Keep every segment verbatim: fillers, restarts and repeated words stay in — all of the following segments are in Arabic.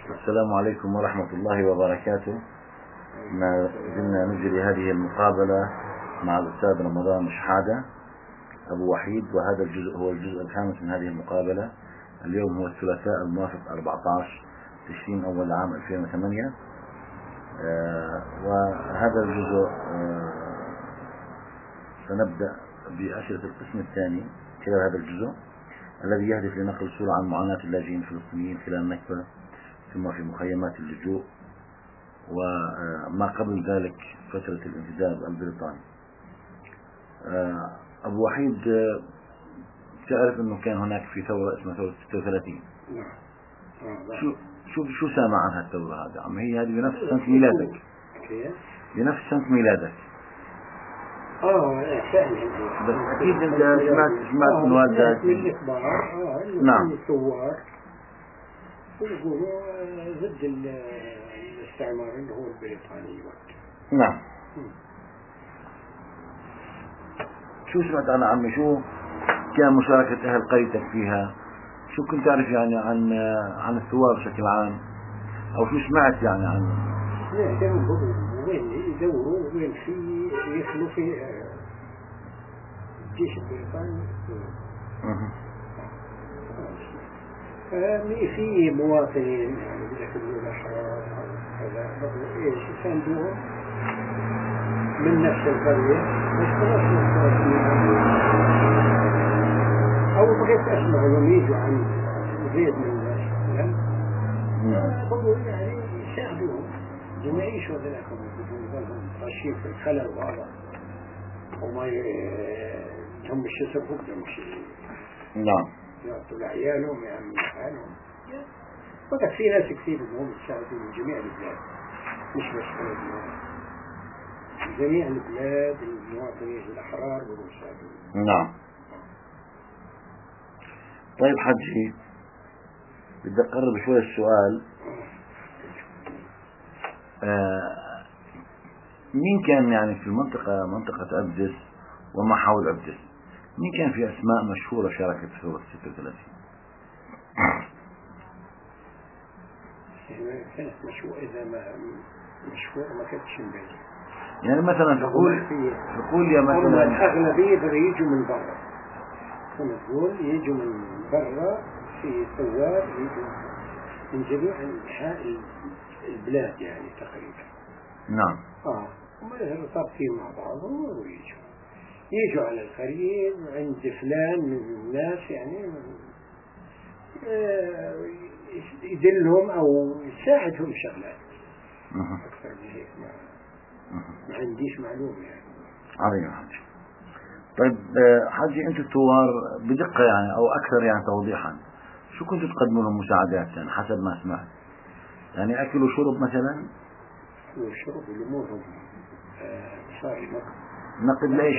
السلام عليكم ورحمة الله وبركاته. ما زلنا نجري هذه المقابلة مع الأستاذ رمضان شحادة أبو وحيد، وهذا الجزء هو الجزء الخامس من هذه المقابلة. اليوم هو الثلاثاء الموافق أربعة عشر تشرين أول عام ألفين وثمانية. آه وهذا الجزء آه سنبدأ بأسئلة القسم الثاني خلال هذا الجزء الذي يهدف لنقل صورة عن معاناة اللاجئين الفلسطينيين خلال النكبة ثم في مخيمات اللجوء وما قبل ذلك فترة الانتداب البريطاني. أبو وحيد، تعرف أنه كان هناك في ثورة اسمها ثورة ستة وثلاثين. شو شو شو سامع عن هالثورة هذا؟ عم هي هذه بنفس سنة ميلادك؟ بنفس سنة ميلادك. اه بس أكيد أنت سمعت سمعت من والدك. نعم. الثوار ويقولوا ضد الاستعمار اللي هو البريطاني. نعم. شو سمعت عن عمي؟ شو كان مشاركة أهل قريتك فيها؟ شو كنت تعرف يعني عن عن الثوار بشكل عام؟ أو شو سمعت يعني عن؟ لا كانوا وين يدوروا وين في يخلوا في الجيش البريطاني. في مواطنين يعني بيأكلوا الأحرار هذا إيش يساندوهم من نفس القرية، بس خلاص أو بغيت أسمع لهم يجوا عن زيد من الناس يقولوا يعني يساعدوهم لما يعيشوا ذلكم يظلهم خاشين في الخلل وهذا وما هم مش يصرفوا بدهم شيء. نعم. يعطوا لعيالهم يعملوا حالهم. وقت في ناس كثير منهم يساعدوا من جميع البلاد مش بس من جميع البلاد المواطنين الأحرار والمساعدين. نعم. طيب حجي، بدي أقرب شوي السؤال. آه مين كان يعني في المنطقة منطقة أبدس وما حول أبدس، مين كان في أسماء مشهورة شاركت في ثورة ستة وثلاثين؟ كانت مشهورة، إذا ما مشهورة ما كانتش مبينة. يعني مثلا تقول تقول يا مثلا الأغلبية بدأوا يجوا من برا، نقول يجوا من برا في ثوار يجوا من جميع أنحاء البلاد يعني تقريبا. نعم. آه وما يرتبطين مع بعضهم ويجوا يجوا على القرية عند فلان من الناس يعني يدلهم أو يساعدهم شغلات أكثر من هيك. ما, ما عنديش معلومة يعني. عظيم حاجي. طيب حاجي، أنت الثوار بدقة يعني أو أكثر يعني توضيحا، شو كنتوا تقدموا لهم مساعدات يعني حسب ما سمعت؟ يعني أكل وشرب مثلا؟ أكل وشرب لأمورهم صار نقد ليش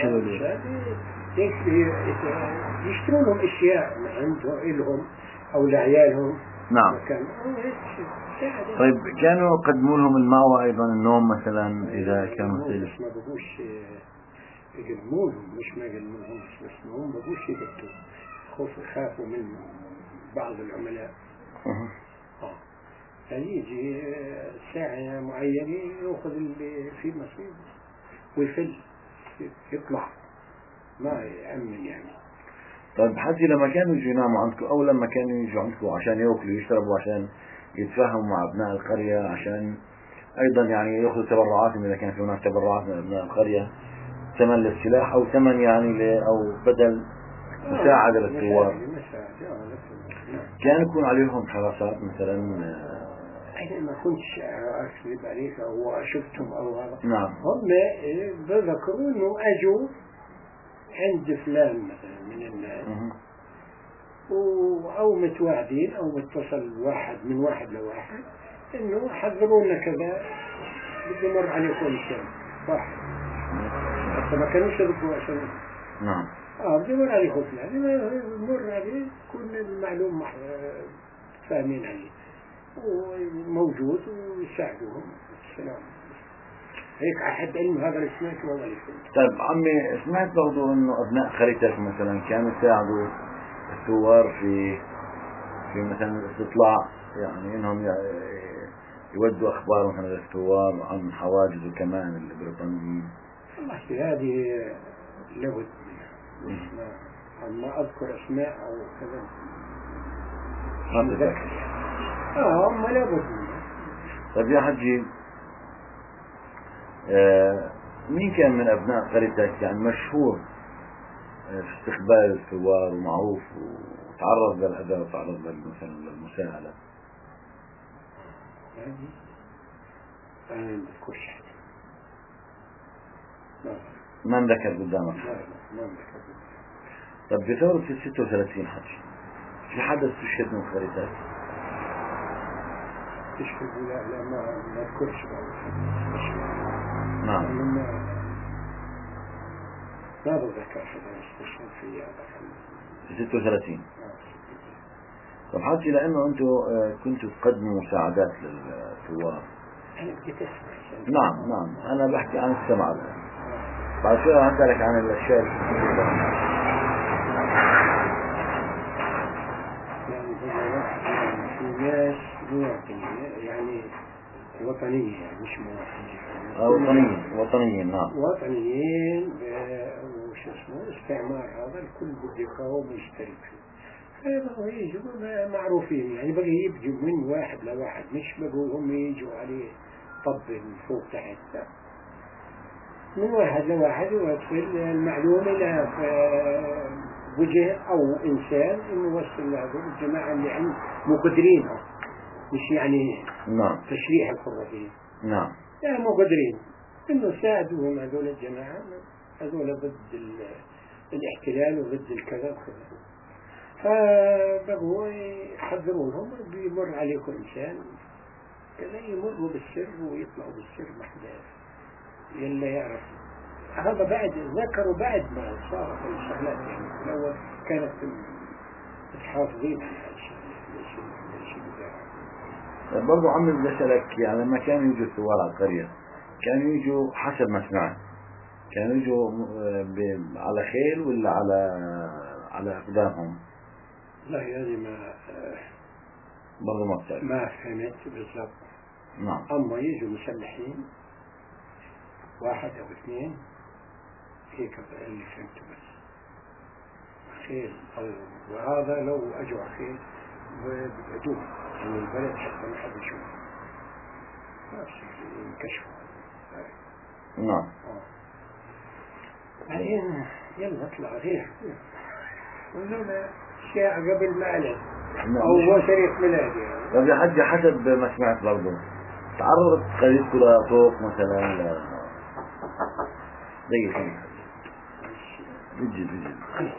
يشترون لهم اشياء عنده لهم او لعيالهم. نعم. طيب كانوا يقدموا لهم المأوى ايضا، النوم مثلا اذا كانوا مش ما بقوش يقدموا لهم، مش ما يقدموا لهم بس ما بقوش يقدموا، خوف يخافوا من بعض العملاء. اه فيجي ساعة معينة يأخذ اللي في مصيبة ويفل يطلع ما يأمن يعني. طيب حتى لما كانوا يجوا يناموا عندكم أو لما كانوا يجوا عندكم عشان يأكلوا ويشربوا عشان يتفاهموا مع أبناء القرية، عشان أيضا يعني يأخذوا تبرعاتهم إذا كان في هناك تبرعات من أبناء القرية، ثمن للسلاح أو ثمن يعني أو بدل مساعدة للثوار، كان يكون عليهم حراسات مثلا؟ أنا ما كنتش أكذب عليك أو شفتهم أو هذا. نعم. هم بذكروا إنه أجوا عند فلان مثلا من الناس أو متواعدين أو متصل واحد من واحد لواحد إنه حذرونا كذا بده يمر عليكم إنسان واحد حتى ما كانوش يذكروا عشان. نعم. آه بده يمر عليكم فلان، يمر عليه كل المعلوم فاهمين عليه وموجود ويساعدوهم. السلام هيك أحد علم هذا الاسماك وهذا الاسم. طيب عمي، سمعت برضو انه ابناء خالتك مثلا كانوا يساعدوا الثوار في في مثلا الاستطلاع يعني انهم يودوا اخبار مثلا للثوار عن حواجز وكمان البريطانيين؟ والله هذه لابد منها، مش ما ما اذكر اسماء او كذا ما تذكر. اه هم لابد منها. طيب يا حجي، آه مين كان من ابناء قريتك يعني مشهور في استقبال الثوار ومعروف وتعرض للأذى وتعرض مثلا للمساءلة؟ يعني أنا ما أذكرش حد. ما انذكر قدامك؟ لا لا ما انذكر. طب بثورة ستة وثلاثين حجي في حدث تشهد من خريطات؟ تشهد؟ لا لا ما ما أذكرش. نعم. ما ما بذكر حدا يستشهد في هذا في ستة وثلاثين. طب حكي لأنه أنتم كنتوا تقدموا مساعدات للثوار. أنا بدي أسمع. نعم نعم أنا بحكي عن السمع. بعد شوي هسألك عن الأشياء اللي يعني في ناس مواطنين يعني وطنية يعني مش مواطنين. وطنيين وطنيين نعم. وطنيين وش اسمه استعمار، هذا الكل بده يقاوم ويشترك فيه. فبقوا يجوا معروفين يعني بقى يبدوا من واحد لواحد، مش بقوا هم يجوا عليه طب من فوق تحت، من واحد لواحد ويدخل المعلومة إلى وجه أو إنسان إنه وصل لهذول الجماعة اللي عند مقدرين، مش يعني نعم تشريح الحرية. نعم يعني مقدرين إنه ساعدوهم هذول الجماعة، هذول ضد الاحتلال وضد الكذا وكذا، فبقوا يحذرونهم بيمر عليكم إنسان كذا يمروا بالسر ويطلعوا بالسر ما حدا يلا يعرف. هذا بعد ذكروا بعد ما صارت الشغلات، يعني الأول كانت متحافظين على هالشيء. برضو عمي بدي أسألك، يعني لما كانوا يجوا الثوار على القرية كانوا يجوا حسب ما سمعت كانوا يجوا على خيل ولا على على أقدامهم؟ لا هذه ما برضو ما بتعرف. ما فهمت بالضبط. نعم. أما يجوا مسلحين واحد أو اثنين هيك اللي فهمته بس خيل أو، وهذا لو أجوا على خيل بيبعدوه عن البلد حتى ما حد يشوف، بس ينكشفوا. نعم. بعدين يلا اطلع غير وهنا شيء قبل ما أعلن أو هو شريف ميلادي. طب يا حجي حسب ما سمعت برضه تعرضت قريبكم لطوق مثلا ل دقيقة بيجي بيجي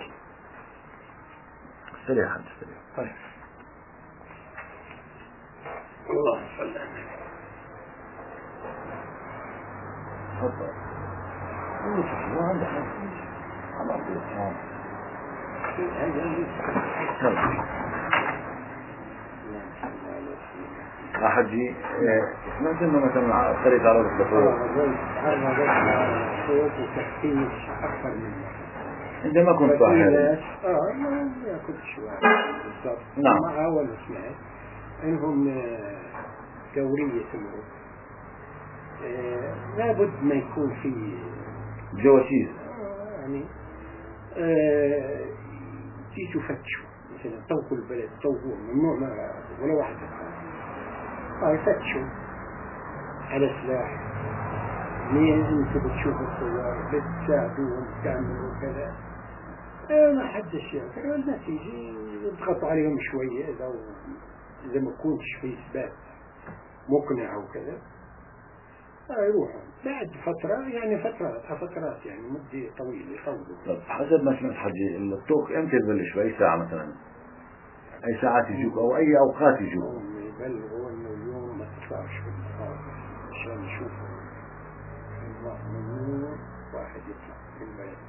سريع حد سريع. طيب الله صلى تفضل. ما عنده حاجة على الإسلام. أحجي سمعت إنه مثلا قرية تعرضت لطوق. تعرضت لطوق وتفتيش أكثر من مرة. أنت ما كنت واحد؟ آه ما كنت شوية بالضبط. نعم. مع أول سمعت إنهم دورية المرور آه لابد ما يكون في جواسيس. آه يعني آه تيجوا فتشوا مثلا طوقوا البلد، طوقوا ممنوع ما ولا واحد آه يفتشوا على سلاح. مين انتوا بتشوفوا الثوار بتساعدوهم تعملوا كذا؟ آه ما حدش يعرف. النتيجة يضغطوا عليهم شوية إذا إذا ما كنتش في إثبات مقنع أو كذا آه يروحوا بعد فترة، يعني فترات فترات يعني مدة طويلة يطولوا. حسب ما سمعت حجي الطوق امتى يبلش؟ بأي ساعة مثلا؟ أي ساعات يجوك أو أي أوقات يجوك؟ هم يبلغوا إنه اليوم ما تطلعش في النهار عشان يشوفوا ممنوع واحد يطلع في البلد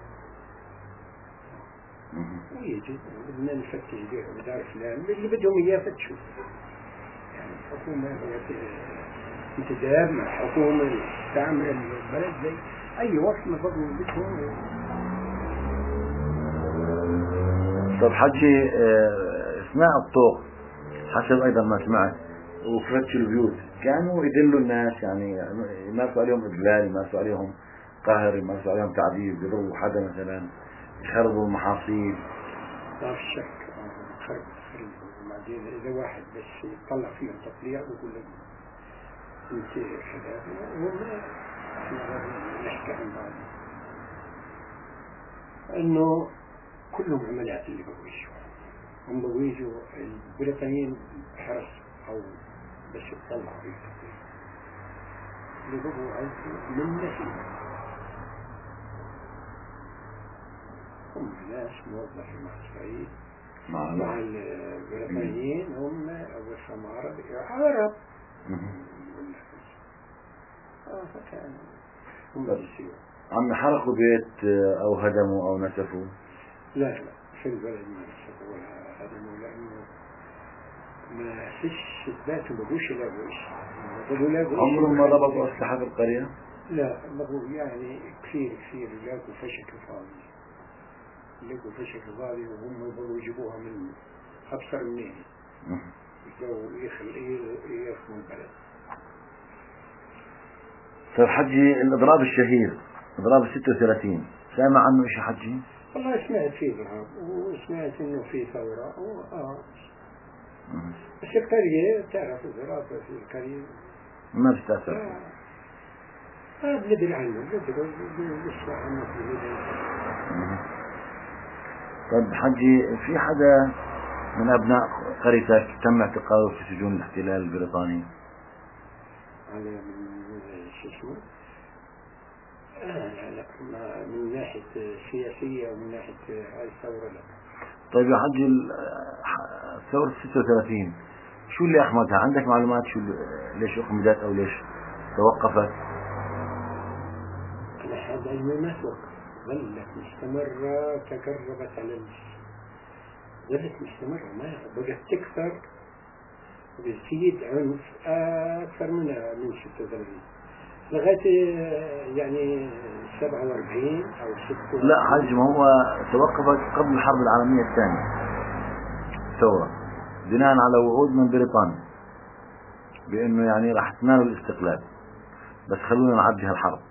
ويجي بدنا نفتش بدار فلان اللي بدهم إياه فتشوا. يعني الحكومة انتداب مع الحكومة تعمل البلد زي أي وقت ما بقوا بدهم. طب حجي اثناء الطوق حسب أيضا ما سمعت وفتش البيوت كانوا يدلوا الناس، يعني يمارسوا عليهم إدلال، يمارسوا عليهم قهر، يمارسوا عليهم تعذيب، يضربوا حدا مثلا، يخربوا المحاصيل. ما في شك خرب خرب. وبعدين إذا واحد بس يطلع فيهم تطليع ويقول لك أنت كذا، وما احنا نحكي عن بعض إنه كلهم عمليات اللي بويجوا هم بويجوا البريطانيين حرس أو بس يطلعوا فيه تطليع اللي بقوا عزوا من نسيم. هم ناس موظفين مع إسرائيل مع البريطانيين، هم أول شيء عرب عرب آه فكان هم بيسيروا. عم حرقوا بيت أو هدموا أو نسفوا؟ لا لا في البلد ما نسفوا ولا هدموا، لأنه ما فيش إثبات ومبوش يلاقوا إيش. عمرهم ما ضبطوا أسلحة في القرية؟ لا بقوا يعني كثير كثير يلاقوا فشك فاضي، يلاقوا فشك فاضي وهم يبغوا يجيبوها من أبصر منين يبغوا يخلوا البلد. طيب حجي الإضراب الشهير إضراب الستة وثلاثين سامع عنه إيش حجي؟ والله سمعت فيه إضراب وسمعت إنه في ثورة آه بس القرية تعرف الضرب في القرية ما بتستأثر آه آه بندري عنه بندري بنسمع عنه في المدينة. طيب حجي في حدا من أبناء قريتك تم اعتقاله في سجون الاحتلال البريطاني؟ على من شو اسمه؟ آه لا لا ما من ناحية سياسية ومن ناحية هاي الثورة لا. طيب يا حجي ثورة ستة وثلاثين شو اللي أحمدها؟ عندك معلومات شو ليش أخمدت أو ليش توقفت؟ أنا هذا علمي ما توقف، ظلت مستمرة تقربت على الجيش، ظلت مستمرة ما بقت تكثر وبتزيد عنف أكثر منها من ستة وثلاثين لغاية يعني سبعة وأربعين أو ستة وأربعين. لا حج ما هو توقفت قبل الحرب العالمية الثانية ثورة بناء على وعود من بريطانيا بأنه يعني راح تنالوا الاستقلال بس خلونا نعدي هالحرب.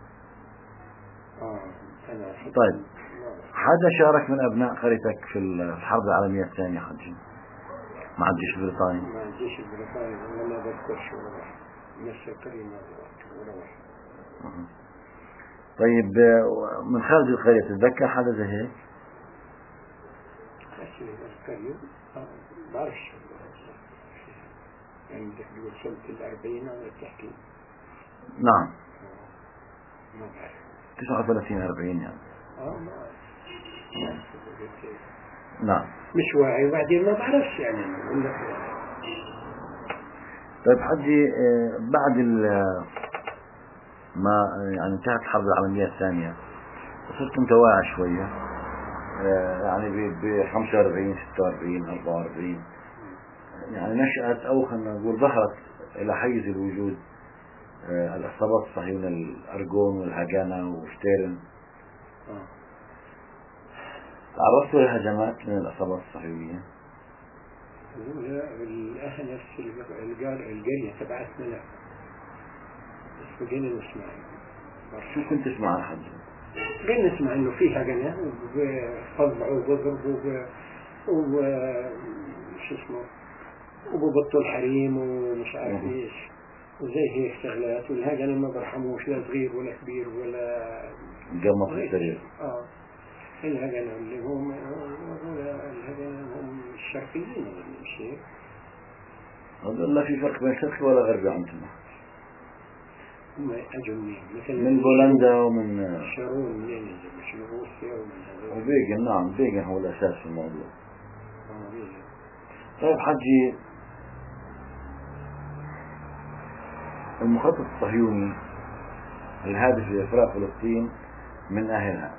آه أنا طيب حدا شارك من أبناء قريتك في الحرب العالمية الثانية حجي مع الجيش البريطاني؟ مع الجيش البريطاني والله ما بذكرش ولا واحد، نفس القرية ما بذكر ولا واحد. طيب من خارج القرية تتذكر حدا زي هيك؟ خارج القرية ما بعرفش يعني بدك تقول سنة الأربعين أو تحكي؟ نعم ما بعرف تسعة وثلاثين أربعين يعني آه ما نعم مش واعي وبعدين ما بعرفش يعني ولا. طيب حجي بعد ما يعني انتهت الحرب العالمية الثانية صرت انت واعي شوية يعني ب خمسة وأربعين ستة وأربعين أربعة وأربعين يعني نشأت أو خلينا نقول ظهرت إلى حيز الوجود العصابات الصهيونية الأرجون والهاجانا وشتيرن. آه. تعرضتوا لهجمات من العصابات الصهيونية؟ لا الأهل نفس القرية تبعتنا لا بس بقينا نسمع. شو كنت تسمع عن حجي؟ بقينا نسمع إنه في هاجانا وفضعوا وضربوا وش اسمه وببطوا الحريم ومش عارف ايش وزي هيك شغلات، والهاجانا ما برحموش لا صغير ولا كبير ولا قمة في السرير. اه الهاجانا اللي هم الهاجانا هم الشرقيين يعني مش هيك؟ لا في فرق بين شرقي ولا غربي عندنا. هم اجوا منين؟ مثلا من بولندا ومن شارون منين مش من روسيا ومن هذول. وبيجن نعم بيجن هو الأساس في الموضوع. اه بيجن. طيب حجي المخطط الصهيوني الهادف لإفراغ فلسطين من أهلها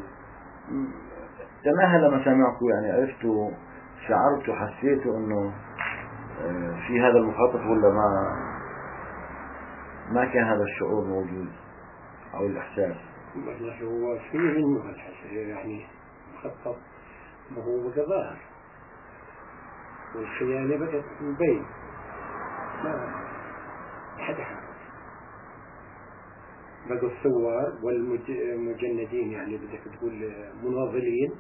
تماهل مسامعكم يعني عرفتوا شعرتوا حسيتوا انه في هذا المخطط ولا ما ما كان هذا الشعور موجود او الاحساس؟ والله هو في منه هالحساسية يعني مخطط ما هو متظاهر والخيانة بدأت مبين ما حد عارف. بقوا الثوار والمجندين يعني بدك تقول مناضلين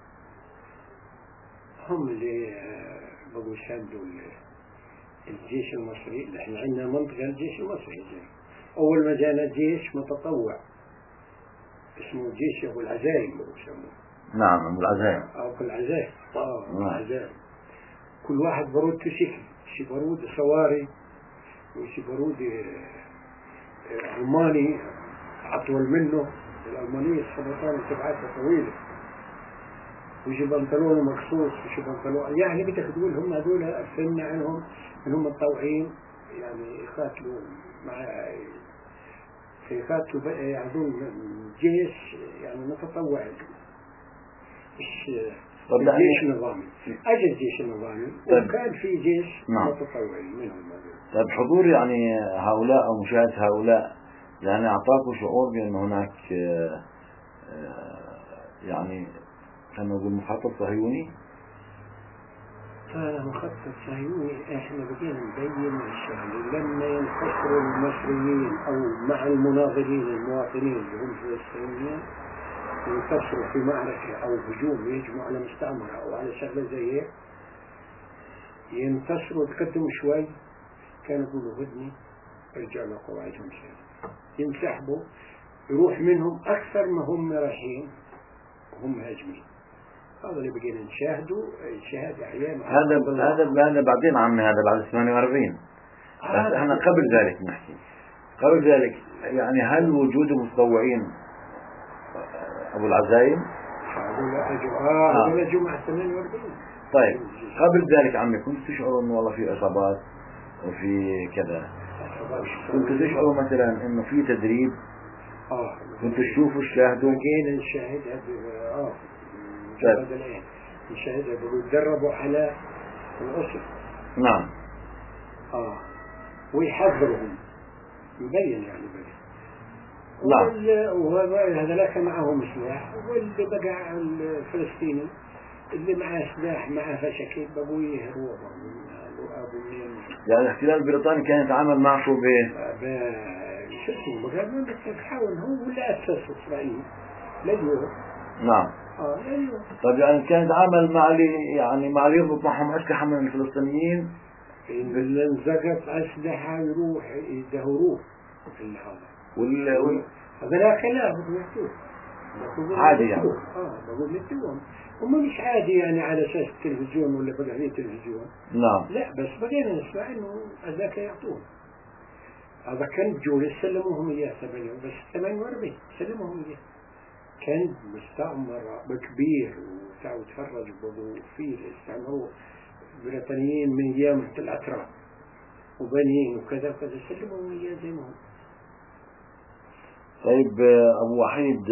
هم اللي بقوا يساندوا الجيش المصري. احنا عندنا منطقة الجيش المصري. أول ما جانا جيش متطوع اسمه جيش أبو العزايم بيسموه. نعم أبو العزايم. أبو العزايم. آه أبو العزايم. كل واحد برود شكل، شي برود صواري وشي برود ألماني أطول منه. الألمانية السبطانة تبعتها طويلة وشي بنطلونه مخصوص وشي بنطلون يعني بدك تقول هم هذول فهمنا عنهم إنهم متطوعين يعني يقاتلوا مع يقاتلوا يعزون جيش يعني متطوع مش الجيش النظامي. أجل الجيش النظامي وكان في جيش متطوعي منهم. طيب حضور يعني هؤلاء أو مشاهدة هؤلاء يعني أعطاكوا شعور بأن هناك يعني كما نقول مخطط صهيوني؟ كان مخطط صهيوني. احنا بدينا نبين الشغل لما ينتصروا المصريين أو مع المناضلين المواطنين اللي هم فلسطينيين ينتصروا في معركة أو هجوم يهجموا على مستعمرة أو على شغلة زي هيك ينتصروا تقدموا شوي كانوا يقولوا هدني ارجعوا لقواعدهم شيء ينسحبوا يروح منهم أكثر ما هم رايحين وهم هاجمين. هذا اللي بقينا نشاهده شهادة أيام. هذا هذا هذا بعدين عمي هذا بعد ثمانية وأربعين. بس احنا قبل ذلك نحكي قبل ذلك يعني هل وجود متطوعين أبو العزايم؟ هذول أجوا آه هذول أجوا مع ثمانية وأربعين. طيب قبل ذلك عمي كنت تشعروا إنه والله في إصابات وفي كذا؟ كنت تشعروا مثلا إنه في تدريب؟ آه كنت تشوفوا تشاهدوا؟ بقينا نشاهد آه مجرد الآن نشاهد بيتدربوا على الأسر. نعم. آه ويحذرهم يبين يعني بقى. نعم. وهذا لا كان معهم سلاح واللي بقى الفلسطيني اللي معه سلاح معه فشكل بقوا يهربوا أبو منين. يعني الاحتلال البريطاني كان يتعامل معكم ب ب شو اسمه بقى ما بتحاول هو ولا أساس إسرائيل لليوم. نعم. آه لليوم. طيب يعني كان يتعامل مع اللي يعني مع اللي يربط معهم أسلحة من الفلسطينيين. اللي انزقت أسلحة يروح يدهروه في هذا. وال وال هذا لا كلام بقول عادي يعني. اه بقول لهم هم مش عادي يعني على اساس التلفزيون ولا بقى في تلفزيون. نعم. لا بس بقينا نسمع انه هذاك يعطون. هذا كان جولة سلموهم اياه ثمانية بس ثمانية وأربعين سلموهم اياه. كان مستعمر كبير وتاع وتفرج بقوا فيه استعمروا بريطانيين من ايام الاتراك وبنين وكذا وكذا سلموهم اياه زي ما هم. طيب أبو وحيد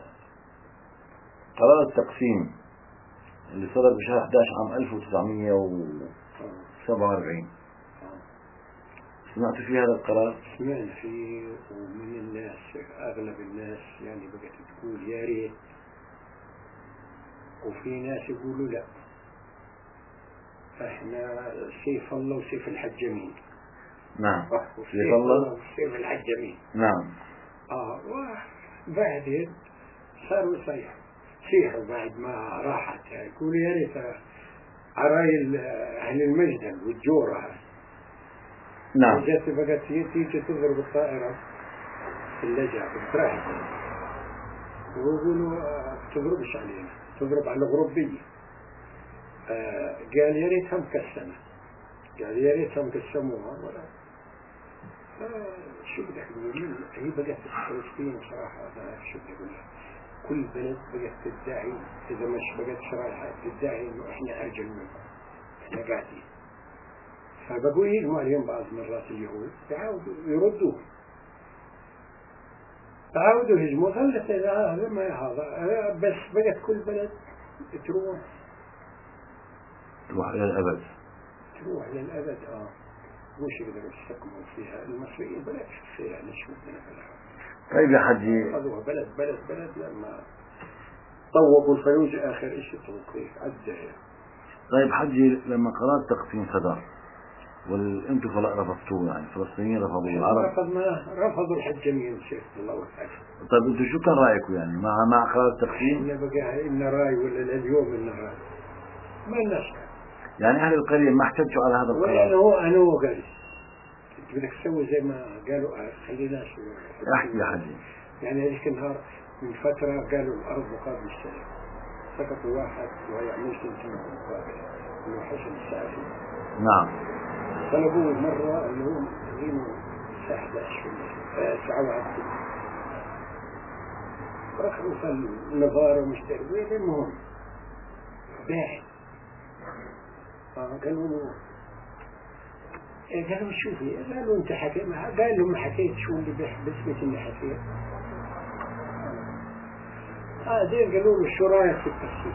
قرار التقسيم اللي صدر بشهر أحد عشر عام ألف وتسعمئة وسبعة وأربعين سمعت في هذا القرار؟ سمعنا فيه ومن الناس أغلب الناس يعني بقت تقول يا ريت وفي ناس يقولوا لا احنا سيف الله وسيف الحجمين. نعم. سيف الله وسيف الحجمين. نعم. اه وبعدين صاروا يصيحوا صيحوا بعد ما راحت يعني يقولوا يا ريت عرايل أهل المجد والجورة. نعم. جت بقت تيجي تضرب الطائرة في اللجأ بترحب ويقولوا تضربش علينا تضرب على الغربية. آه قال يا ريتها مكسمة قال يا ريتها مكسموها ولا شو بدك تقول هي بقت فلسطين صراحة أنا شو بدي أقول كل بلد بقت تدعي إذا مش بقت شرايحة تدعي إنه إحنا أرجل منهم إحنا قاعدين. فبقوا يجمعوا عليهم بعض مرات اليهود يعاودوا يردوا تعاودوا يهجموا ظلت هذا ما هذا بس بقت كل بلد تروح تروح إلى الأبد تروح إلى الأبد. آه مش يقدروا يستقموا فيها المصريين بلد فيها نشوف من الأبد. طيب يا حجي خذوها بلد بلد بلد لما طوقوا الفلوج آخر إشي طوقوا عدى. طيب حجي لما قرار تقسيم صدر وانتم فلا رفضتوه، يعني الفلسطينيين رفضوه العرب رفضنا رفضوا الحج جميعا شيخ الله وفقك. طيب انتم شو كان رايكم يعني مع مع قرار التقسيم؟ إن بقى إن راي ولا اليوم إن راي ما لناش، يعني اهل القريه ما احتجوا على هذا ولا القرار. هو أنا هو قال أنت بدك تسوي زي ما قالوا خليناش احكي يا حجي. يعني هذيك النهار من فترة قالوا الأرض مقابل السلام، سقطوا واحد ويعمل سنتين مقابل اللي هو حسن الساعي. نعم. طلبوه مرة اللي هو غينه الساعة إحدى عشر الساعة واحد رخصوا فالنظارة ومشتري المهم باعد. آه قالوا له قالوا شوفي، قالوا انت حكيت، قال له ما حكيت شو اللي بثبت اني حكيت. اه دين قالوا له شو رايك في التفسير؟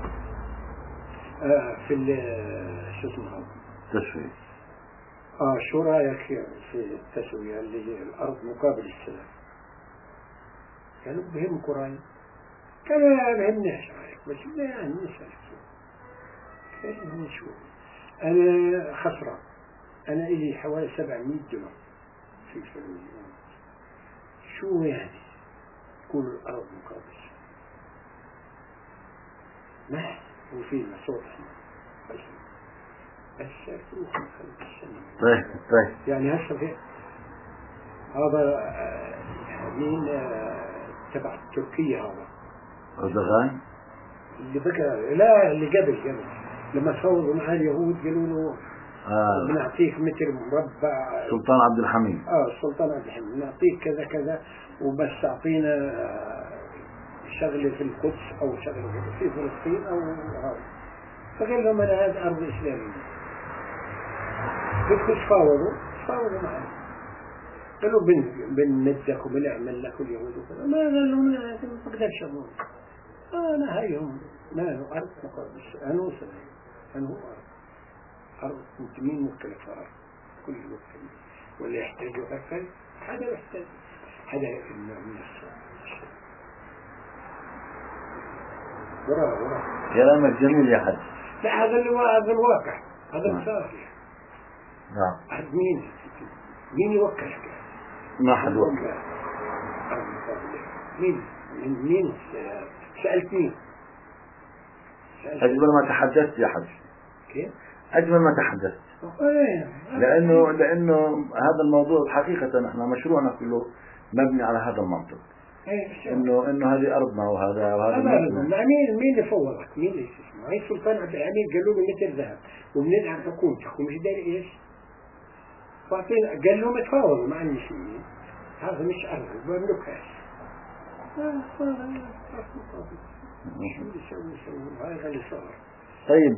آه في شو اسمه هذا؟ تسوية. اه شو رايك في التسوية اللي هي الارض مقابل السلام؟ قالوا بهمك رايك؟ قالوا لا بهمناش رايك، بس لا يعني نسألك قالوا شو؟ انا خسران، أنا إلي حوالي سبعمية دولار في الفلوس، شو يعني تكون الأرض مقابلة ما وفينا صوت بس بس طيب طيب يعني هسه في هذا مين تبع تركيا هذا أردوغان اللي بقى لا اللي قبل قبل لما تفاوضوا مع اليهود قالوا له آه. بنعطيك متر مربع. سلطان عبد الحميد. اه السلطان عبد الحميد نعطيك كذا كذا وبس اعطينا شغله في القدس او شغله في فلسطين او هذا. فقال لهم انا هذه ارض اسلاميه بدكم تفاوضوا تفاوضوا معنا. قالوا بن بنمدك وبنعمل لك اليهود وكذا. ما قال لهم لا ما بقدرش اقول انا هيهم ما له ارض مقدس انا وصل انا هو ارض أرض مين مختلف أرض كل مختلف واللي يحتاجه أكثر هذا يحتاج هذا النوع من الصوت. وراء وراء كلامك جميل يا حج. لا هذا اللي هذا الواقع هذا صار. نعم. عاد مين مين يوكلك؟ ما حد وكل. مين مين سألت مين؟ أجمل ما تحدثت يا حج. كيف؟ أجمل ما تحدثت. لأنه لأنه هذا الموضوع حقيقة احنا مشروعنا كله مبني على هذا المنطق. إنه إنه هذه أرضنا وهذا وهذا مبنى. مين مين اللي فوضك؟ مين اللي اسمه؟ هاي سلطان عبد الحميد قالوا له مثل ذهب وبندعم حكومتك ومش داري إيش. وعطينا قال لهم تفاوضوا مع المسلمين هذا مش أرض ما بنبكاش. شو يسوي يسوي هذا اللي صار. طيب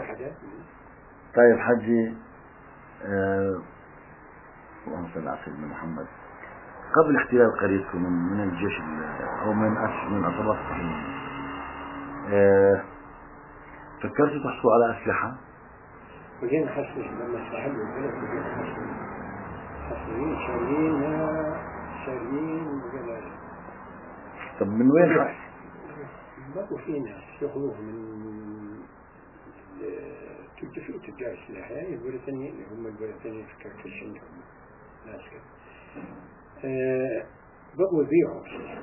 طيب حجي آه... اللهم صل على سيدنا محمد. قبل احتلال قريتكم من من الجيش او من أس من عصابات الصهيونية آه... فكرتوا تحصلوا على اسلحه؟ بقينا حصل لما استحلوا البلد بقينا حصل حصلين شاريينها شاريين بقينا. طب من وين حصل؟ بقوا في ناس ياخذوها من تدفئوا تجار السلاحين البريطانيين اللي هم البريطانيين في كركشن ناس كده أه بقوا يبيعوا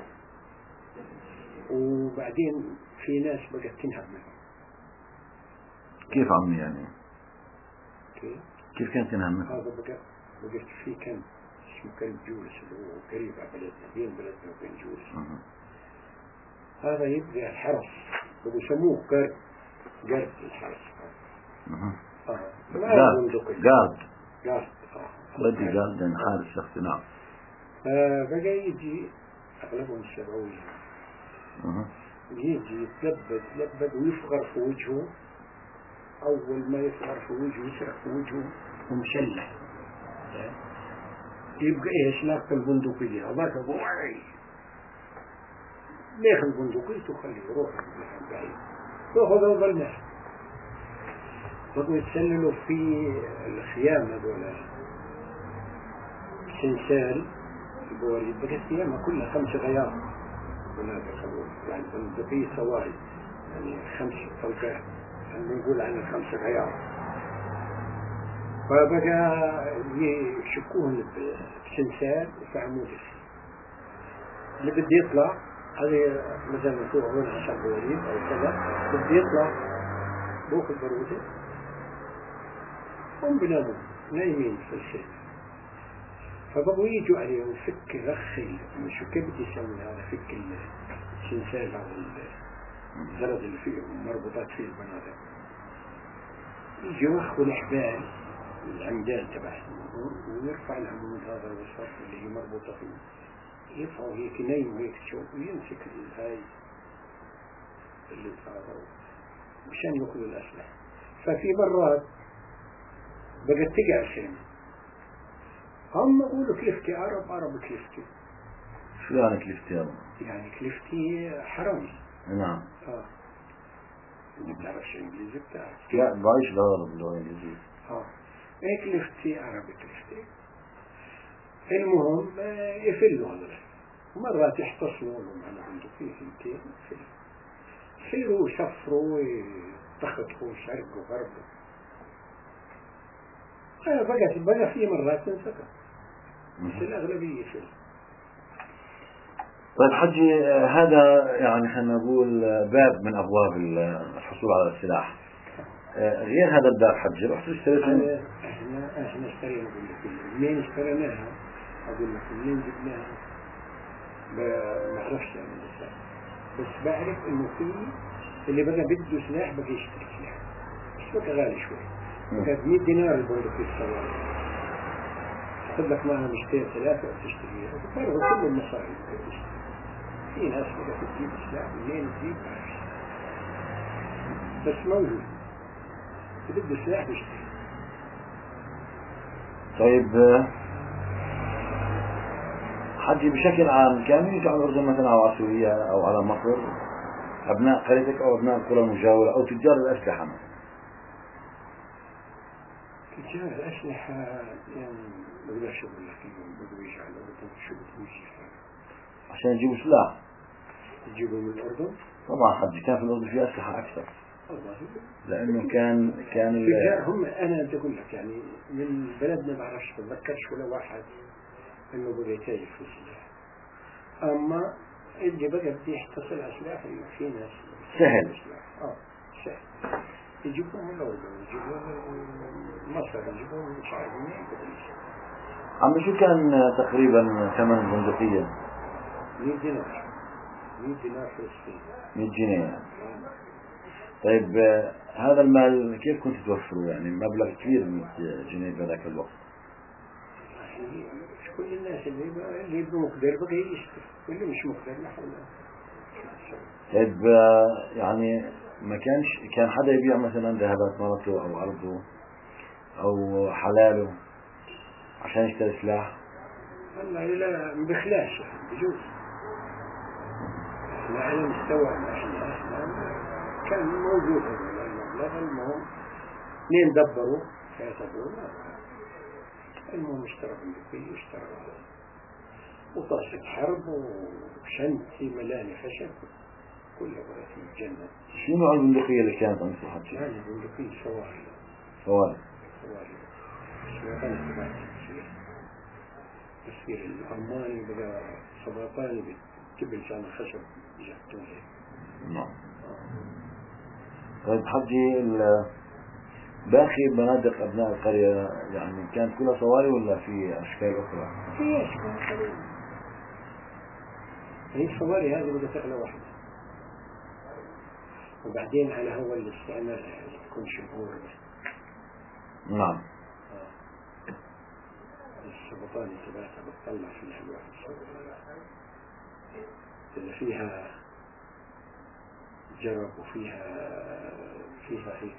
وبعدين في ناس بقت تنهب منهم. كيف عمي يعني؟ كيف؟ كيف كانت تنهب منهم؟ هذا بقى بقت في كم اسمه كلب جولس اللي هو قريب على بلدنا بين بلدنا وبين جولس. هذا يبقى الحرس بقوا يسموه قرد قرد الحرس. اه جارد جارد جارد بدي جارد يعني حارس شخصي. نعم. فبقى يجي أغلبهم السبعوية يجي يتلبد يتلبد ويفغر في وجهه. أول ما يفغر في وجهه يسرق في وجهه ومشلح يبقى إيش لاقط البندقية هذاك بوعي ليخ البندقية تخليه يروح بعيد يأخذ وظلمه. بقوا يتسللوا في الخيام هذول سنسال البواريد بقت خيامها كلها خمس غيار هناك خلوه يعني بندقية صواري يعني خمس طلقات نقول عن الخمسة عيار. فبقى يشكوهن بسنسال وفي عمود السن. اللي بدي يطلع هذه مثلا يكون عشر بواليد أو كذا، بدي يطلع بوك البرودة هم بناموا نايمين في السن. فبقوا يجوا عليهم فك رخي شو كيف بدي يسوي هذا فك السنسال أو الزرد اللي فيه مربوطات فيه البنادق، يجوا ياخذوا الحبال العمدان تبعهم ويرفع العمود هذا الوسط اللي هي مربوطة فيه، يرفعوا هيك نايم هيك تشوف ويمسك هاي اللي صاروا مشان يأخذوا الأسلحة. ففي مرات بقت تقع الخيمة، هم يقولوا كلفتي عرب عرب كلفتي. شو يعني كلفتي عرب؟ يعني كلفتي حرامي. نعم. اه ما بتعرفش انجليزي بتاعك؟ لا بعيش بالغرب اللغة الانجليزية. اه ايه كلفتي عربي كلفتي. المهم يفلوا هذول مرات يحتصلوا لهم على عنده فيه سنتين يصيروا يسفروا يتخطفوا شرق وغرب. بقى بقى في مرات تنسكر بس الأغلبية فيه. طيب حجي، هذا يعني خلينا نقول باب من أبواب الحصول على السلاح. غير هذا الباب حجي رحت اشتريت احنا احنا اشترينا منين اشتريناها؟ أقول لك منين جبناها ما اعرفش يعني لسه، بس بعرف إنه في اللي بقى بده سلاح بقى يشتري سلاح بس بقى غالي شوي، بقى مية دينار البندقية الصغيرة تاخذ لك معها مشتين ثلاثة وتشتريها وتفرغ كل المصاري. في ناس بقى تجيب سلاح منين تجيب بس موجود بده سلاح يشتري. طيب حجي بشكل عام كان يجي على الأردن مثلا أو على سوريا أو على مصر أبناء قريتك أو أبناء القرى المجاورة أو تجار الأسلحة مثلا؟ تجار الأسلحة يعني بقدرش أقول لك إنهم بدو يجي على الأردن شو بدو يجي عشان يجيبوا سلاح يجيبوا من الأردن؟ طبعا حجي كان في الأردن في أسلحة أكثر الله لأنه كان كان التجار هم أنا بدي أقول لك يعني من بلدنا ما بعرفش بتذكرش ولا واحد إنه بده يتاجر في السلاح. أما اللي بقى بدي يحتصل على سلاح إنه في ناس سهل. آه سهل يجيبون من الأردن يجيبون من مصر يجيبون مش عارف منين بدريش. عم شو كان تقريبا ثمن البندقية؟ مية دينار مية دينار فلسطين مية جنيه يعني. طيب هذا المال كيف كنت توفره يعني مبلغ كبير مية جنيه بذاك الوقت؟ مش كل الناس اللي اللي يبقى مقدر بقى يشتري واللي مش مقدر لا حول. طيب يعني ما كانش كان حدا يبيع مثلا ذهبات مرته او ارضه او حلاله عشان يشتري سلاح؟ والله لا بخلاش بجوز احنا على مستوى احنا كان موجود هذا المبلغ. المهم اثنين دبروا كاتبوا المهم اشترى بندقية واشترى وطاسة حرب وشنطة ملاني خشب كلها بقت في الجنة. شو نوع البندقية اللي كانت عند صاحبك؟ يعني بندقية سواري سواري سواري سواري تبعت تصير تصير الألماني بقى سباطاني بتبل كان خشب جهتوني. نعم. طيب حجي باقي بنادق أبناء القرية يعني كانت كلها صواري ولا في أشكال أخرى؟ في أشكال قليلة. هي الصواري هذه بدها تغلى واحدة وبعدين على هو الاستعمال يعني تكون شهور بس. نعم. السبطاني تبعتها بتطلع فيها الواحد صواري اللي فيها جرب وفيها فيها هيك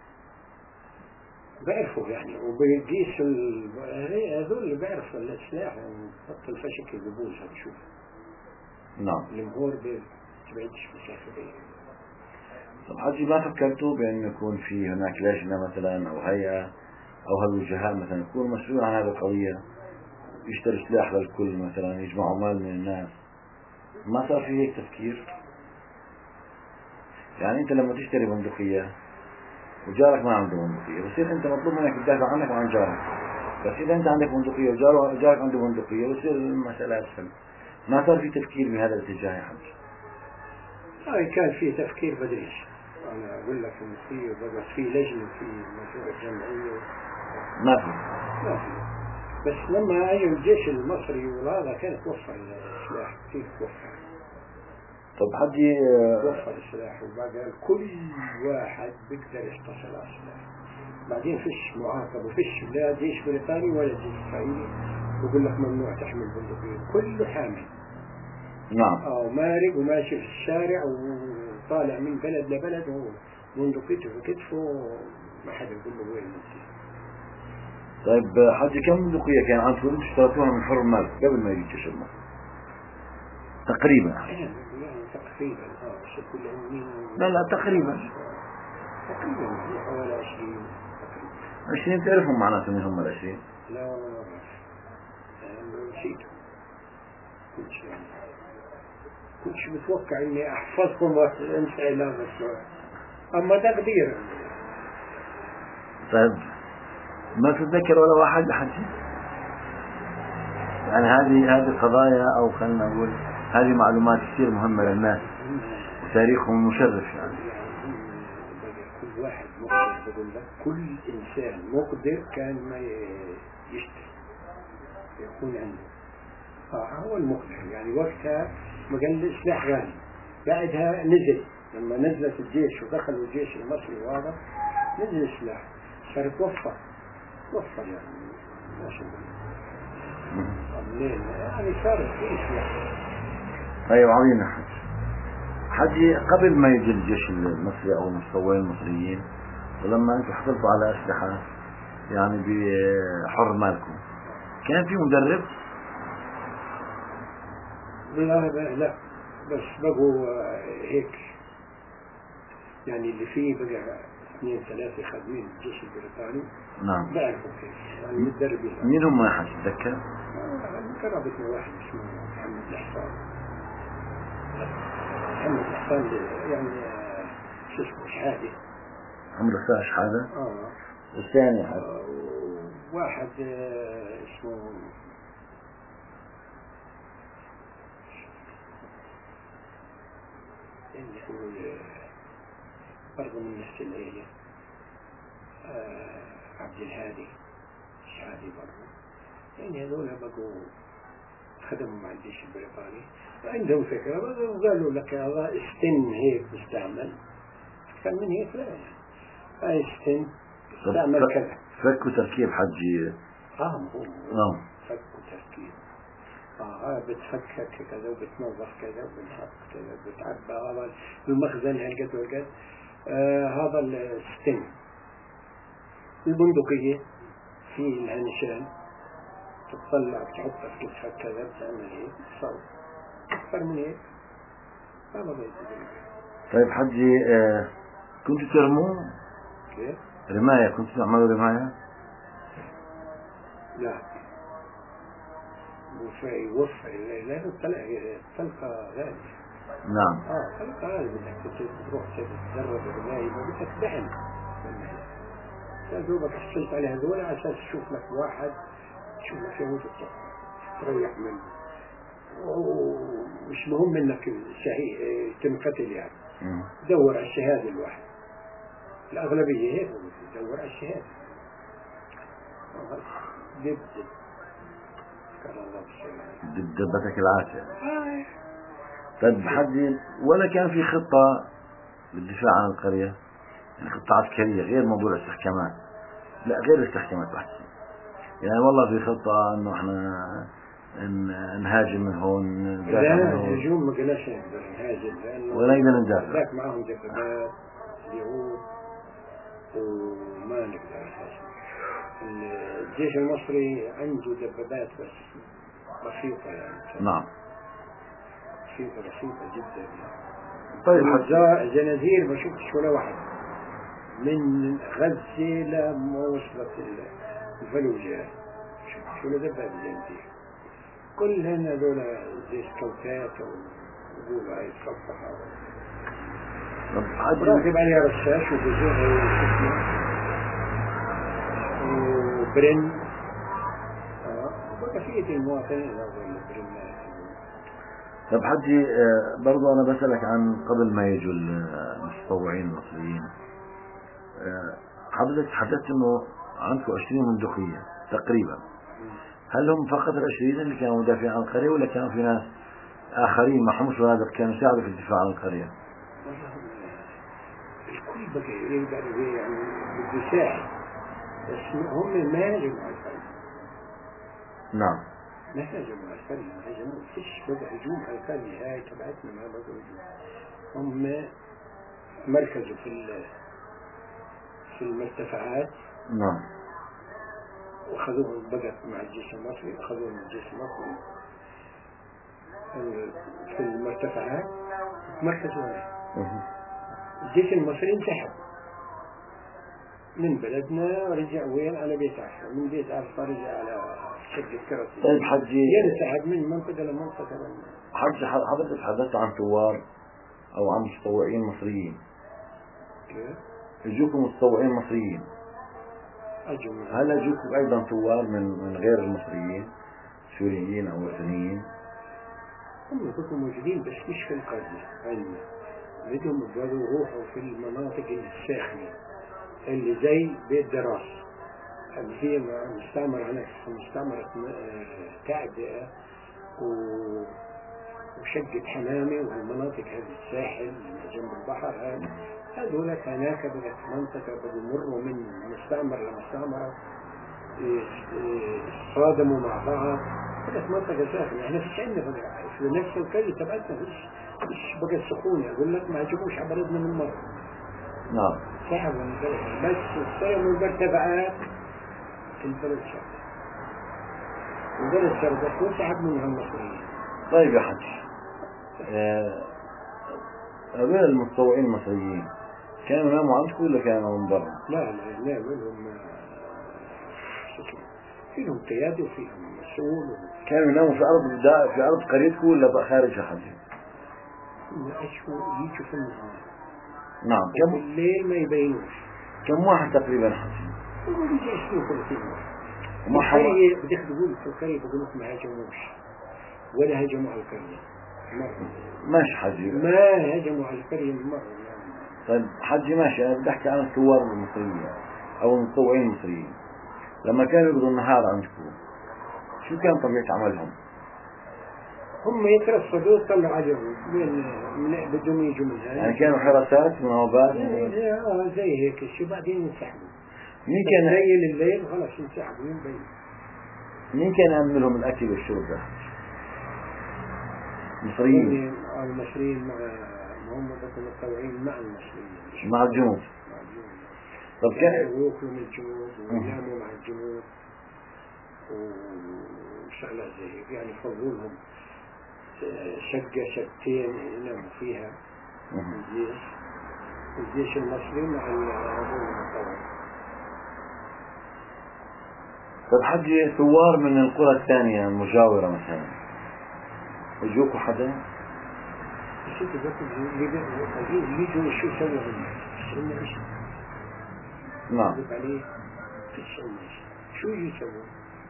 بعرفوا يعني وبيقيسوا هذول اللي بيعرفوا السلاح وحط الفشك الجبوز هذا شوف. نعم. المهور بتبعدش مسافة بعيدة. طب حجي ما فكرتوا بأن يكون في هناك لجنة مثلا أو هيئة أو هالوجهاء مثلا يكون مسؤول عن هذه القضية يشتري سلاح للكل مثلا يجمعوا مال من الناس؟ ما صار في هيك تفكير؟ يعني أنت لما تشتري بندقية وجارك ما عنده بندقية، بصير أنت مطلوب منك تدافع عنك وعن جارك. بس إذا أنت عندك بندقية وجارك عنده بندقية بصير المسألة أسهل. ما صار في تفكير بهذا الاتجاه يا حج؟ هاي كان في تفكير بدريش. أنا أقول لك إن في بقى في لجنة في مشروع الجمعية ما في. ما في. بس لما أجى الجيش المصري وهذا كان توفر السلاح كثير توفر. طب حجي توفر السلاح وبقى كل واحد بيقدر يحتصل على السلاح. بعدين فيش معاقبة وفيش لا جيش بريطاني ولا جيش إسرائيلي ويقول لك ممنوع تحمل بندقية، كله حامل. نعم. أو مارق وماشي في الشارع وطالع من بلد لبلد وبندقيته في كتفه ما حدا يقول له وين انت. طيب حجي كم بندقية كان عندكم اشتريتوها من حر المال قبل ما يجي الجيش المصري؟ تقريبا. يعني تقريبا اه شو كل مين. لا لا تقريبا. تقريبا يعني حوالي عشرين تقريبا. عشرين تعرفهم معناته من هم العشرين؟ لا والله ما بعرف. يعني نسيت. كل شيء كل شيء متوقع اني احفظهم وانسى الى بس اما تقدير. طيب ما تتذكر ولا واحد بحجي؟ يعني هذه هذه قضايا او خلينا نقول هذه معلومات كثير مهمة للناس وتاريخهم مشرف يعني. كل واحد مقدر بقول لك كل انسان مقدر كان ما يشتري يكون عنده. اه هو المقدر يعني وقتها ما قال السلاح غالي. بعدها نزل لما نزلت الجيش ودخلوا الجيش المصري وهذا نزل السلاح صار توفر توفر يعني ما شاء الله. يعني صار في سلاح. طيب عظيم يا حج. حجي قبل ما يجي الجيش المصري او المستوين المصريين ولما انتم حصلتوا على اسلحة يعني بحر مالكم كان في مدرب؟ لا لا بس بقوا هيك يعني اللي فيه بقى اثنين ثلاثة خادمين الجيش البريطاني. نعم. بعرفوا كيف يعني متدربين. مين هم يا حج تذكر؟ قرابتنا واحد اسمه محمد الحصان. محمد الحصان يعني شو اسمه شحادة. محمد الحصان شحادة؟ اه. والثاني حج؟ آه واحد آه اسمه اللي هو برضه من نفس العيلة آه عبد الهادي الشهادي برضه. يعني هذول بقوا خدموا مع الجيش البريطاني وعندهم فكرة وقالوا لك هذا استن هيك مستعمل أكثر من هيك لا يعني هاي استن استعمل كذا. فكوا تركيب حجي. اه هو نعم. فكوا تركيب. اه بتفكك كذا وبتنظف كذا وبنحط كذا وبتعبى هذا المخزن هالقد والقد. آه هذا الستن. البندقية في لها نشان تطلع بتحطها في كتفك كذا بتعمل هيك صوت أكثر من هيك هذا بيت. طيب حجي آه كنتوا ترموا؟ كيف؟ رماية كنتوا تعملوا رماية؟ لا وفي وفر لأنه الطلقة غالية. نعم. اه طلقة غالية بدك تروح تتدرب رماية ما بدك دعم دوبك حصلت على هذول على أساس تشوف لك واحد تشوف لك يموت تريح منه ومش مهم انك شهيد تنقتل يعني. م. دور على الشهادة الواحد الأغلبية هيك دور على الشهادة. دب دب كان الله بالسلامة. دب دبتك العافية. آه. طيب حجي ولا كان في خطة للدفاع عن القرية؟ يعني خطة عسكرية غير موضوع الاستحكامات؟ لا غير الاستحكامات بحكي يعني والله في خطة انه احنا نهاجم من هون ندافع من هون. لا هجوم ما قلناش نقدر نهاجم لأنه ولا نقدر ندافع. ذاك معهم دبابات اليهود وما نقدر نهاجم. الجيش المصري عنده دبابات بس بسيطة يعني. نعم. بسيطة بسيطة جدا يعني. طيب جنازير ما شفتش ولا واحد من غزة لما وصلت الفلوجة شفتش ولا دبابة جنازير. كلهن هذول زي سكوتات ويقولوا هاي تصفح راكب عليها رشاش وبزوغ وبرن وبقية المواطنين هذول البرنات. طب حجي برضو أنا بسألك عن قبل ما يجوا المتطوعين المصريين، حضرتك حدثت إنه عندكم عشرين مندوقية تقريبا، هل هم فقط العشرين اللي كانوا مدافعين عن القرية ولا كانوا في ناس آخرين ما حمش هذا كانوا يساعدوا في الدفاع عن القرية؟ الكل بقى يقدر يعني بده يساعد بس هم ما هاجموا على القرية. نعم. ما هاجموا على القرية، ما هاجموا فيش بقى هجوم على القرية هاي تبعتنا ما بقى هجوم. هم مركزوا في في المرتفعات. نعم. وأخذوهم بقت مع الجيش المصري، أخذوهم من الجيش المصري في المرتفعات مركزوا هنا. الجيش المصري انسحب من بلدنا ورجع وين على بيت عفا، من بيت عفا رجع على شق الكرسي. طيب حجي ينسحب من منطقة لمنطقة. حجي حضرتك تحدثت عن ثوار أو عن متطوعين مصريين. كيف؟ يجوكم متطوعين مصريين. أجمع. هل يجوكم أيضا ثوار من من غير المصريين سوريين أو وطنيين؟ هم يكونوا موجودين بس مش في القرية عندنا، بدهم يقدروا يروحوا في المناطق الساخنة اللي زي بيت دراس اللي هي مستعمرة هناك، مستعمرة تعبئة وشقة حمامة والمناطق هذه الساحل جنب البحر هذا هذول هناك بقت منطقة بيمروا من مستعمرة لمستعمرة صادموا مع بعض، بقت منطقة ساخنة. احنا فيش عندنا بقى في نفس القرية تبعتنا فيش فيش بقت سخونة، يقول لك ما عجبوش على بلدنا من مرة. نعم. سحبوا من البلد بس استلموا المرتفعات البلد شرد البلد شرد وسحب منها المصريين. طيب يا حج هذول آه المتطوعين المصريين كانوا ناموا عندكم ولا كانوا من برا؟ لا لا لا منهم فيهم قيادة وفيهم مسؤول. كانوا يناموا في أرض في أرض قريتكم ولا خارجها حجي؟ يجوا يجوا في النهار. نعم. كم الليل ما يبينوش. كم واحد تقريبا حجي؟ يقولوا يجي عشرين ثلاثين واحد. وما حوا بدك تقول في القرية بقول لك ما هاجموش ولا هاجموا على القرية مرة. ماشي حجي. ما هاجموا على القرية مرة. طيب حجي ماشي، أنا بدي أحكي عن الثوار المصريين أو المتطوعين المصريين لما كانوا يقضوا النهار عندكم شو كان طبيعة عملهم؟ هم يترصدوا يطلعوا عليهم من من بدهم يجوا من هذا. يعني كانوا حراسات مناوبات؟ اه زي هيك شو بعدين ينسحبوا. مين كان ليل الليل خلاص ينسحبوا ينبين. مين كان يعمل لهم الأكل والشرب ده؟ المصريين. المصريين مع هم متطوعين مع المصريين. مع الجنوب. مع الجنوب. طب كان يأكلوا من الجنوب ويناموا مع الجنوب وشغلات زي هيك، يعني يفضلوا لهم شقة شقتين يناموا فيها الجيش الجيش المصري مع العدو المتطوع. طب حجي ثوار من القرى الثانية المجاورة مثلا يجوكوا حدا؟ شو تقول اللي يجوا شو سووا هم؟ هم ايش؟ نعم. عليه فيش شو يسووا؟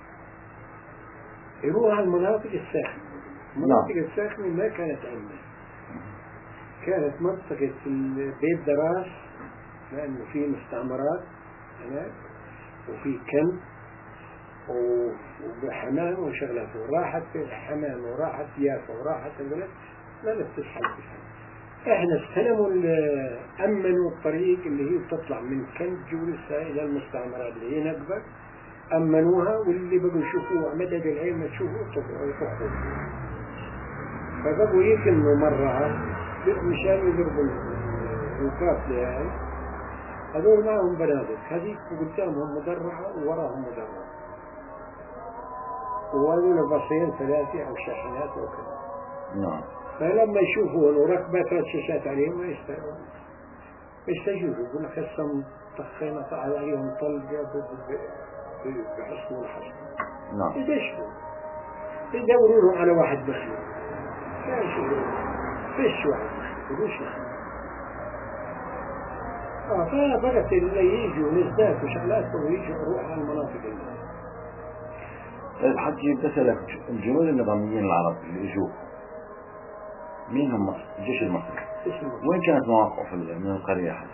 يروحوا على المناطق الساخنة. المناطق الساخنة ما كانت أمنة، كانت منطقة البيت دراس لأنه في مستعمرات هناك وفي كم وحمام وشغلات، وراحت الحمام وراحت يافا وراحت البلد لا لا تسحب تسحب. احنا استلموا أمنوا الطريق اللي هي تطلع من كنج ولسه إلى المستعمرات اللي هي نقبة، أمنوها واللي بقوا يشوفوها مدد العين ما تشوفوا يطخوا. فبقوا يكنوا مرة مشان يضربوا القافلة هاي، هذول معهم بنادق، هذيك قدامهم مدرعة ووراهم مدرعة، وهذول باصين ثلاثة أو شاحنات وكذا. نعم. فلما يشوفون وركبة ثلاث شاشات عليهم ما يستجيبوا يستجيبوا يقول لك هسه طخينا طلع عليهم طلقة بحسن الحسن. نعم. يدشوا يدوروا لهم على واحد مخلوق، لا شيء فيش واحد مخلوق، وش اه فبدأت اللي يجوا نزداد وشغلات ويجوا يروحوا على المناطق اللي. طيب حجي بسألك الجنود النظاميين العرب اللي اجوا مين هم الجيش المصري؟ وين كانت مواقعه من القرية حج؟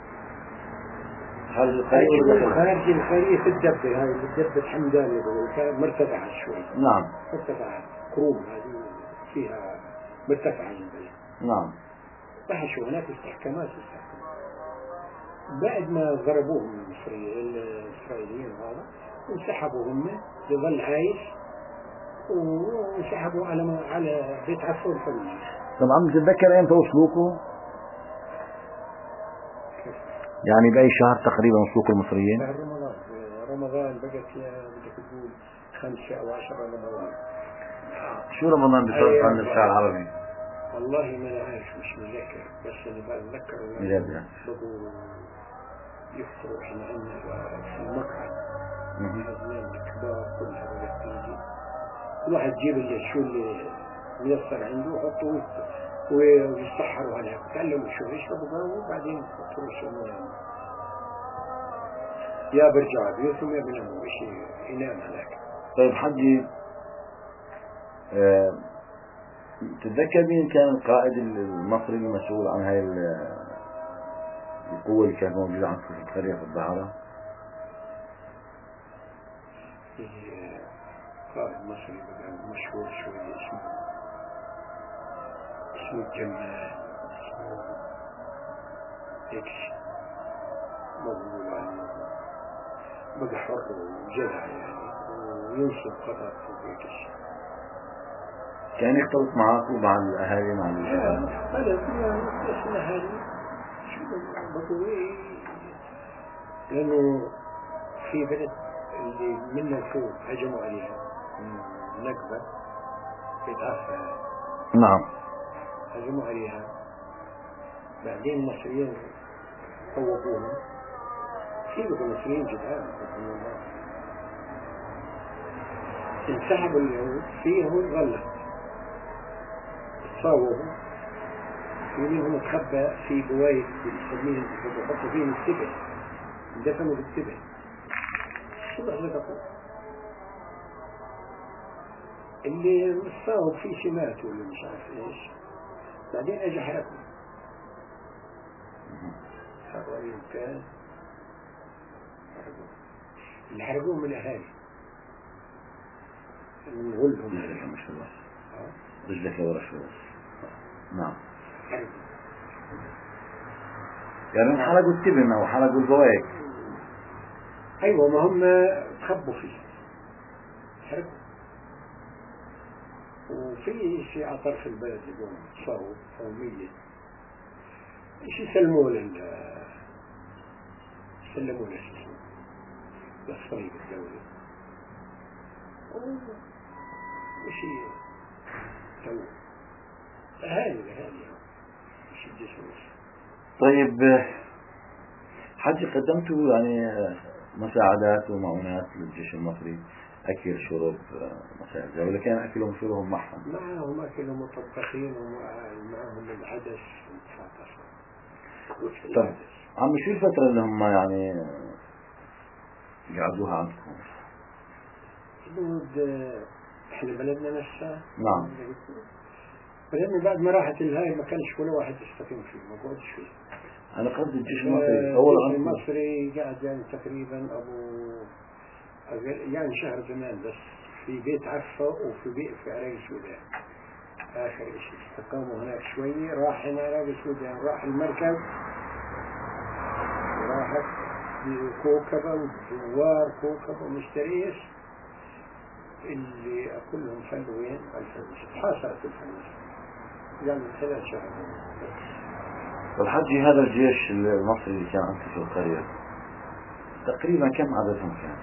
خارج القرية ولا خارج القرية في الدبة، هاي الدبة حمدان اللي مرتفعة شوي. نعم. مرتفعة كروم هذه فيها مرتفعة جدا. نعم. بحشوا هناك استحكامات استحكامات. بعد ما ضربوهم المصريين الإسرائيليين هذا انسحبوا هم لظل عايش وانسحبوا على على بيت عفور الفلوس. طبعا تتذكر امتى وصلوكوا؟ يعني بأي شهر تقريبا وصلوكوا المصريين؟ شهر رمضان. رمضان بقت يا بدك تقول خمسة أو عشرة رمضان. شو رمضان بفرق عن الشهر العربي؟ والله ما أنا عارف مش متذكر، بس أنا بتذكر مجد بقوا يفطروا إحنا عندنا في المقعد الأزمان الكبار كلها بقت تيجي كل واحد يجيب اللي شو اللي ميسر عنده وحطوه ويسحروا عليها يتعلموا شو يشربوا قهوة وبعدين يفطروا يسوون يا برجع بيوتهم يا بيناموا شيء ينام هناك. طيب حجي أه تتذكر مين كان القائد المصري المسؤول عن هاي القوة اللي كانت موجودة عندكم في القرية في الظهرة؟ قائد مصري بقى مشهور شوي اسمه اسمه الجمال اسمه اكس مقبول عنه بقى حر وجدع يعني وينصب خطأ في اكس. كان يختلط معاكم مع الأهالي مع الجيران؟ هذا يعني بس الأهالي شو بقوا إيه لأنه في بلد اللي منا فوق هجموا عليها النكبة بتعرفها. نعم. هجموا عليها بعدين المصريين طوقوهم في بقوا مصريين جدعان انسحبوا اليهود في يهود غلط صاوبوا في منهم تخبى في بوايت بالسمين بحطوا فيهم السبع دفنوا بالسبع الصبح لقطوا اللي صاوب فيه سمات ولا مش عارف ايش بعدين اجى حرقوا حرقوا عليهم كان حرقوا اللي حرقوهم من الاهالي من غلهم رجلك ما شاء الله رجلك ورا شوي. نعم. يعني حرقوا التبن او حرقوا البوايك. ايوه ما هم تخبوا فيه حرقوا وفي شيء على طرف البلد يقولون صاروا قومية ايش يسلموا لل سلموا للشيء للصليب الدولي وشيء تو هذه هذه مش الجسم. طيب حجي قدمتوا يعني مساعدات ومعونات للجيش المصري أكل شرب مساعدة ولا كان أكلهم شربهم معهم؟ معهم أكلهم مطبخين ومعهم العدس والفاطس. طيب عم شو الفترة اللي هم يعني قعدوها عندكم؟ حدود احنا بلدنا نفسها. نعم. بلدنا بعد ما راحت الهاي ما كانش ولا واحد يستقيم فيه ما قعدش فيه. أنا قصدي الجيش المصري أول الجيش المصري قاعد يعني تقريبا أبو يعني شهر زمان بس في بيت عفة وفي بيت في عراق السودان آخر شيء استقاموا هناك شوي راح هنا عراق السودان راح المركز راحت كوكبة ودوار كوكبة ومشتريس اللي كلهم فلوا وين الفلوس حاصلت الفلوس يعني ثلاث شهور. والحجي هذا الجيش المصري اللي كان عندك في القرية تقريبا كم عددهم كان؟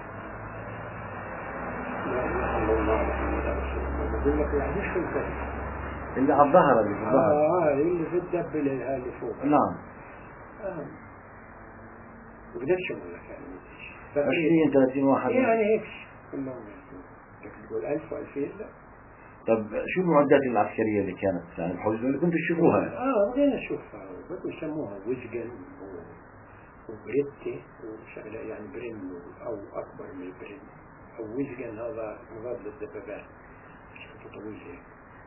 بقول لك يعني مش في القرية اللي على الظهر اللي في الظهر اه اللي في الدب اللي فوق. نعم. اه وقدرش اقول لك يعني عشرين ثلاثين واحد يعني هيك كلهم تقول ألف وألفين لا. طب شو المعدات العسكرية اللي كانت يعني الحوزة اللي كنتوا تشوفوها؟ اه بدينا نشوفها بدو يسموها وزقن وبريتي وشغلة يعني برن أو أكبر من البرن أو وزجن، هذا مضاد للدبابات شكله طويل هيك.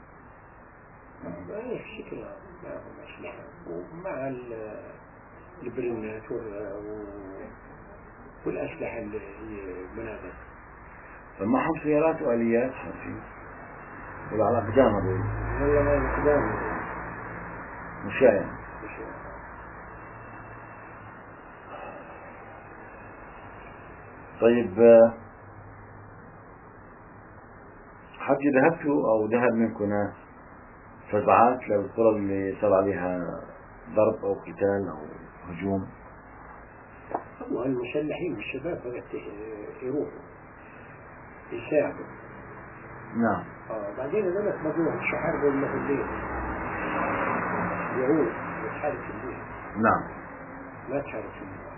ما شكلها معهم أسلحة ومع البرنات والأسلحة اللي هي منادق. فمعهم سيارات وآليات شايفين ولا على أقدام هذول؟ والله ما أقدام مشاية. طيب حتى ذهبتوا أو ذهب منكم ناس فزعات للقرى اللي صار عليها ضرب أو قتال أو هجوم؟ والله المسلحين والشباب بدأت يروحوا يساعدوا. نعم. آه بعدين لما تمضوها الشحار ولا في الليل يعود يتحارب في الليل. نعم. ما تحارب في النهار.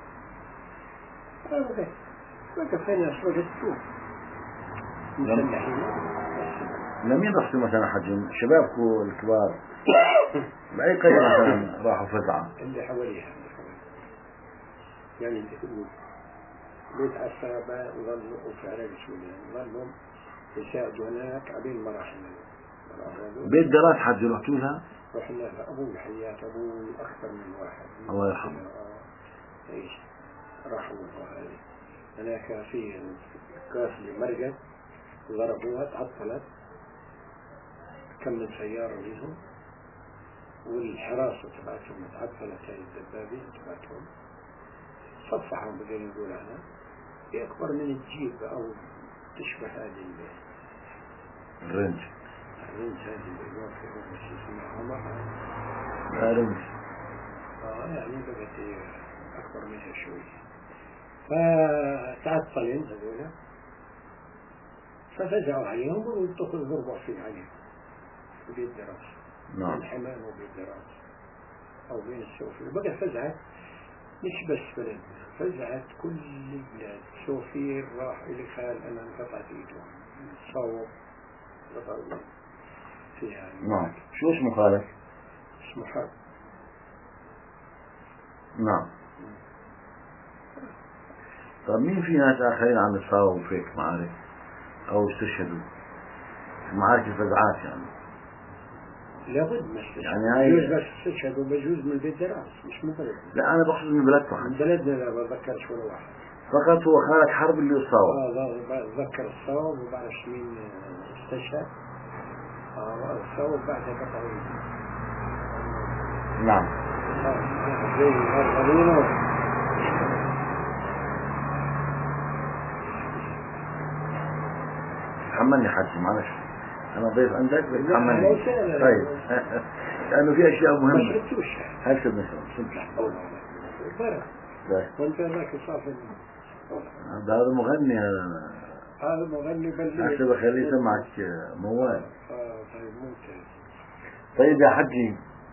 آه وقت وقت فينا أسرق السوق مسلحين. لمين رحتوا مثلا حجم شبابكم الكبار بأي قرية مثلا راحوا فزعة؟ اللي حواليها اللي حواليها يعني اللي تقول بيت عسابة وظلوا وفي عراق سوريا ظلوا يساعدوا هناك عبين مراحل. بيت دراس حج رحتوا لها؟ رحنا لها أبوي حيات أبوي أكثر من واحد. الله يرحمه. إيش راحوا هناك في قافلة مرقد ضربوها تعطلت كم من سيارة منهم والحراسة تبعتهم تعطلت هاي الدبابة تبعتهم صفحهم بقينا نقول عنها هي أكبر من الجيب أو تشبه هذه الرنج. الرنج هذه اللي يوفر بس اسمها عمر. لا رنج. آه يعني بقت هي أكبر منها شوية. فتعطلين هذولا ففزعوا عليهم وانتقلوا ضربوا فيه عليهم وبيت دراسة. نعم. الحمام وبيت دراسة أو بين السوفي وبقى فزعت مش بس بلدنا فزعت كل البلاد. سوفير راح إلي خال أنا انقطعت إيده صوب قطعوا فيها. نعم. شو اسمه خالك؟ اسمه حرب. نعم. طيب مين في ناس آخرين عم يتصاوبوا فيك معارك أو استشهدوا في معارك الفزعات يعني؟ لابد ما استشهدوا. يعني هاي بجوز بس استشهدوا بجوز من البيت دراس مش من بلدنا. لا أنا بقصد من بلدكم. من بلدنا لا بتذكرش ولا واحد. فقط هو خالك حرب اللي يتصاوب. اه بتذكر الصوب وبعرفش مين استشهد. اه الصوب بعدها قطعوا. نعم. اه زي الغربلين. تحملني حاج معلش أنا ضيف عندك بتحملني. لا طيب لأنه في أشياء مهمة. ما شفتوش هل شو مثلا شو برا وانت ذاك صافي. هذا مغني هذا. هذا مغني بل عشان بخليه يسمعك موال. اه طيب ممتاز. طيب يا حجي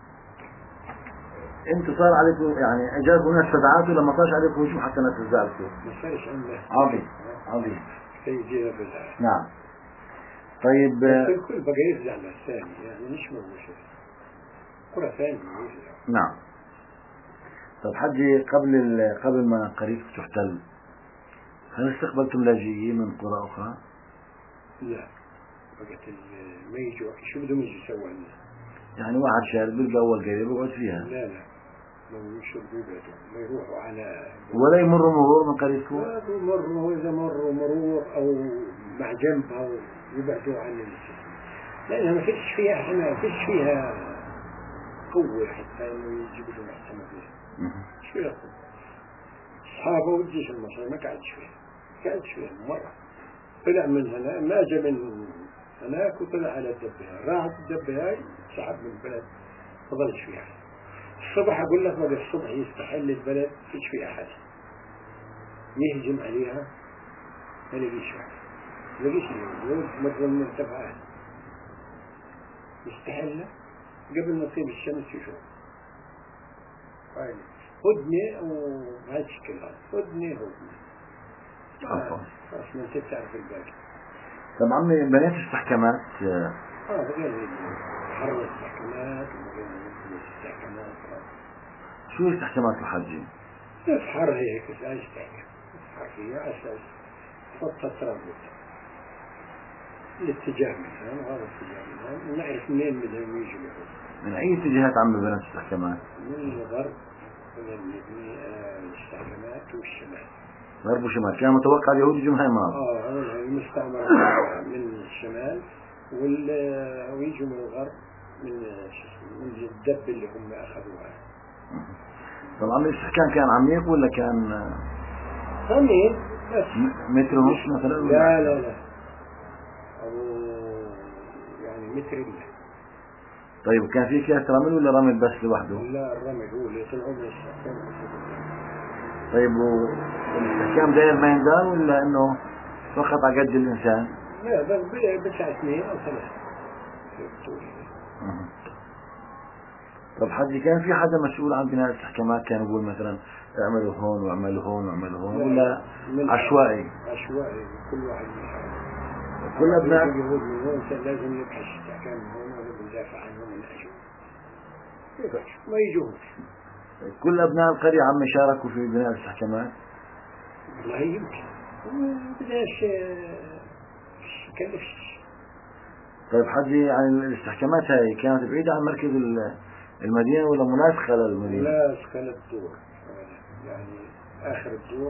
انت صار عليكم يعني اجاكم ناس فزعات ولا ما صارش عليكم هجوم حتى ناس فزعتوا؟ ما صارش عندنا. عظيم عظيم. سيدي فزع. نعم. طيب بس الكل بقى يفزع للثاني يعني مش موجود قرى ثانية يفزع. نعم. طيب حجي قبل قبل ما قريتك تحتل هل استقبلتم لاجئين من قرى أخرى؟ لا بقت ما يجوا شو بدهم يجوا يسووا عندنا؟ يعني واحد شارب بيلقى أول قرية بيقعد فيها. لا لا ما يشربوا يقعدوا ما يروحوا على ولا يمروا مرور من قريتكم؟ لا يمروا إذا مروا مرور أو مع جنب أو يبعدوا عن الجسم لأنها ما فيش فيها احنا ما فيش فيها قوة حتى إنه يجيبوا لهم أحسن فيها. مش فيها قوة. أصحابه والجيش المصري ما قعدش فيها. قعدش فيها مرة. طلع من هنا ما جاء من هناك وطلع على الدبة راحت الدبة هاي سحب من البلد ما ظلش فيها. الصبح أقول لك بقى الصبح يستحل البلد فيش فيها أحد يهجم عليها ما لقيش واحد ما لقيش اليوم مرة من المرتفعات يستحل قبل ما تغيب الشمس يشوف هدنة وهذا الشكل هدنة هدنة عفوا خلاص ما انت تعرف الباقي. طب عمي بنات استحكامات اه بقينا حرر استحكامات وبقينا استحكامات. شو استحكامات الحجي؟ اسحر هيك أجتك اسحر فيها أساس خطة تربط الاتجاه مثلا وهذا الاتجاه مثلا ونعرف منين بدهم يجوا. من أي اتجاهات عم بنات الاستحكامات؟ من الغرب من المستعمرات والشمال. غرب وشمال. كان متوقع اليهود يجوا من هاي المناطق. اه المستعمرات من الشمال وال ويجوا من الغرب من شو اسمه من الدب اللي هم أخذوها. طبعا الاستحكام كان عميق ولا كان عميق بس متر ونص مثلا؟ لا لا لا أو يعني متر إلا. طيب كان في كاس رمل ولا رمل بس لوحده؟ لا الرمل هو اللي طلعوا من الاستحكام. طيب والاستحكام داير ما يندار ولا انه فقط على قد الانسان؟ لا بس بتاع اثنين او ثلاثة. طب حد كان في حدا مسؤول عن بناء الاستحكامات كان يقول مثلا اعملوا هون واعملوا هون واعملوا هون ولا عشوائي؟ عشوائي كل واحد من حاله. كل ابناء اليهود من هون لازم نبحث الاستحكام من هون ولا بندافع عنهم من اجل ما يجوش. كل ابناء القرية عم يشاركوا في بناء الاستحكامات؟ والله يمكن بداش كلفش. طيب حجي يعني الاستحكامات هاي كانت بعيدة عن مركز المدينة ولا مناسخة للمدينة؟ مناسخة للدور يعني آخر الدور.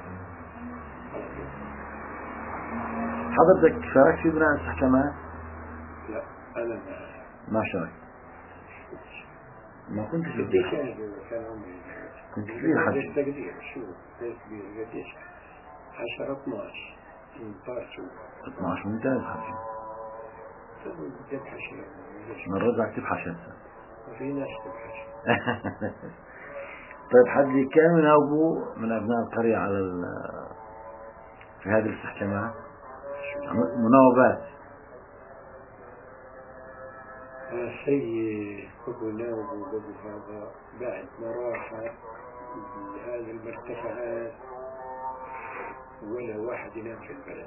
حضرتك شاركت في بناء الاستحكامات؟ لا أنا ما ما شارك. ما كنت في قديش أنا كان عمري كنت كبير حجي. التقدير شو كبير قديش عشرة اثناعش مبارشو اثناعش ممتاز حجي. تبحث من رجعك تبحث هسه. وفي ناس تبحث. طيب حجي كم من أبو من أبناء القرية على في هذه الاستحكامات؟ مناوبات. سيد أبو ناوب وأبو هذا بعد ما راح هذه المرتفعات ولا واحد ينام في البلد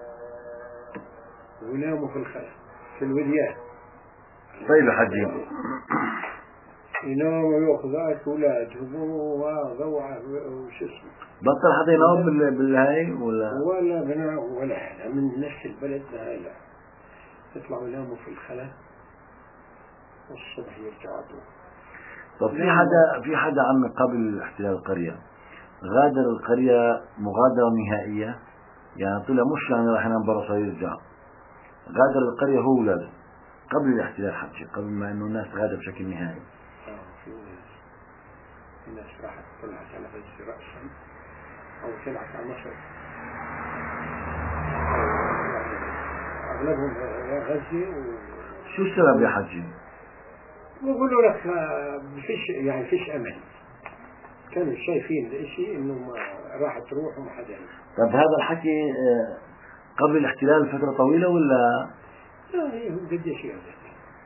وناموا في الخلا في الوديان. طيب يا حجي يناموا ويأخذ أولادهم وهذا وش اسمه بطل حدا ينام بالهاي ولا ولا بنا ولا حدا من نفس البلد هاي لا يطلعوا يناموا في الخلا والصبح يرجعوا. طب في حدا في حدا عم قبل احتلال القرية غادر القرية مغادرة نهائية يعني طلع مش يعني راح ينام برا يرجع غادر القرية هو ولاده قبل الاحتلال حتى قبل ما انه الناس تغادر بشكل نهائي؟ اه في ناس في ناس راحت طلعت على غزة رأسا او طلعت على مصر اغلبهم غزة و... شو السبب يا حجي؟ بيقولوا لك فيش يعني فيش امل كانوا شايفين الاشي انه ما راح تروح وما حدا. طب هذا الحكي قبل الاحتلال فترة طويلة ولا؟ لا هي هم قديش يعني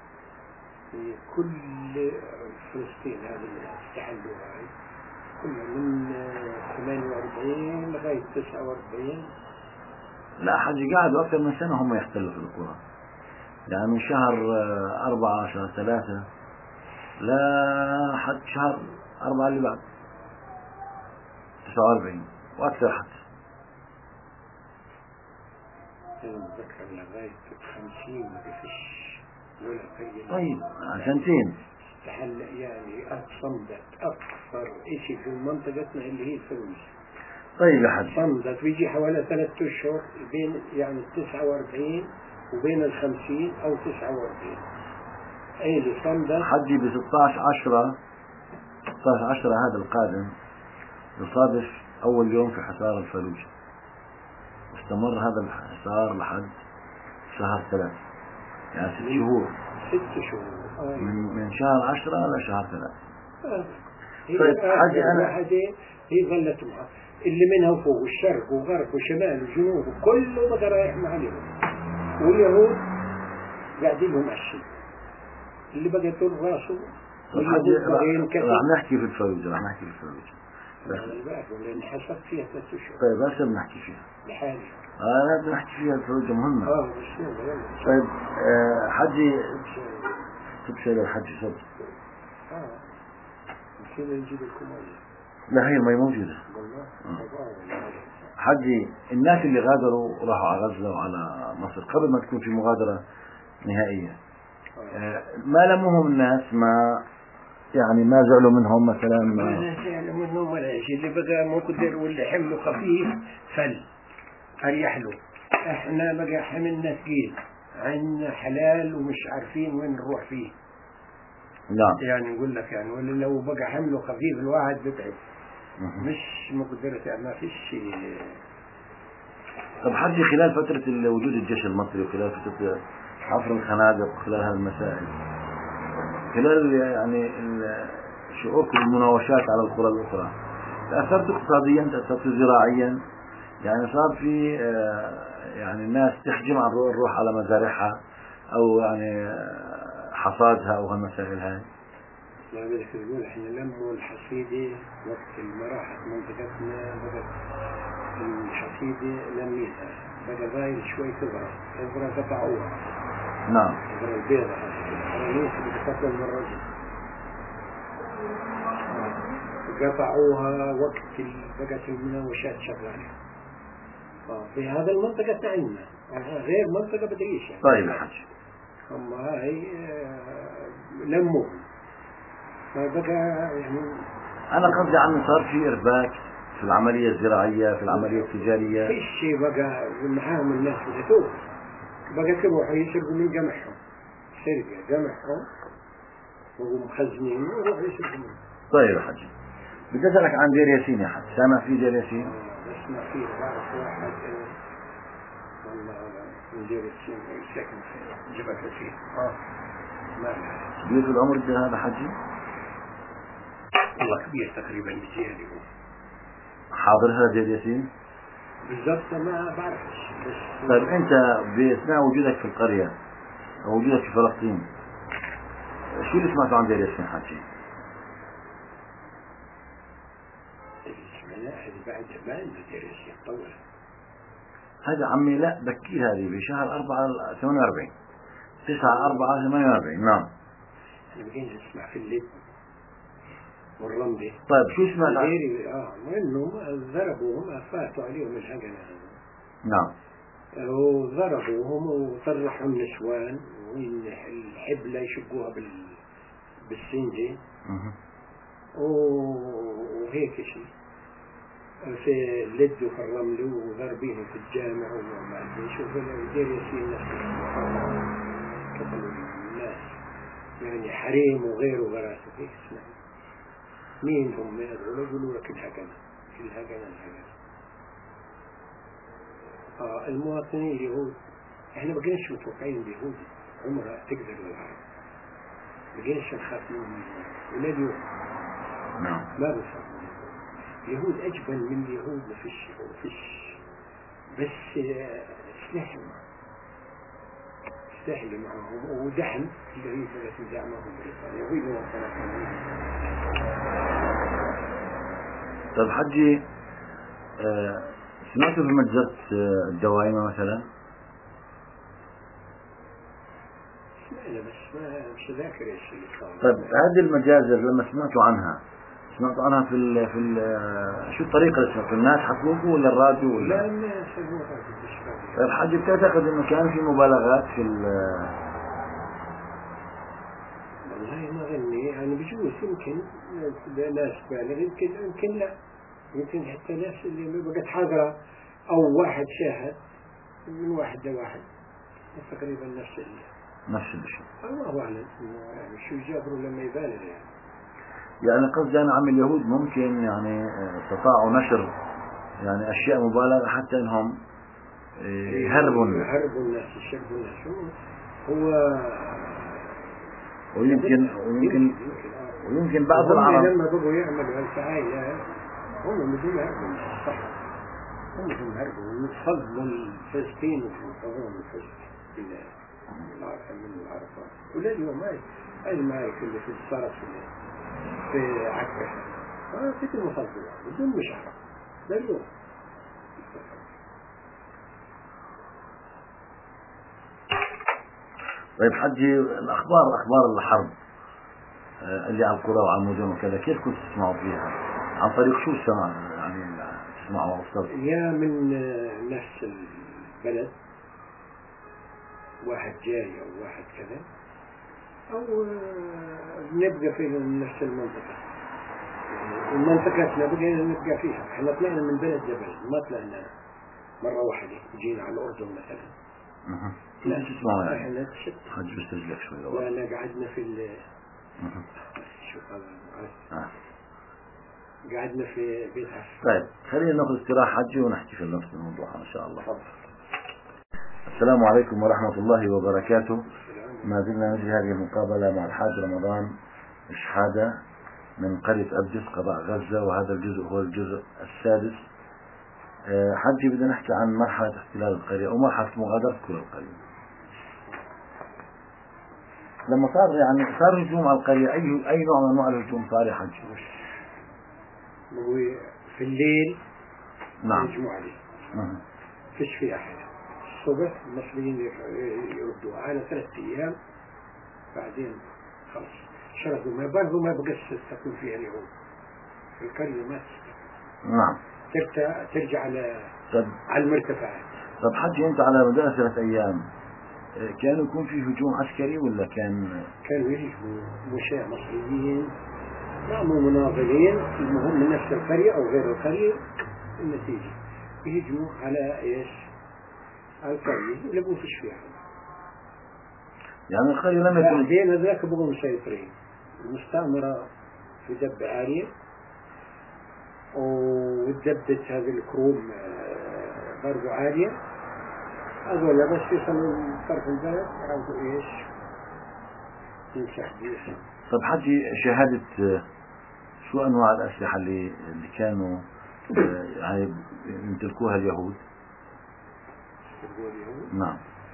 كل فلسطين هذه اللي استحلوها هاي كلها من ثمانية وأربعين لغاية تسعة وأربعين. لا حجي قعدوا أكثر من سنة هم يحتلوا في القرى يعني من شهر أربعة شهر ثلاثة لا حد شهر أربعة اللي بعد تسعة وأربعين وأكثر حتى. أنا متذكر لغاية خمسين ما فيش ولا قرية. طيب سنتين استحل يعني صمدت أكثر إشي في منطقتنا اللي هي الفلوس. طيب يا حج صمدت بيجي حوالي ثلاثة أشهر بين يعني التسعة وأربعين وبين الخمسين أو تسعة وأربعين. أي اللي صمدت حجي ب ستة عشر عشرة ستة عشر عشرة هذا القادم يصادف أول يوم في حصار الفلوجة استمر هذا الحصار لحد شهر ثلاثة يعني ست شهور ست شهور آه. من من شهر عشرة لشهر ثلاثة. آه. طيب حاجة أنا واحدة هي ظلت معها اللي منها وفوق الشرق وغرب وشمال وجنوب كله بقى رايح مع اليهود واليهود قاعدين لهم عشرين اللي بقى طول راسه. راح نحكي في الفلوجة راح نحكي في الفلوجة لأن حسب فيها ثلاث أشهر. طيب هسه بنحكي فيها لحالي آه لا بنحكي فيها الفلوجة مهمة. اه بس يلا طيب آه حجي تبشر الحجي صدق اه كذا نجيب لكم لا هي المي موجودة والله. حجي. الناس اللي غادروا راحوا على غزة وعلى مصر قبل ما تكون في مغادرة نهائية، ما لمهم الناس، ما يعني ما زعلوا منهم مثلا؟ ما زعلوا منهم ولا شيء. اللي بقى مقدر واللي حمله خفيف فل أريح له. احنا بقى حملنا ثقيل، عندنا حلال ومش عارفين وين نروح فيه. نعم. يعني نقول لك يعني ولا لو بقى حمله خفيف الواحد بتعب، مش مقدرة يعني ما فيش شيء. طب حجي، خلال فترة وجود الجيش المصري وخلال فترة حفر الخنادق وخلال هالمسائل، خلال يعني شعوركم بالمناوشات على القرى الأخرى، تأثرت اقتصاديا، تأثرت زراعيا؟ يعني صار في يعني الناس تحجم عن الروح على مزارعها أو يعني حصادها أو هالمسائل هاي؟ ما بدك تقول احنا لموا الحصيدة وقت المراحل منطقتنا، بدأت الحصيدة لميتها، بقى ضايل شوي كبرة كبرة قطعوها. نعم. كبرة البيضة الحرانيس بتقطع من الرجل، قطعوها وقت بقت المناوشات شغالة. في هذا المنطقة عندنا غير منطقة بدريش يعني. طيب يا حاج. هم هاي لموا فبقى يعني. أنا قصدي عنه صار في إرباك في العملية الزراعية، في العملية التجارية. في شيء بقى معاهم الناس بتوه بقى يروحوا يسرقوا من جمعهم، سرقة جمعهم ومخزنين ويروحوا يسرقوا منه. طيب يا حاج، بدي أسألك عن دير ياسين يا حاج، سامع في دير ياسين؟ آه بسمع فيه، بعرف واحد والله من دير ياسين ساكن في جبل ياسين. اه ما كبير في العمر ده هذا حجي؟ والله كبير تقريبا بزيادة. حاضر هذا دير ياسين؟ بالضبط ما بعرفش. طيب أنت بأثناء وجودك في القرية أو وجودك في فلسطين، شو اللي سمعته عن دير ياسين حجي؟ هذه بعد ما عندنا دير ياسين طول. هذا عمي لا بكي، هذه بشهر أربعة ثمانية وأربعين، تسعة أربعة ثمانية وأربعين. نعم. أنا بقيت أسمع في الليل والرملة. طيب شو سمعت عن؟ اه وإنهم ضربوهم فاتوا عليهم الهجنة. نعم. وضربوهم وطرحوا النسوان والحبلة يشقوها بال بالسنجة وهيك شيء في اللد وفي الرمل وضربيهم في الجامع وما أدري شو. دير ياسين قتلوا الناس يعني حريم وغيره وغراسة. هيك اسمع مين هم يدعوا يقولوا لك الهجنة الهجنة الهجنة. آه المواطنين اليهود احنا ما كناش متوقعين اليهود عمرها تقدر العرب، ما كناش نخاف منهم ولا اليوم. نعم. ما بنخاف منهم. اليهود أجبن من اليهود ما فيش ما فيش بس سلاح سلاح اللي معهم ودعم اللي هي ثلاث دعمهم بريطانيا وين طيب حجي، آه سمعتوا بمجزرة الدوائمة مثلا؟ سمعنا بس ما مش ذاكر ايش اللي صار. طيب هذه المجازر لما سمعتوا عنها، سمعتوا عنها في ال في ال شو الطريقة اللي سمعتوا؟ الناس حكوكوا ولا الراديو ولا؟ لا الناس سمعوها في الشارع. طيب حجي، بتعتقد انه كان في مبالغات في ال؟ والله ما غني يعني بجوز يمكن ناس بالغ، يمكن يمكن لا، يمكن حتى ناس اللي بقت حاضرة أو واحد شاهد من واحد لواحد تقريبا نفس الشيء. نفس الشيء. الله أعلم يعني شو جابروا لما يبالغ يعني. يعني قصدي أنا عم اليهود ممكن يعني استطاعوا نشر يعني أشياء مبالغة حتى إنهم يهربوا الناس. يهربوا الناس يشربوا الناس. هو ويمكن ويمكن ويمكن بعض العرب لما بقوا يعملوا هالفعاية هم بدون يهربوا صح، هم بدون يهربوا ويفضلوا الفلسطين ويفضلون الفلسطين العرب من العرفات. ولا اليوم هاي هاي المعارك اللي في الصرف في عكا اه في المفضلة بدون مشاعر لا اليوم. طيب حجي، الأخبار أخبار الحرب اللي على القرى وعلى المدن وكذا كيف كنت تسمعوا فيها؟ عن طريق شو السماع يعني تسمعوا أستاذ؟ يا من نفس البلد واحد جاي أو واحد كذا، أو نبقى في نفس المنطقة. يعني المنطقة بقينا نبقى فيها. احنا طلعنا من بلد لبلد، ما طلعنا مرة واحدة جينا على الأردن مثلا. اها. لا تسمعوا يعني. احنا تشت. خد بس رجلك شوي. لا لا قعدنا في ال اها. شو هذا؟ آه. قعدنا في بيت عفان. طيب خلينا ناخذ استراحة حجي ونحكي في نفس الموضوع إن شاء الله. السلام عليكم ورحمة الله وبركاته. ما زلنا نجري هذه المقابلة مع الحاج رمضان شحادة من قرية أبدس قضاء غزة، وهذا الجزء هو الجزء السادس. حجي بدنا نحكي عن مرحلة احتلال القرية أو مرحلة مغادرتكم للقرية. لما صار يعني صار هجوم على القرية، أي أي نوع من أنواع الهجوم صار يا حجي؟ في الليل نعم يهجموا عليه. أه. فيش في أحد. الصبح المصريين يردوا على ثلاث أيام، بعدين خلص شربوا ما برضو ما بقى تكون فيها اليهود في القرية، ما نعم ترجع ترجع على طب على المرتفعات. طب حجي أنت على مدار ثلاث أيام كانوا يكون في هجوم عسكري ولا كان؟ كانوا يهجموا مشاة مصريين، نعموا مناضلين، المهم من نفس القرية أو غير القرية. النتيجة يهجموا على إيش؟ على القرية يلقوا فيش فيها. يعني القرية لم يكن. بعدين هذاك بقوا مسيطرين. المستعمرة في دب عالية، ودبت هذه الكروم برضو عالية. هذول بس يصلوا طرف البلد عاوزوا إيش؟ ينسح بيهم. طب حجي شهادة شو أنواع الأسلحة اللي اللي كانوا يعني يمتلكوها اليهود؟ نعم.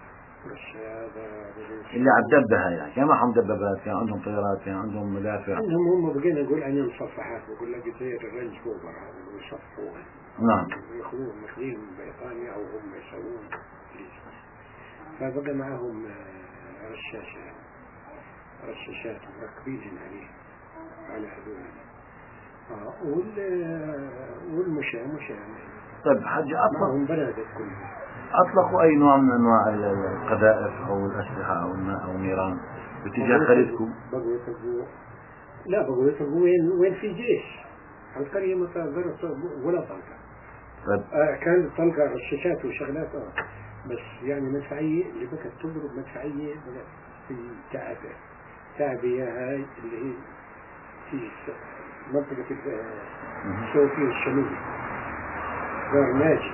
اللي على الدبة هاي يعني كان معهم دبابات، كان عندهم طيارات، كان عندهم مدافع. عندهم هم بقينا نقول عنهم صفحات، بقول لك زي الرنج فوبر ويصفوها. نعم. ياخذون ماخذين من بريطانيا أو هم يسوون. فبقى معهم رشاشات رشاشات مركبين عليه على هذول. آه وال والمشاة مشاة. طيب حجي أطلق معهم بنادق كلهم. أطلقوا أي نوع من أنواع القذائف أو الأسلحة أو أو النيران باتجاه قريتكم؟ بقوا يطلقوا. لا بقوا يطلقوا وين وين في جيش. القرية ما صارت ولا طلقة. طيب. آه كانت طلقة رشاشات وشغلات آه بس يعني مدفعية اللي بقت تضرب مدفعية في تعبة تعبية هاي اللي هي في منطقة السعودية الشمالية دار ناجي.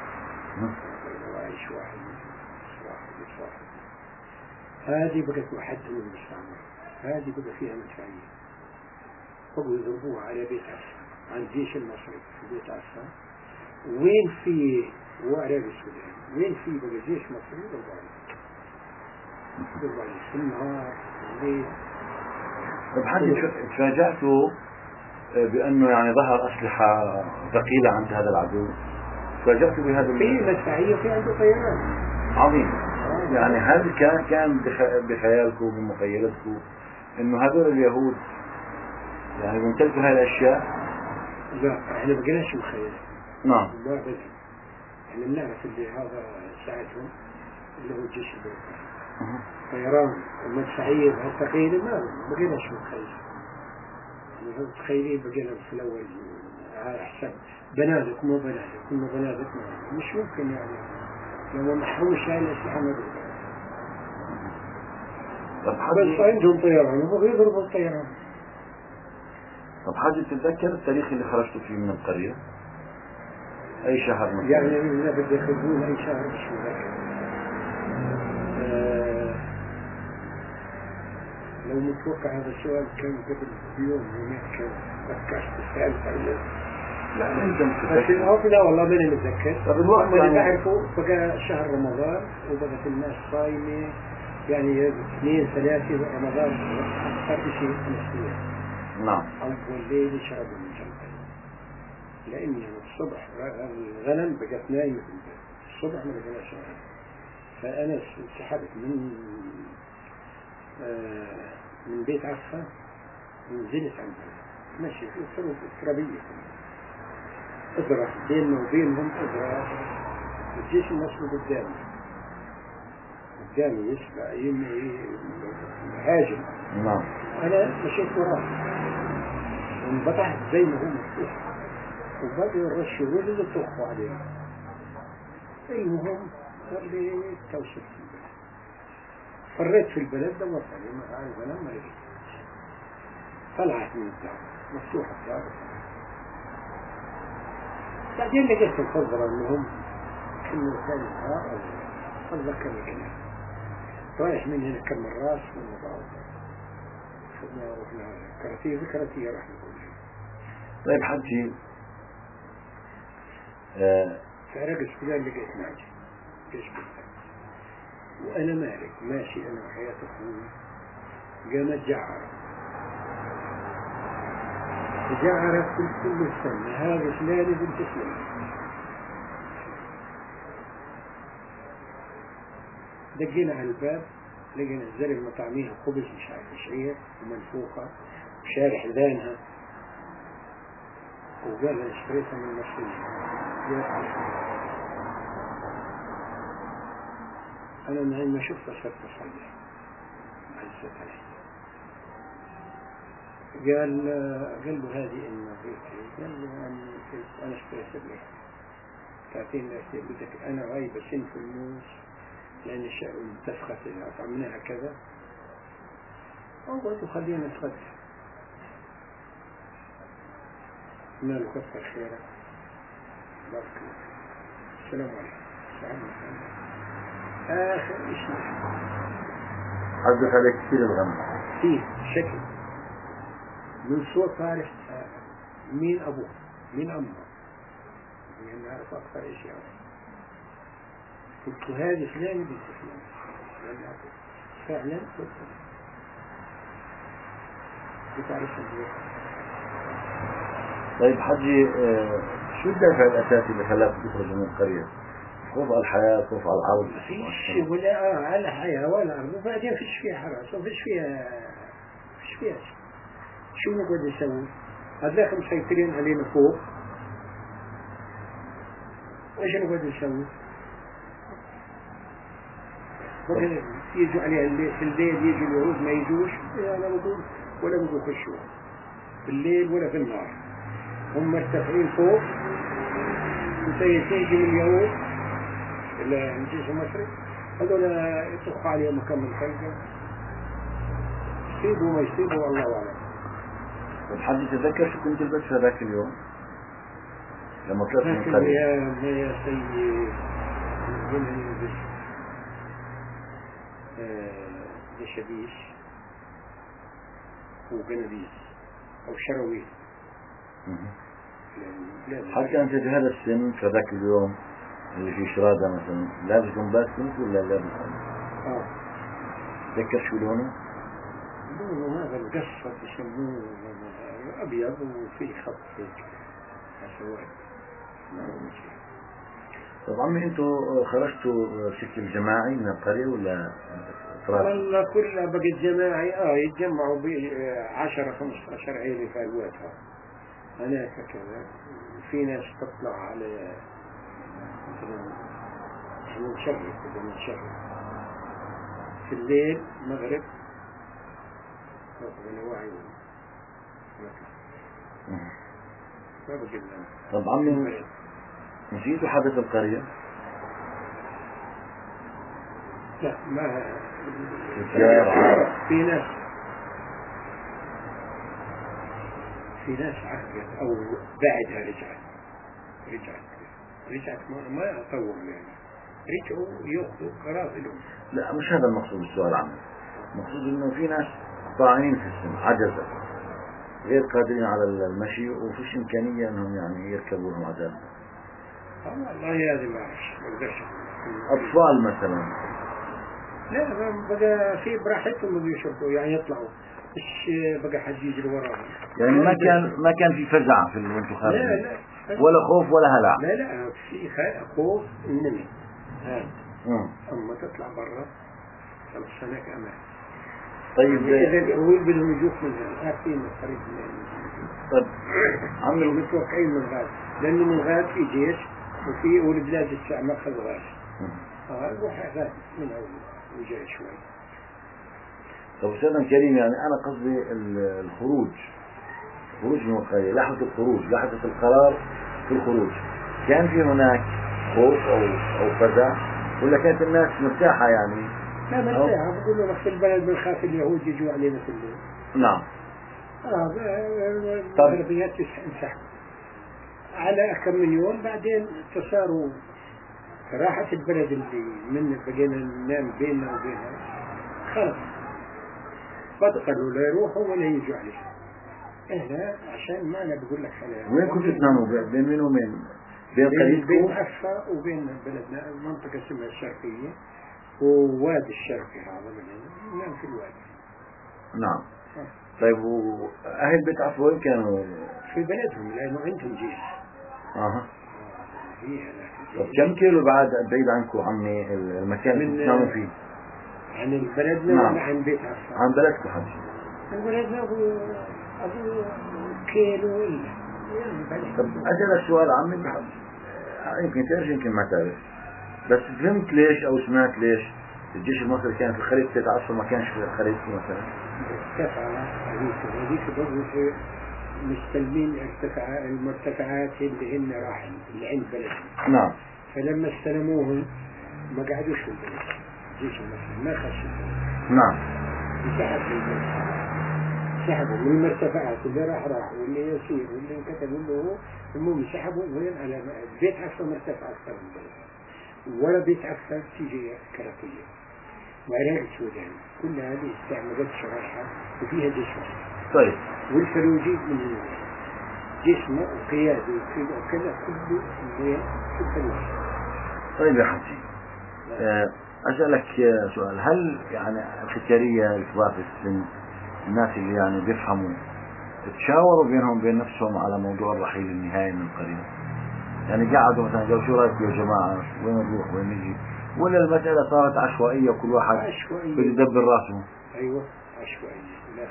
وعيش واحد واحد واحد هذه بقت محددة من المستعمرة. هذه بقى فيها مدفعية. بقوا يضربوها على بيت عفان، على الجيش المصري في بيت عفان. وين في وعراق السودان وين في بقى جيش مصري يضربوا عليه يضربوا عليه في النهار الليل. طب حجي تفاجأتوا بأنه يعني ظهر أسلحة ثقيلة عند هذا العدو؟ تفاجأتوا بهذا؟ في مدفعية في عنده طيران عظيم. آه. يعني هل كان كان بخيالكم وبمخيلتكم إنه هذول اليهود يعني بيمتلكوا هاي الأشياء؟ لا احنا ما بقيناش مخيل. نعم. ما بقى احنا بنعرف اللي هذا ساعدهم اللي هو الجيش البريطاني. أه. طيران ومدفعية ثقيلة ما بقيناش مخيل. يعني تخيلين بقينا في الأول على حسب بنادق مو بنادق كنا بنادق ما مش ممكن يعني لو ما حوش هاي الأسلحة ما بقى. بس عندهم طيران وبغوا يضربوا الطيران. طب حاجة تتذكر التاريخ اللي خرجتوا فيه من القرية؟ أي شهر مثلا؟ يعني إذا بدي يخرجون أي شهر مش مذكر. آه لو متوقع هذا السؤال كان قبل يوم يومين كان فكرت سألت عليه. لا أنت متذكر؟ لا والله ماني متذكر. طب الوقت يعني بعرفه بقى شهر رمضان وبقت الناس صايمة يعني اثنين ثلاثة رمضان أكثر شيء خمس أيام. نعم. أول ليلة شربوا من جنبي لأن الصبح الغنم بقت نايمة في البيت. الصبح ما بقناش نايم. فأنا انسحبت من آه من بيت عفان ونزلت عن البلد ماشي في ظروف اضطرابية، اضرب بيننا وبينهم اضرب، الجيش المصري قدامي قدامي يسبق يهاجم، نعم. أنا مشيت وراه وانبطحت زي ما هو مفتوح، وبدأوا يرشوا اللي طخوا عليه. المهم قال لي توصل في البلد، فريت في البلد دورت عليه ما عارف أنا ما لقيت، طلعت من الدار مفتوحة الدار، بعدين لقيت الخضرة أنهم كانوا ثاني نهار أو أتذكر الكلام، رايح من هنا كم الراس من بعض خدنا رحنا كراتية بكراتية راح نقول. طيب حجي آه فعرق السودان لقيت ناجي ايش قلت وأنا مالك ماشي أنا وحياة أخوي، قامت جعرة جعرة كل كل سنة هذا فلان بنت فلان، دقينا على الباب لقينا الزلمة مطعميها خبز مش عارف شعير ومنفوخة وشارح ذانها، وقال أنا اشتريتها من المصريين. أنا من عين ما شفتها صرت أصلي مع الزيت عليه. قال قال له هذه إن قال له أنا اشتريت لك تعطيني أشتري بدك أنا غايبة سن في الموس لأن الشيء انتفخت أطعمناها كذا أول خلينا نتغدى. قلنا له كثر خيرك بارك الله السلام عليكم السلام عليكم. آخر إشي حدث عليك كثير الغم فيه شكل من صوت عارف مين أبوه مين أمه يعني نعرف أكثر إشي عارف. قلت هذه فلان بنت فلان فعلا قلت بتعرف البيت. طيب حجي آه شو الدافع الأساسي اللي خلاك تخرج من القرية؟ خوف على الحياة، خوف على الأرض؟ فيش ولا آه على الحياة ولا الأرض، وبعدين فيش فيها حراسة وفيش فيها فيش فيها شيء. شو نقعد نسوي؟ هذاك مسيطرين علينا فوق، وإيش نقعد نسوي؟ بقى يجوا عليها الليل في الليل يجوا اليهود ما يجوش، أنا بقول ولا بقول خشوا في الليل ولا في النهار، هم مرتفعين فوق وسيتيجي من اليهود الجيش المصري هذول يطخوا عليهم مكان من خلقه يصيبوا ما يصيبوا والله أعلم. طيب حد يتذكر شو كنت تلبس في هذاك اليوم لما طلعت من القرية؟ يا يا سيدي قلنا نلبس بشبيش وقناديل أو شراويل. حتى أنت في هذا السن في ذاك اليوم اللي في شرادة مثلا لابس جنبات كنت ولا لابس؟ آه. تذكر شو لونه؟ لونه هذا القصة بيسموه أبيض وفيه خط هيك أسود. طب عمي أنتوا خرجتوا بشكل جماعي من القرية ولا فراد؟ والله كلها بقت جماعي آه يتجمعوا بعشرة خمسة عشر عيلة في الوقتها هناك كذا. في ناس تطلع على مثلا احنا نشرب كذا نشرب في الليل مغرب ناخذ نواعي ما بقي لنا. طب عمي نسيتوا حدث القرية؟ لا ما في ناس في ناس عقلت أو بعدها رجعت رجعت رجعت ما ما طول يعني رجعوا يأخذوا قرار لهم. لا مش هذا المقصود السؤال عمي، المقصود إنه في ناس طاعنين في السن عجزة غير قادرين على المشي وفيش إمكانية إنهم يعني يركبوا لهم عجل. والله هذه ما أعرفش ما أقدرش. أطفال مثلا لا بقى في براحتهم بيشربوا يعني يطلعوا مش بقى حد يجري وراهم يعني ما كان ما كان في فزع في وانتم خارجين؟ لا لا ولا خوف ولا هلع؟ لا لا في خوف إنني هذا امم أما تطلع برا خلاص هناك أمان. طيب إذا الأول بدهم يجوك من عارفين الطريق من طيب عمي متوقعين من غاد، لأنه من غاد في جيش وفي والبلاد الشعب ما أخذ غاد. آه روح غاد من أول وجاي شوي. طب أستاذ كريم، يعني أنا قصدي الخروج خروج من القرية، لحظة الخروج، لحظة القرار في الخروج، كان في هناك خوف أو أو فزع ولا كانت الناس مرتاحة يعني؟ لا مرتاحة، بقول له في البلد بنخاف اليهود يجوا علينا في الليل. نعم. آه الغربيات انسحبوا على كم من يوم، بعدين تصاروا راحت البلد اللي من بقينا ننام بيننا وبينها خلص بطلوا لا يروحوا ولا يجوا علينا. احنا عشان ما انا بقول لك انا وين كنتوا تناموا؟ بين مين ومين؟ بين قريتكم؟ بين عفا وبين بلدنا منطقة اسمها الشرقية ووادي الشرقي هذا من ننام في الوادي. نعم. آه. طيب وأهل بيت عفا وين كانوا؟ في بلدهم لأنه عندهم جيش. اها. هي طب كم كيلو بعد بعيد عنكم عمي المكان اللي تناموا فيه؟ عن بلدنا نعم. ولا عن بيت عفا؟ عن بلدكم حجي. عن بلدنا أبو أبو كيلو إلا. طب أجل السؤال عمي بحب يمكن تعرف يمكن ما تعرف، بس فهمت ليش أو سمعت ليش الجيش المصري كان في خريطة بيت عفا ما كانش في خريطة مثلا؟ ارتفع هذيك هذيك برضه مستلمين ارتفع المرتفعات اللي هن راحل اللي عند بلدهم. نعم. فلما استلموهم ما قعدوش في البلد، الجيش المصري ما خش البلد. نعم. سحب من سحبوا من المرتفعات اللي راح راح واللي يسير واللي انكتب له، المهم سحبوا وين على بيت عفا مرتفع أكثر من البلد، ولا بيت عفا تيجي كركية وعراق السودان، كل هذه استعملت شرائحها وفيها جيش مصري. طيب. والفلوجي من جسمه وقياده وكذا كله في الفلوجي. طيب يا حجي، أسألك سؤال، هل يعني الختيارية الكبار في السن الناس اللي يعني بيفهموا تشاوروا بينهم بين نفسهم على موضوع الرحيل النهائي من القرية؟ يعني قعدوا مثلا قالوا شو رأيكم يا جماعة وين نروح وين نجي، ولا المسألة صارت عشوائية وكل واحد عشوائية بيدبر راسه؟ أيوة عشوائية، لا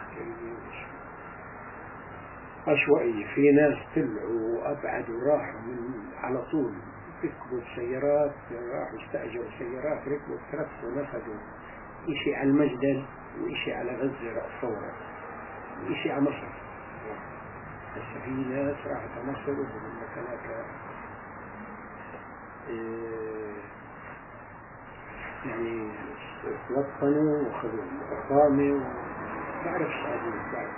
عشوائية. في ناس طلعوا وأبعدوا راحوا من على طول ركبوا سيارات، راحوا استأجروا سيارات ركبوا ترك ونفذوا إشي على المجدل وإشي على غزة رأس ثورة وإشي على مصر. بس في ناس راحت على مصر وبقول لك هناك إيه يعني وطنوا وخذوا الإقامة وتعرف شعبوا بعد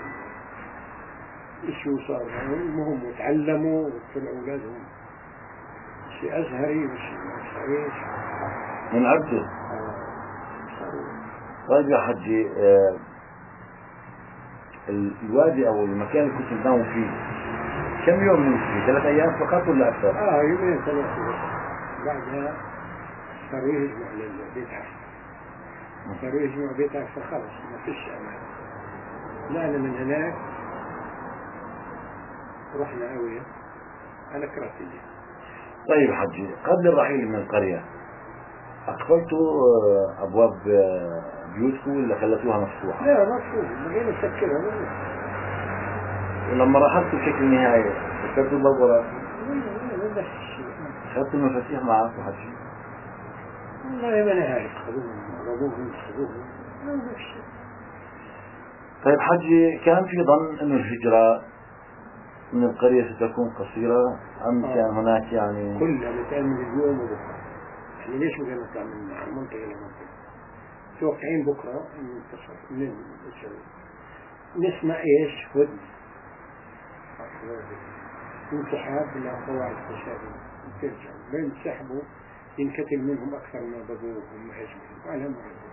إيش صار. المهم وتعلموا وطلعوا أولادهم شيء أزهري وشيء مصريش من عبده. طيب يا حجي، آه الوادي أو المكان اللي كنت تناموا فيه كم يوم من فيه؟ ثلاث أيام فقط ولا أكثر؟ آه يومين ثلاثة. بعدها صاروا يهجموا على البيت عفا، صاروا يهجموا على البيت عفا خلص ما فيش أمان. طلعنا من هناك رحنا أوية على كراتية. طيب حجي، قبل الرحيل من القرية أقفلتوا أبواب بيوتكم ولا خلتوها مفتوحة؟ لا مفتوحة، بقينا نسكرها. ولما رحلتوا بشكل نهائي سكرتوا الباب وراء؟ لا أخذتوا المفاتيح معكم حجي؟ والله ما أنا عارف، خذوهم ضربوهم خذوهم ما نفس. طيب حجي، كان في ظن أن الهجرة من القرية ستكون قصيرة أم آه. كان هناك يعني كلها متأمل اليوم وبكرة؟ يعني ليش بدنا نطلع من منطقة إلى منطقة؟ توقعين بكرة ننتصر من نسمع إيش ودن انسحاب لقواعد التشابه ترجع بين سحبوا ينكتل منهم أكثر ما بقوه هم هجموا على مرضهم.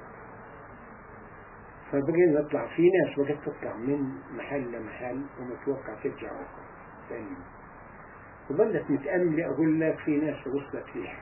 فبقينا نطلع في ناس وقت تطلع من محل لمحل ومتوقع ترجع أخرى ثاني، وبدت متأملة أقول لك في ناس وصلت فيها.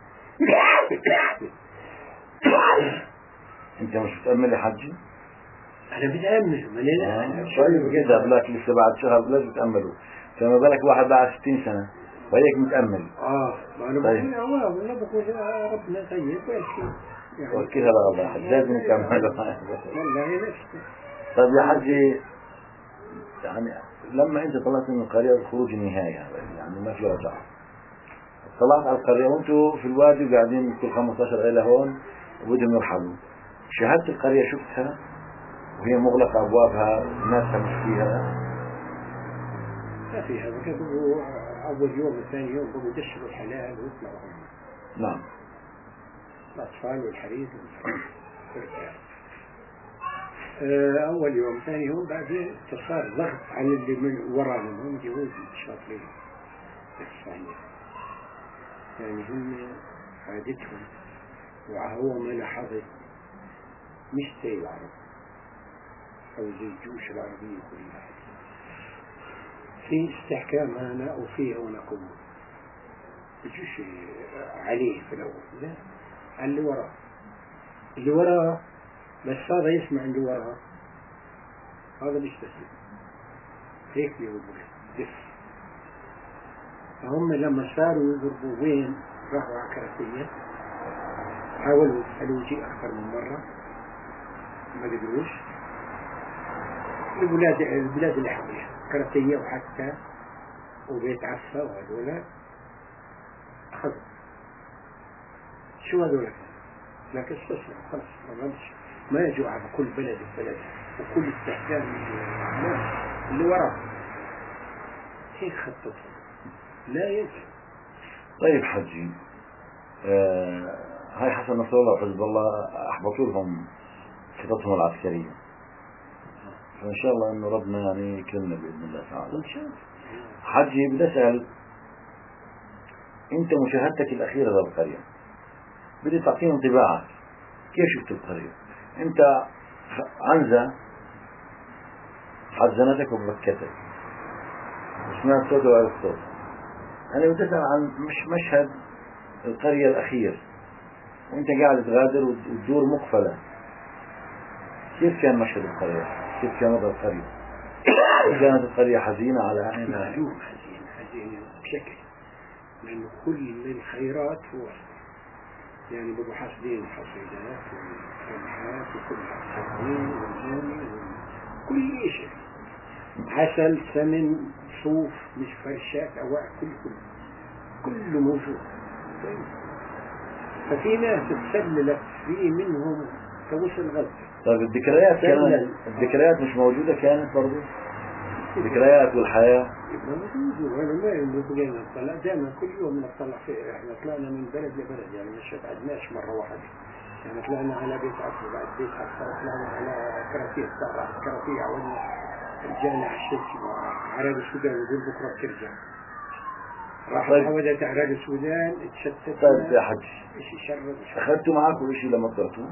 أنت مش متأمل يا حجي؟ أنا بتأمل ما لينا. آه. طيب كده بلاك لسه بعد شهر لازم تأملوا، فما بالك واحد بعد ستين سنة وهيك متأمل. آه ما أنا طيب. بقول والله والله بقول ربنا طيب ويش يعني وكذا بقى واحد لازم نكمل. والله نفسه. طيب يا حجي، يعني لما انت طلعت من القرية الخروج النهائي يعني ما في رجعة، طلعت على القرية وانتوا في الوادي وقاعدين كل خمسة عشر عيلة هون وبدهم يرحلوا، شاهدت القرية شفتها وهي مغلقة أبوابها ناسها مش فيها؟ ما فيها، بكتبوا أول يوم وثاني يوم بقوا يدشروا الحلال ويطلعوا هم. نعم. الأطفال والحريم والرجال. أول يوم ثاني يوم بعدين صار ضغط على اللي من ورانا هم جهود شاطرين الصحيح، يعني هم عادتهم وهو ما لاحظت مش زي العرب أو زي الجيوش العربية كلها، في استحكام هنا وفيه هنا قوة، بيجوش عليه في الأول، لا على اللي وراه، اللي وراه بس هذا يسمع اللي وراه هذا بيستسلم هيك بيضربوا دف. فهم لما صاروا يضربوا وين راحوا على كرفية، حاولوا يسألوا شيء أكثر من مرة ما قدروش، البلاد البلاد اللي حواليها كرفية وحتى وبيت عفا وهذولا أخذوا شو هذولا، لكن استسلم خلاص ما غمش، ما يجوا على كل بلد ببلد وكل استحكام اللي وراه هيك خطته لا يجب. طيب حجي، آه هاي حسن نصر الله وحزب الله أحبطوا لهم خططهم العسكرية، فإن شاء الله إنه ربنا يعني يكرمنا بإذن الله تعالى. إن شاء الله. حجي بدي أسأل، أنت مشاهدتك الأخيرة للقرية بدي تعطيهم انطباعك، كيف شفت القرية؟ أنت عنزة حزنتك وبكتك وسمعت صوته وعرفت صوت، أنا بدي أسأل عن مش مشهد القرية الأخير وأنت قاعد تغادر والدور مقفلة، كيف كان مشهد القرية؟ كيف كان وضع القرية؟ كانت القرية حزينة على عينها؟ حزينة حزينة بشكل، لأنه كل الخيرات هو يعني بقوا حاسدين الحصيدات والرمحات وكل الحصيدين والموني وكل شيء، عسل سمن صوف مش فرشات أواع كل كل كله موجود. ففي ناس تسللت فيه منهم كوصل غزة. طيب الذكريات كانت الذكريات مش موجودة كانت برضو الذكريات والحياة موجودة، وأنا ما يبغينا نطلع دائما كل يوم نطلع فيه، إحنا طلعنا من بلد لبلد يعني مش بعدناش مرة واحدة، يعني طلعنا على بيت عفو بعد بيت عفو طلعنا على كرافية طلع كرافية عودنا رجعنا على الشمس وعرب السودان ويقول بكرة بترجع راح طيب. عودت عرب السودان اتشتت. طيب يا حج، إشي شرد أخذتوا معاكم إشي لما طلعتوا؟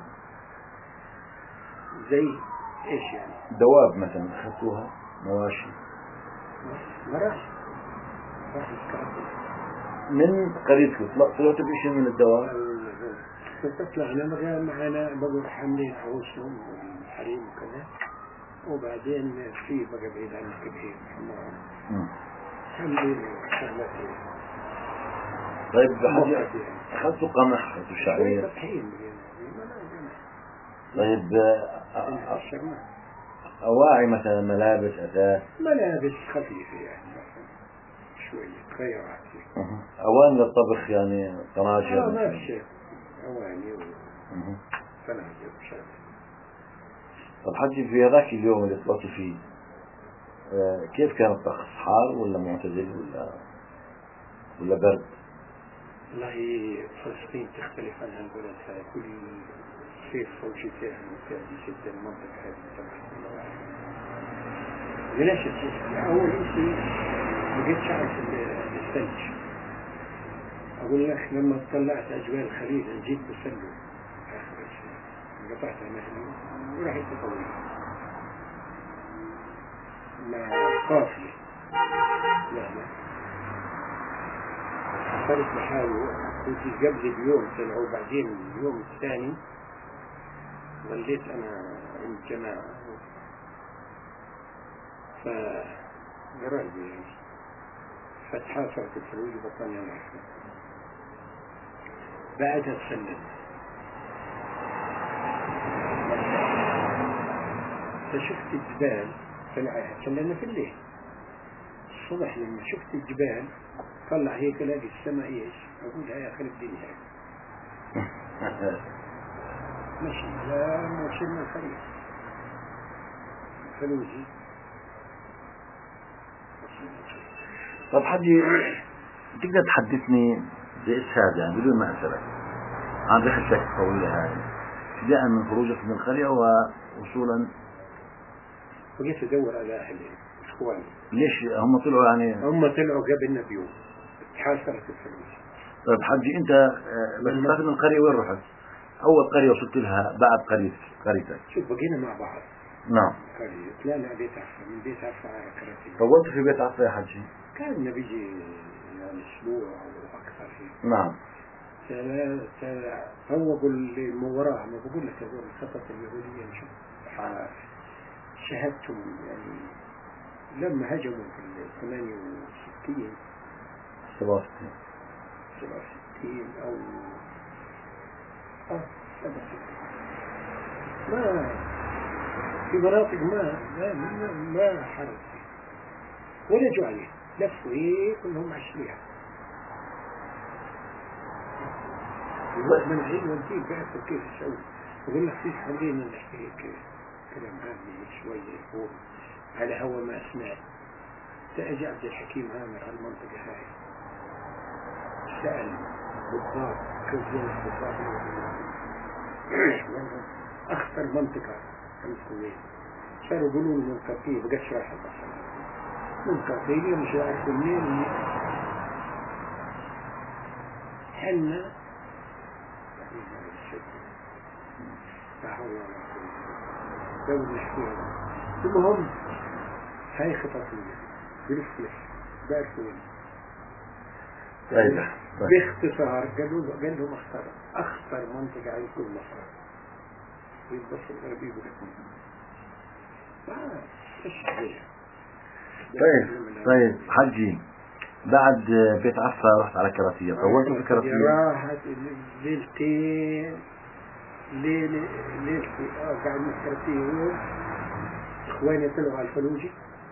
زي إيش يعني؟ دواب مثلا أخذتوها؟ مواشي؟ مرش راح الكرافية من قريتكم طلعتوا بشيء من الدواب؟ طلعنا مرة معنا بقوا حاملين عروسهم والحريم وكذا، وبعدين في بقى بعيد عن الكبير حمام حاملين شغلتين. طيب حاجة أخذتوا قمح أخذتوا شعير؟ طيب أواعي مثلا ملابس أثاث؟ ملابس خفيفة يعني شوية خيرات. أوان للطبخ يعني طناجر؟ آه ما في شيء، أواني وطناجر وشغل. طب حجي في هذاك اليوم اللي طلعتوا فيه آه كيف كان الطقس؟ حار ولا معتدل ولا ولا برد؟ والله فلسطين تختلف عن البلد هاي، كل صيف أو شتاء معتدل جدا المنطقة هذه تبعها. ليش أول شيء بقيت شعر في الثلج، أقول لك لما طلعت أجواء الخليج جيت بسلم آخر شيء قطعت مهلي ورحت طويل مع قافية لا لا حصلت لحالي، كنت قبل بيوم طلعوا بعدين اليوم الثاني ظليت أنا عند جماعة فقرأت فتحة صارت الفلوس وبطلنا نحن بعدها تسلم فشفت الجبال طلع كلنا في الليل. الصبح لما شفت الجبال طلع هيك الاقي السماء ايش؟ اقول يا اخر الدنيا مشي لا وصلنا الخريف فلوجي. طب حجي تقدر تحدثني بإسهاد يعني بدون ما أسألك عن رحلتك الطويلة هذه ابتداء من خروجك من القرية ووصولا؟ بقيت ادور على اهلي اخواني. ليش هم طلعوا يعني؟ هم طلعوا قبلنا بيوم تحاصرت الفلوس. طيب حجي انت بس طلعت من القرية وين رحت؟ اول قرية وصلت لها بعد قرية قريتك؟ شوف بقينا مع بعض. نعم. قرية طلعنا بيت عفا من بيت عفا على كراتين. طولت في بيت عفا يا حجي؟ كان بيجي يعني اسبوع او اكثر فيه. نعم. فوقوا اللي من وراء ما بقول لك هذول الخطط اليهودية شوف شاهدتهم يعني لما هجموا في ثمانية وستين سبعة وستين سبعة وستين أو آه سبعة وستين ما في مناطق ما ما ما, ما حرب ولا جو عليه لفوا هيك كلهم عشريها من عين وديه بيعرفوا كيف يسوي. بقول لك في خلينا نحكي هيك كلام عامي شوية يقول على هوا ما أسمع. تأجي عبد الحكيم عامر على المنطقة هاي سأل بالضبط كيف ينسى بالضبط أخطر منطقة عند الكويت. صاروا يقولون منطقية بقتش رايحة بصر منطقية مش عارف منين حنا لا حول ولا قوة إلا بالله. المهم هاي خططية بلف لف بارفون. طيب باختصار قالوا قال لهم اختار اخطر منطقة على كل مصر في الضفة الغربية بلكم ما ايش عليها. طيب طيب حجي بعد بيت عفا رحت على كراتية. طولت في كراتية؟ راحت ليلتين ليلة ليلتين اه قاعد في كراتية. اخواني طلعوا على الفلوجي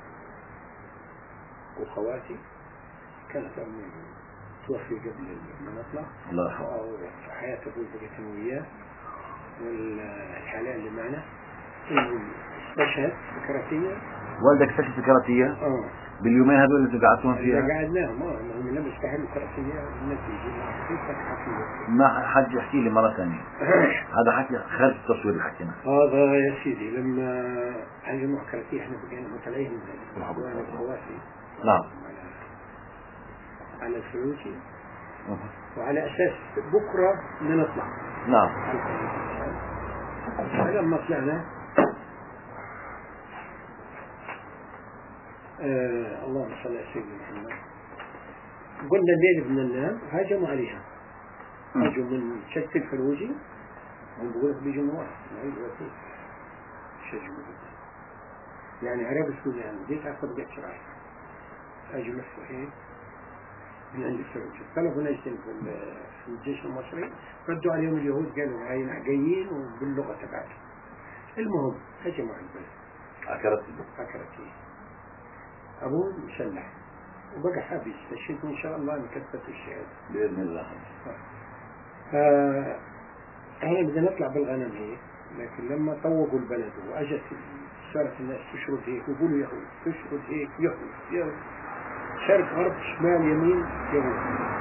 وخواتي كانت امي توفي قبل ما نطلع الله يرحمه حياة ابوي بقيت انا وياه والحالة اللي معنا استشهد في كراتية. والدك استشهد في كراتية؟ اه باليومين هذول اللي قعدتهم فيها؟ اللي قعدناهم اه هم لما استحلوا كراتية النتيجة ما ما حد يحكي لي مرة ثانية. هذا حكي خارج التصوير اللي حكينا. هذا يا سيدي لما هجموا كراتية احنا بقينا مطلعين خواتي. نعم. على الفلوسي وعلى أساس بكرة نطلع. نعم. فلما طلعنا آه اللهم صل على سيدنا محمد قلنا الليل بدنا ننام هاجموا عليها. هاجموا من شتى الفلوجي هم بقول لك بيجوا من واحد نعيد وثيق شجموا يعني عرب السوري يعني ديك عقب بيت شرايح هاجموا هيك من عند الفلوجي. طلبوا نجدين في الجيش المصري ردوا عليهم اليهود قالوا هاي جايين وباللغة تبعتهم. المهم هجموا على البلد عكرتي عكرتي أبوه مسلح وبقى حابب يستشهد وإن شاء الله نكثت الشهادة بإذن الله. آه احنا بدنا نطلع بالغنم هيك لكن لما طوقوا البلد واجت صارت الناس تشرد هيك ويقولوا يهود تشرد هيك يهود يهود شرق غرب شمال يمين يهود.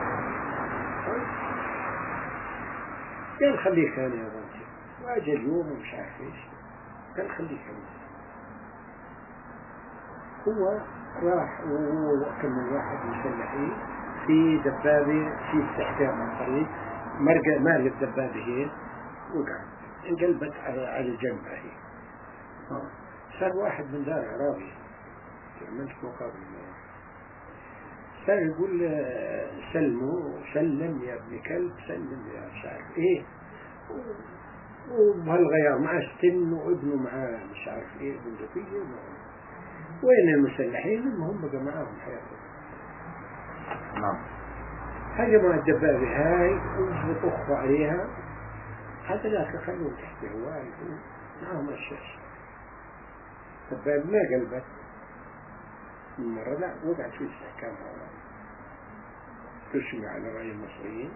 قال خليك هنا يا بنتي واجى اليوم ومش عارف ايش قال خليك هنا. هو راح وهو كم من واحد مسلحين في دبابة في استحكام على الطريق مرقى مال الدبابة هي وقع انقلبت على الجنب هي. آه. صار واحد من دار عرابي عملت مقابل صار يقول سلموا سلم يا ابن كلب سلم يا مش عارف ايه وبهالغيار معاه ستن وابنه معاه مش عارف ايه بندقية وين المسلحين المهم بقى معاهم حياتهم. نعم. هجموا على الدبابة هاي وطخوا عليها حتى لا تخلوا تحت الهواء معهم الشاش الباب ما قلبت مرة، لا وقعت في استحكامها تشمع على رأي المصريين،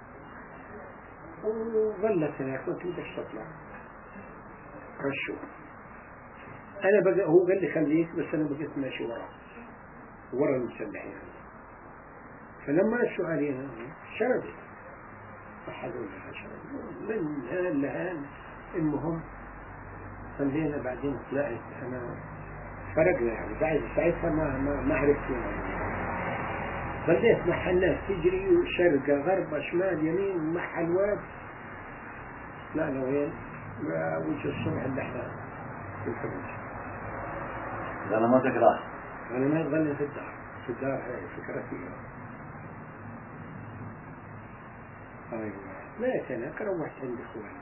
وظلت هناك ما تقدرش تطلع. رشوا أنا بقى، هو قال لي خليك، بس أنا بقيت ماشي وراه ورا المسلحين. فلما السؤال هنا شردت أحدوا لها شردت من هان لهان. المهم خلينا بعدين طلعت أنا فرقنا يعني بعد ساعتها ما ما ما عرفت وين. بديت مع الناس تجري شرقة غربة شمال يمين مع الواد. لا لا وين وجه الصبح اللي احنا في الفلوس. أنا ما تكره. أنا ما أتغني في الدار في الدار هاي فكرتي. أيوة لا أنا روحت عند إخواني.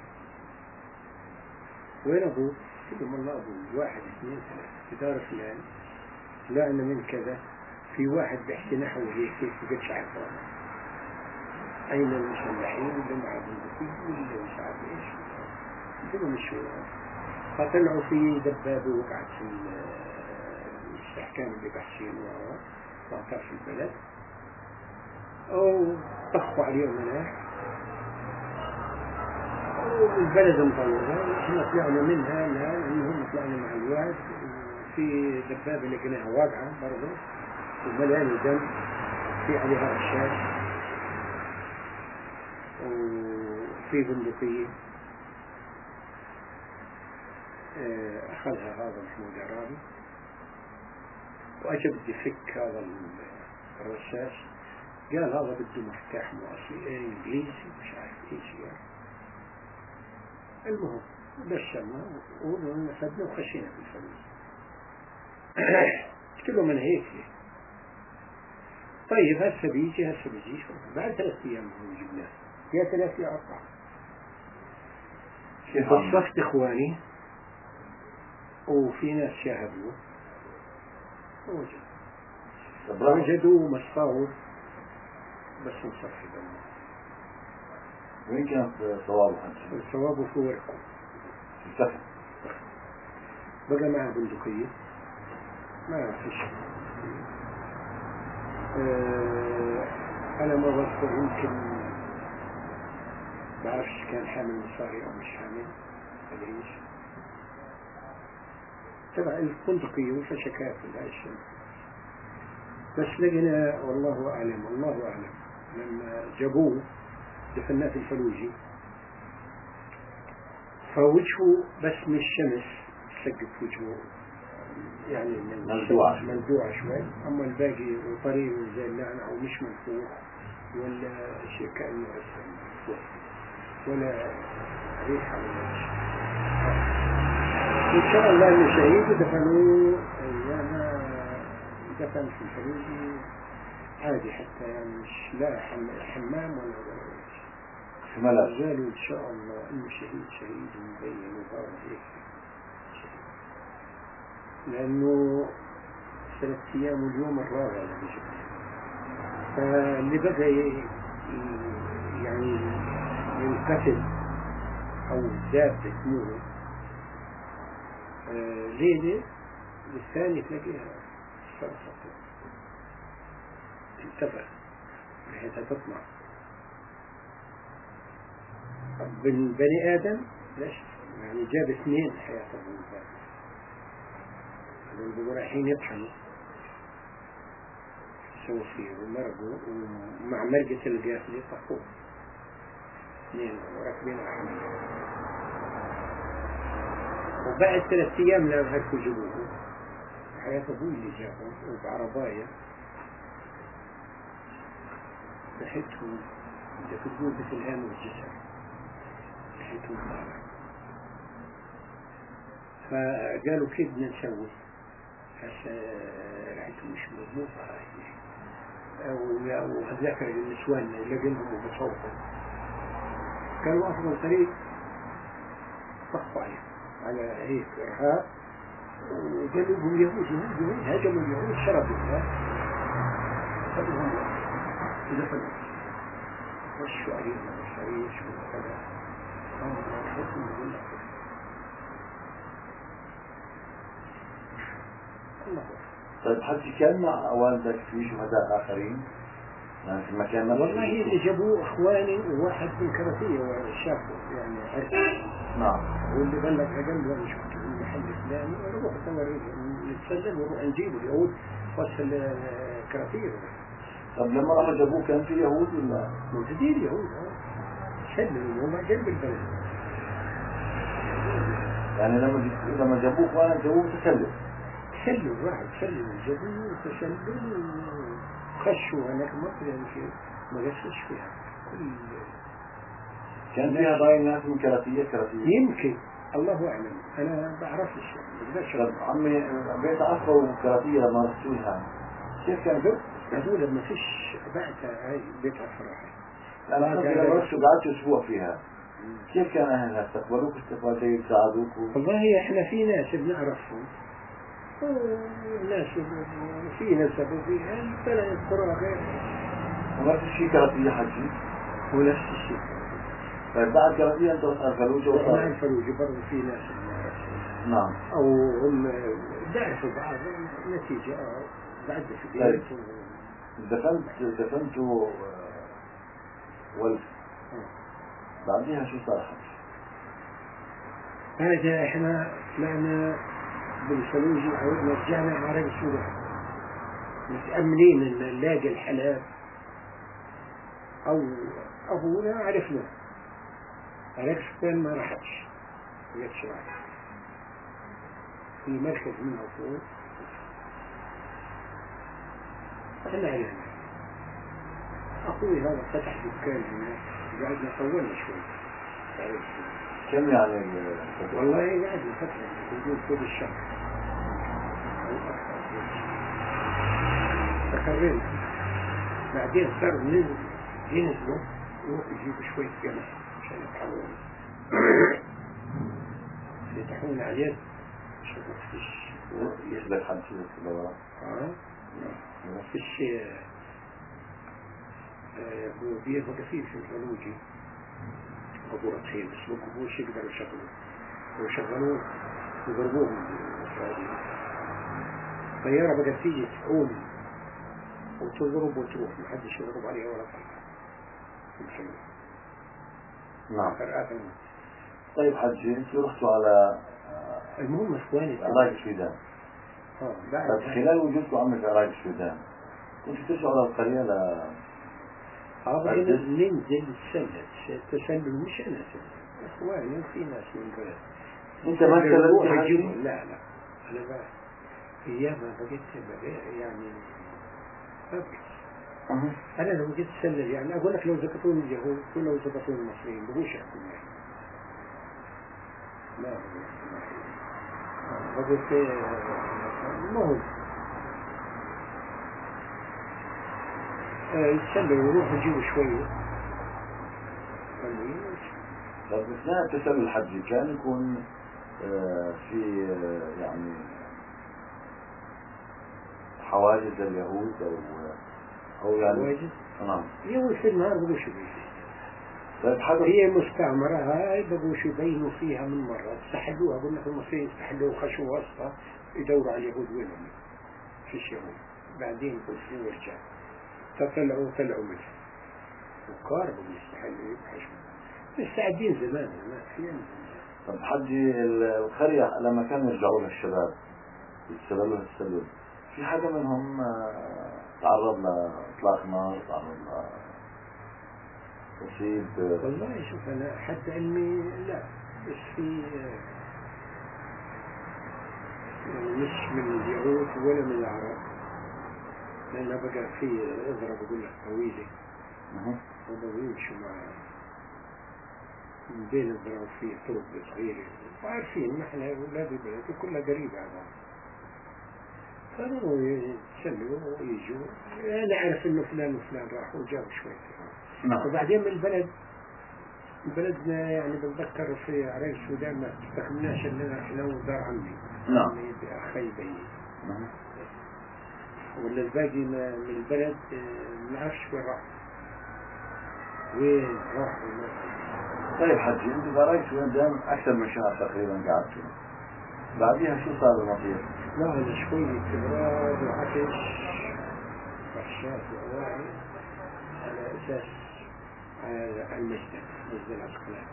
وين أبوك؟ قلت لهم والله أبوي واحد اثنين ثلاثة في دار فلان. لا أنا من كذا. في واحد بيحكي نحو هيك كيف بقتش عارفه. أين المسلحين اللي مع بندقية واللي مش عارف إيش. قلت لهم شو. فطلعوا في دبابة وقعت في الاستحكام اللي بحشينه وقعت في البلد. أو طخوا عليهم هناك. والبلد مطلوبة. احنا طلعنا منها لا انهم طلعنا مع الواد. في دبابة لقيناها واقعة برضه ومليانة دم في عليها رشاش وفي بندقية. أخذها هذا محمود عرابي وأجى بدي فك هذا الرشاش. قال هذا بده مفتاح مؤسسي إنجليزي مش عارف إيش يعني. المهم بشرنا ونفدنا وخشينا في الفلوس. قلت له من هيك. طيب هسه بيجي هسه بيجيش. بعد ثلاث أيام هو جبناه يا ثلاث يا أربعة. وصفت إخواني وفي ناس شاهدوا وجدوا وجدوا مصفاه بس مصفي دمه. وين كانت صوابه؟ الصواب في ورقه في السفن. بقى معه بندقية ما فيش. أه أنا ما بذكر يمكن بعرفش كان حامل مصاري أو مش حامل أدريش تبع البندقية وفشكات هاي الشيء. بس لقينا والله أعلم الله أعلم لما جابوه دفناه في الفلوجي فوجهه بس من الشمس سقف وجهه يعني ملدوع ملدوع شوي. أما الباقي طري زي اللعنة أو مش منفوخ ولا شيء كأنه أسفل ولا ريحة ولا شيء. إن شاء الله إنه شهيد ودفنوه أيام دفن في الفلوجي عادي حتى يعني مش لا حمام ولا ولا قالوا إن شاء الله إنه شهيد شهيد مبين وهذا هيك لأنه ثلاث أيام واليوم الرابع اللي جبت. فاللي بدأ يعني ينقتل أو الدابة تموت آه ليلة والثاني تلاقيها صرفت انتفع بحيث تطمع. بالبني آدم ليش يعني جاب اثنين حياة أبوه اللي رايحين يطحنوا سووا فيه ومرقوا ومع مرقة القافلة طفوه اثنين وراكبين الحمل. وبعد ثلاث أيام لما هركوا جابوه حياة أبوه اللي جابهم وبعرباية ريحتهم تفقون مثل الهام والجسر ريحتهم طالع. فقالوا كيف بدنا نسوي هسه ريحتهم مش مضبوطة هاي وأتذكر النسوان لقينهم وبصوتهم كانوا أفضل طريق طفوا عليه على هيك إرهاب وقالوا هم يهود يهود يهود هجموا اليهود شربوا خذوهم ودفنوا وشوا عليهم الشريش وكذا أمر ريحتهم يقول لك الله. طيب حجي كان مع والدك في شهداء آخرين؟ يعني في المكان نفسه؟ والله اللي جابوه إخواني وواحد من كرفية وشافه يعني عرفه. نعم. واللي بلغ أجل وأنا شفته في المحل الفلاني ونروح نتسلل ونروح نجيب اليهود وصل كرفية. طب لما راحوا جابوه كان في يهود ولا؟ موجودين يهود سلموا وما جنب البلد. يعني لما جب... لما جابوك وانا جابوه تسلم؟ تسلم راحوا تسلموا جابوه تسلموا خشوا هناك ما في يعني شيء ما قصش فيها كل كان فيها ضايل ناس من كرفية كرفية؟ يمكن الله أعلم أنا بعرفش طب عمي بيت عصر وكرفية لما رحتوها كيف كان ذوق؟ هذول لما فيش بعتها هاي بيت عفراحي. لا ما كان لما رحتوا قعدتوا أسبوع فيها كيف كان أهلها استقبلوك استقبال جيد ساعدوك؟ والله إحنا في ناس بنعرفهم وناس في نسب وفي البلد القرى غير ونفس الشيء كرفية حجي؟ ونفس الشيء. طيب بعد كرفية أنت وصل الفلوجة وصل؟ مع الفلوجة برضه في ناس بنعرفهم. نعم. أو هم بيعرفوا بعض نتيجة بعد في طيب دفنت دفنتوا ولد بعدها شو صار حج؟ هذا احنا طلعنا بالفلوج وعودنا رجعنا على السودان متأملين ان نلاقي الحلال او ابونا عرفنا عرف وين ما رحتش يكش راح في مركز من عفوه احنا علينا اخوي هذا فتح دكان هناك قعدنا طولنا شوي. كم يعني؟ والله قعدنا فترة نقول طول الشهر تخرجنا بعدين صار من ينزلوا يروح يجيبوا شوية جمع عشان يتحولوا يفتحون على اليد عشان ما فيش يسلك حد شيء كده ورا. اه ما فيش هو بيبقى كثير في الفلوجي أبو رقيم بس ما قبوش يقدروا يشغلوه ويشغلوه ويضربوهم الإسرائيليين. طيارة بقى تيجي تعوم وتضرب وتروح ما حدش يضرب عليها ولا طلع. نعم. فرقاتهم. طيب حجي انتوا رحتوا على المهم اخواني عراق السودان. اه بعد طيب خلال وجودكم عمل في عراق السودان كنتوا تسعوا على القرية ل اه ننزل نتسلل تسلل مش انا اخواني وفي ناس من البلد. انت ما تسللت؟ لا لا انا بقى ايامها بقيت يعني ما بقيت أه. انا لو جيت تسلل يعني اقول لك لو زبطوني اليهود ولو زبطوني المصريين بقوش يحكوا معي لا بقيت المهم يتسلل ويروح يجيبوا شوية. طب اثناء التسلل الحجي كان يكون آه في آه يعني حواجز لليهود او او يعني حواجز؟ نعم. يوم في النهار بقوش يبينوا. طيب حدا هي مستعمرة هاي بقوش يبينوا فيها من مرة استحلوها قلنا في المصريين استحلوها وخشوا وسطها يدوروا على اليهود وينهم فيش يهود بعدين بوسوا ورجعوا فطلعوا طلعوا منها وقاربوا يستحلوا يبحشوا مستعدين زمان ما أحيانا. طب حجي القرية لما كانوا يرجعوا لها الشباب يتسللوا التسلل في حدا منهم تعرض لإطلاق نار تعرض لتصيب؟ والله شوف أنا حتى علمي لا بس في مش من اليهود ولا من العرب لأنه بقى في إضرب بقول لك طويلة وضعوا يمشوا مع من بين الضرب فيه طرق صغيرة وعارفين نحن أولاد البلد كلها قريبة على بعض كانوا يتسلوا ويجوا أنا أعرف إنه فلان وفلان راحوا وجابوا شوية نعم. وبعدين من البلد بلدنا يعني بتذكر في عراق السودان ما استخدمناش إلا إحنا ودار عمي نعم بأخي بي نعم. ولا الباقي من البلد ما نعرفش وين راح وين راحوا ما. طيب حجي انت في عراق السودان أكثر من شهر تقريبا قعدتوا بعديها شو صار المطير؟ بعد شوية تبراد وعطش وحشات وأواعي على أساس على المسجد مسجد العسقلاني.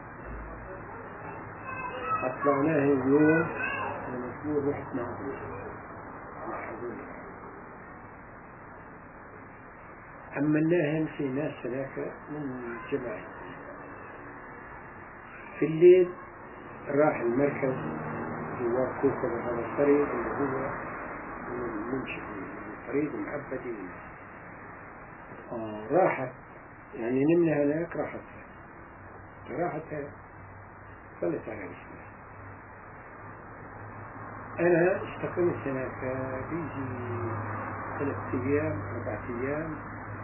أطلعناه اليوم المسؤول رحت معه حملناهم في ناس هناك من جماعة. في الليل راح المركز جوار كوكب هذا الطريق اللي هو المنشئ الطريق المعبدين. آه راحت يعني نمنا هناك راحت راحت صلت على الإسلام. أنا استقمت هناك بيجي ثلاث أيام أربعة أيام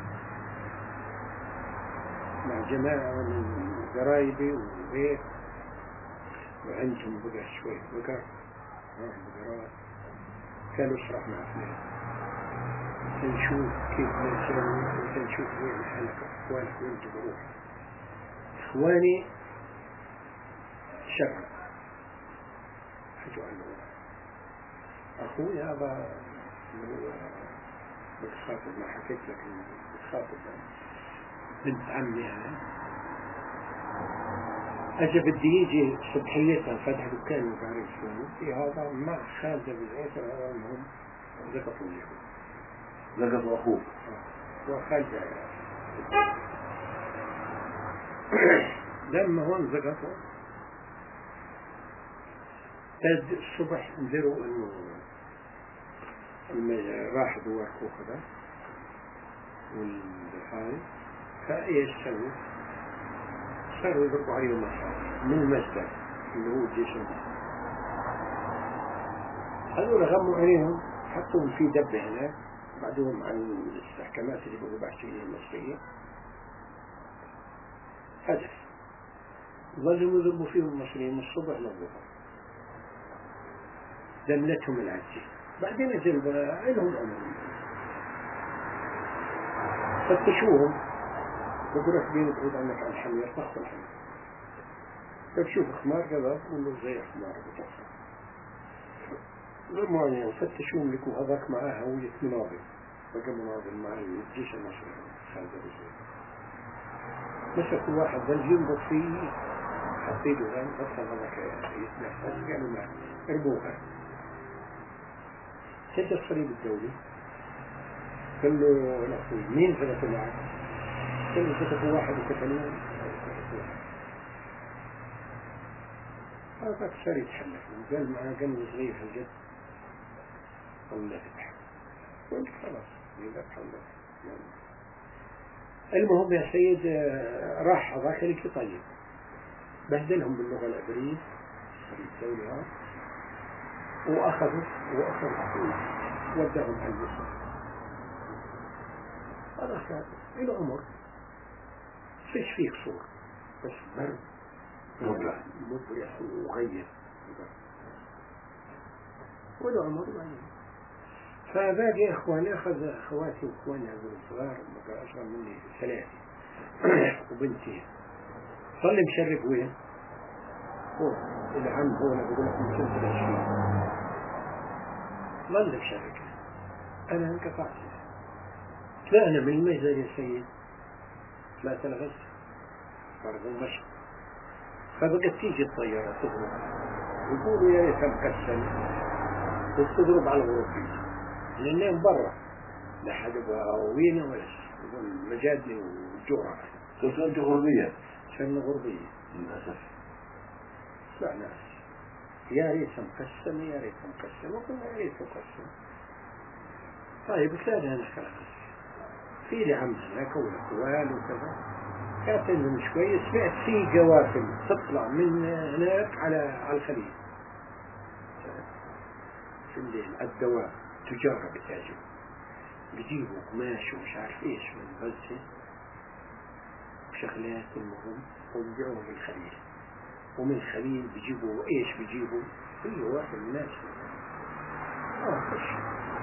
مع جماعة من قرايبي وبيت وعندهم بقى شوية بقر بقرات كانوا يشرح مع اثنين نشوف كيف نسوي نشوف وين حالك اخوانك وين تروح. اخواني شرع حجوا عنه اخوي هذا اللي هو بتخاطب ما حكيت لك بتخاطب بنت عمي انا أجا بدي يجي صبحيتها فتح دكان وقاري شلون في هذا مع خالد بالعيسى هذا المهم زقطوا اليهود زقطوا أخوه وخالد لما هون زقطوا تد الصبح انذروا انه راح دوار كوخذا والهاي فايش سووا؟ صاروا يضربوا عليهم مصاري من المسجد اللي هو الجيش المصري. هذول غموا عليهم حطوهم في دبة هناك بعدهم عن الاستحكامات اللي بقوا بعثيين المصريين. هدف ظلوا يضربوا فيهم المصريين من الصبح للظهر دملتهم العجة. بعدين اجل عينهم امرهم فتشوهم بقول لك بينك بعيد عنك عن الحمير تاخذ الحمير فبشوف خمار كذا قول له زي خمار بتاخذ ضربوا عليهم وفتشوهم لكم هذاك معاه هوية مناضل بقى مناضل مع الجيش المصري خالد أبو زيد. مسكوا واحد ظل ينظر فيه حطيله غير أصلا هذاك يتنفس قالوا ما اربوها. سد الصليب الدولي قال له الأخوي مين زلطوا معك؟ قال له زلطوا واحد وكتلون هذاك صار يتحلف وقال معاه قال صغير في الجد الله يفتح قلت خلاص يذبح الله. المهم يا سيد راح هذاك اللي طيب بهدلهم باللغة العبرية الدولي ها وأخذوا وأخذوا ودهم على المصر. هذا كان له عمر فيش فيه صور بس برد مبرح مبرح وغير وله عمر وغير. فباقي إخواني أخذ أخواتي وإخواني هذول الصغار بقى أصغر مني ثلاثة وبنتي صل مشرب وين؟ هو العم هو أنا بقول لك من سنة العشرين ظل مشرب أنا انقطعت طلعنا من المجزر يا سيد ثلاثة الغد فرض المشي فبقت تيجي الطيارة تضرب يقولوا يا ريتها مكسل وتضرب على الغرفة لأنهم برا لا حد وين ولا شيء يقول مجادني وجورة صرتوا أنتوا غربية صرنا غربية للأسف. لا ناس يا ريت مقسم يا ريت مقسم وقلنا يا ريت مقسم. طيب ثلاثة أنا خلاص في لي عم هناك والأخوال وكذا كانت عندهم شوية سمعت في قوافل تطلع من هناك على على الخليج في الليل الدواب تجارة بتاجر بيجيبوا قماش ومش عارف ايش من غزة وشغلات المهم وبيبيعوها في الخليل ومن الخليل بيجيبوا ايش بيجيبوا كل واحد من الناس اه خش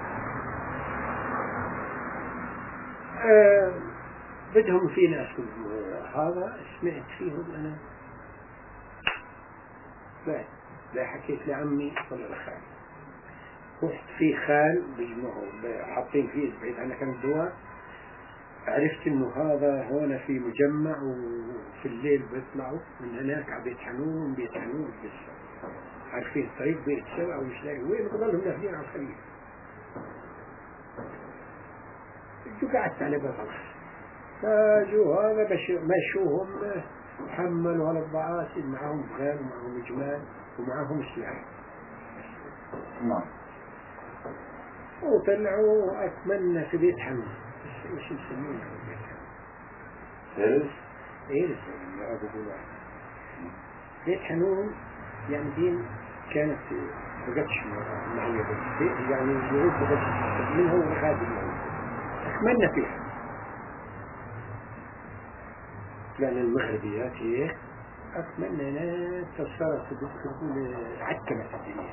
آه بدهم في ناس هذا سمعت فيهم انا بعد لا حكيت لعمي ولا لخالي. رحت في خال بيجمعوا حاطين فيه بعيد عن كم دواء، عرفت انه هذا هون في مجمع وفي الليل بيطلعوا من هناك على بيت حنون، بيت حنون بس عارفين طريق بيت سبع ومش لاقي وين، بضلهم نافذين على الخليل. جو قعدت على باب الخليل، فجو هذا مشوهم حملوا على الضعاسي، معهم بغال ومعهم جمال ومعهم سلاح. نعم. وطلعوا أتمنى في بيت حنون، بس ايش نسميه بيت حنون؟ إيرس؟ إيرس يا أبو بلال. بيت حنون يعني دين كانت بقتش معي بس يعني اليهود بقتش منها والخادم اليهود أتمنى فيها، لأن المغربيات هيك أتمنى ناس تصرف تقول عكمت الدنيا.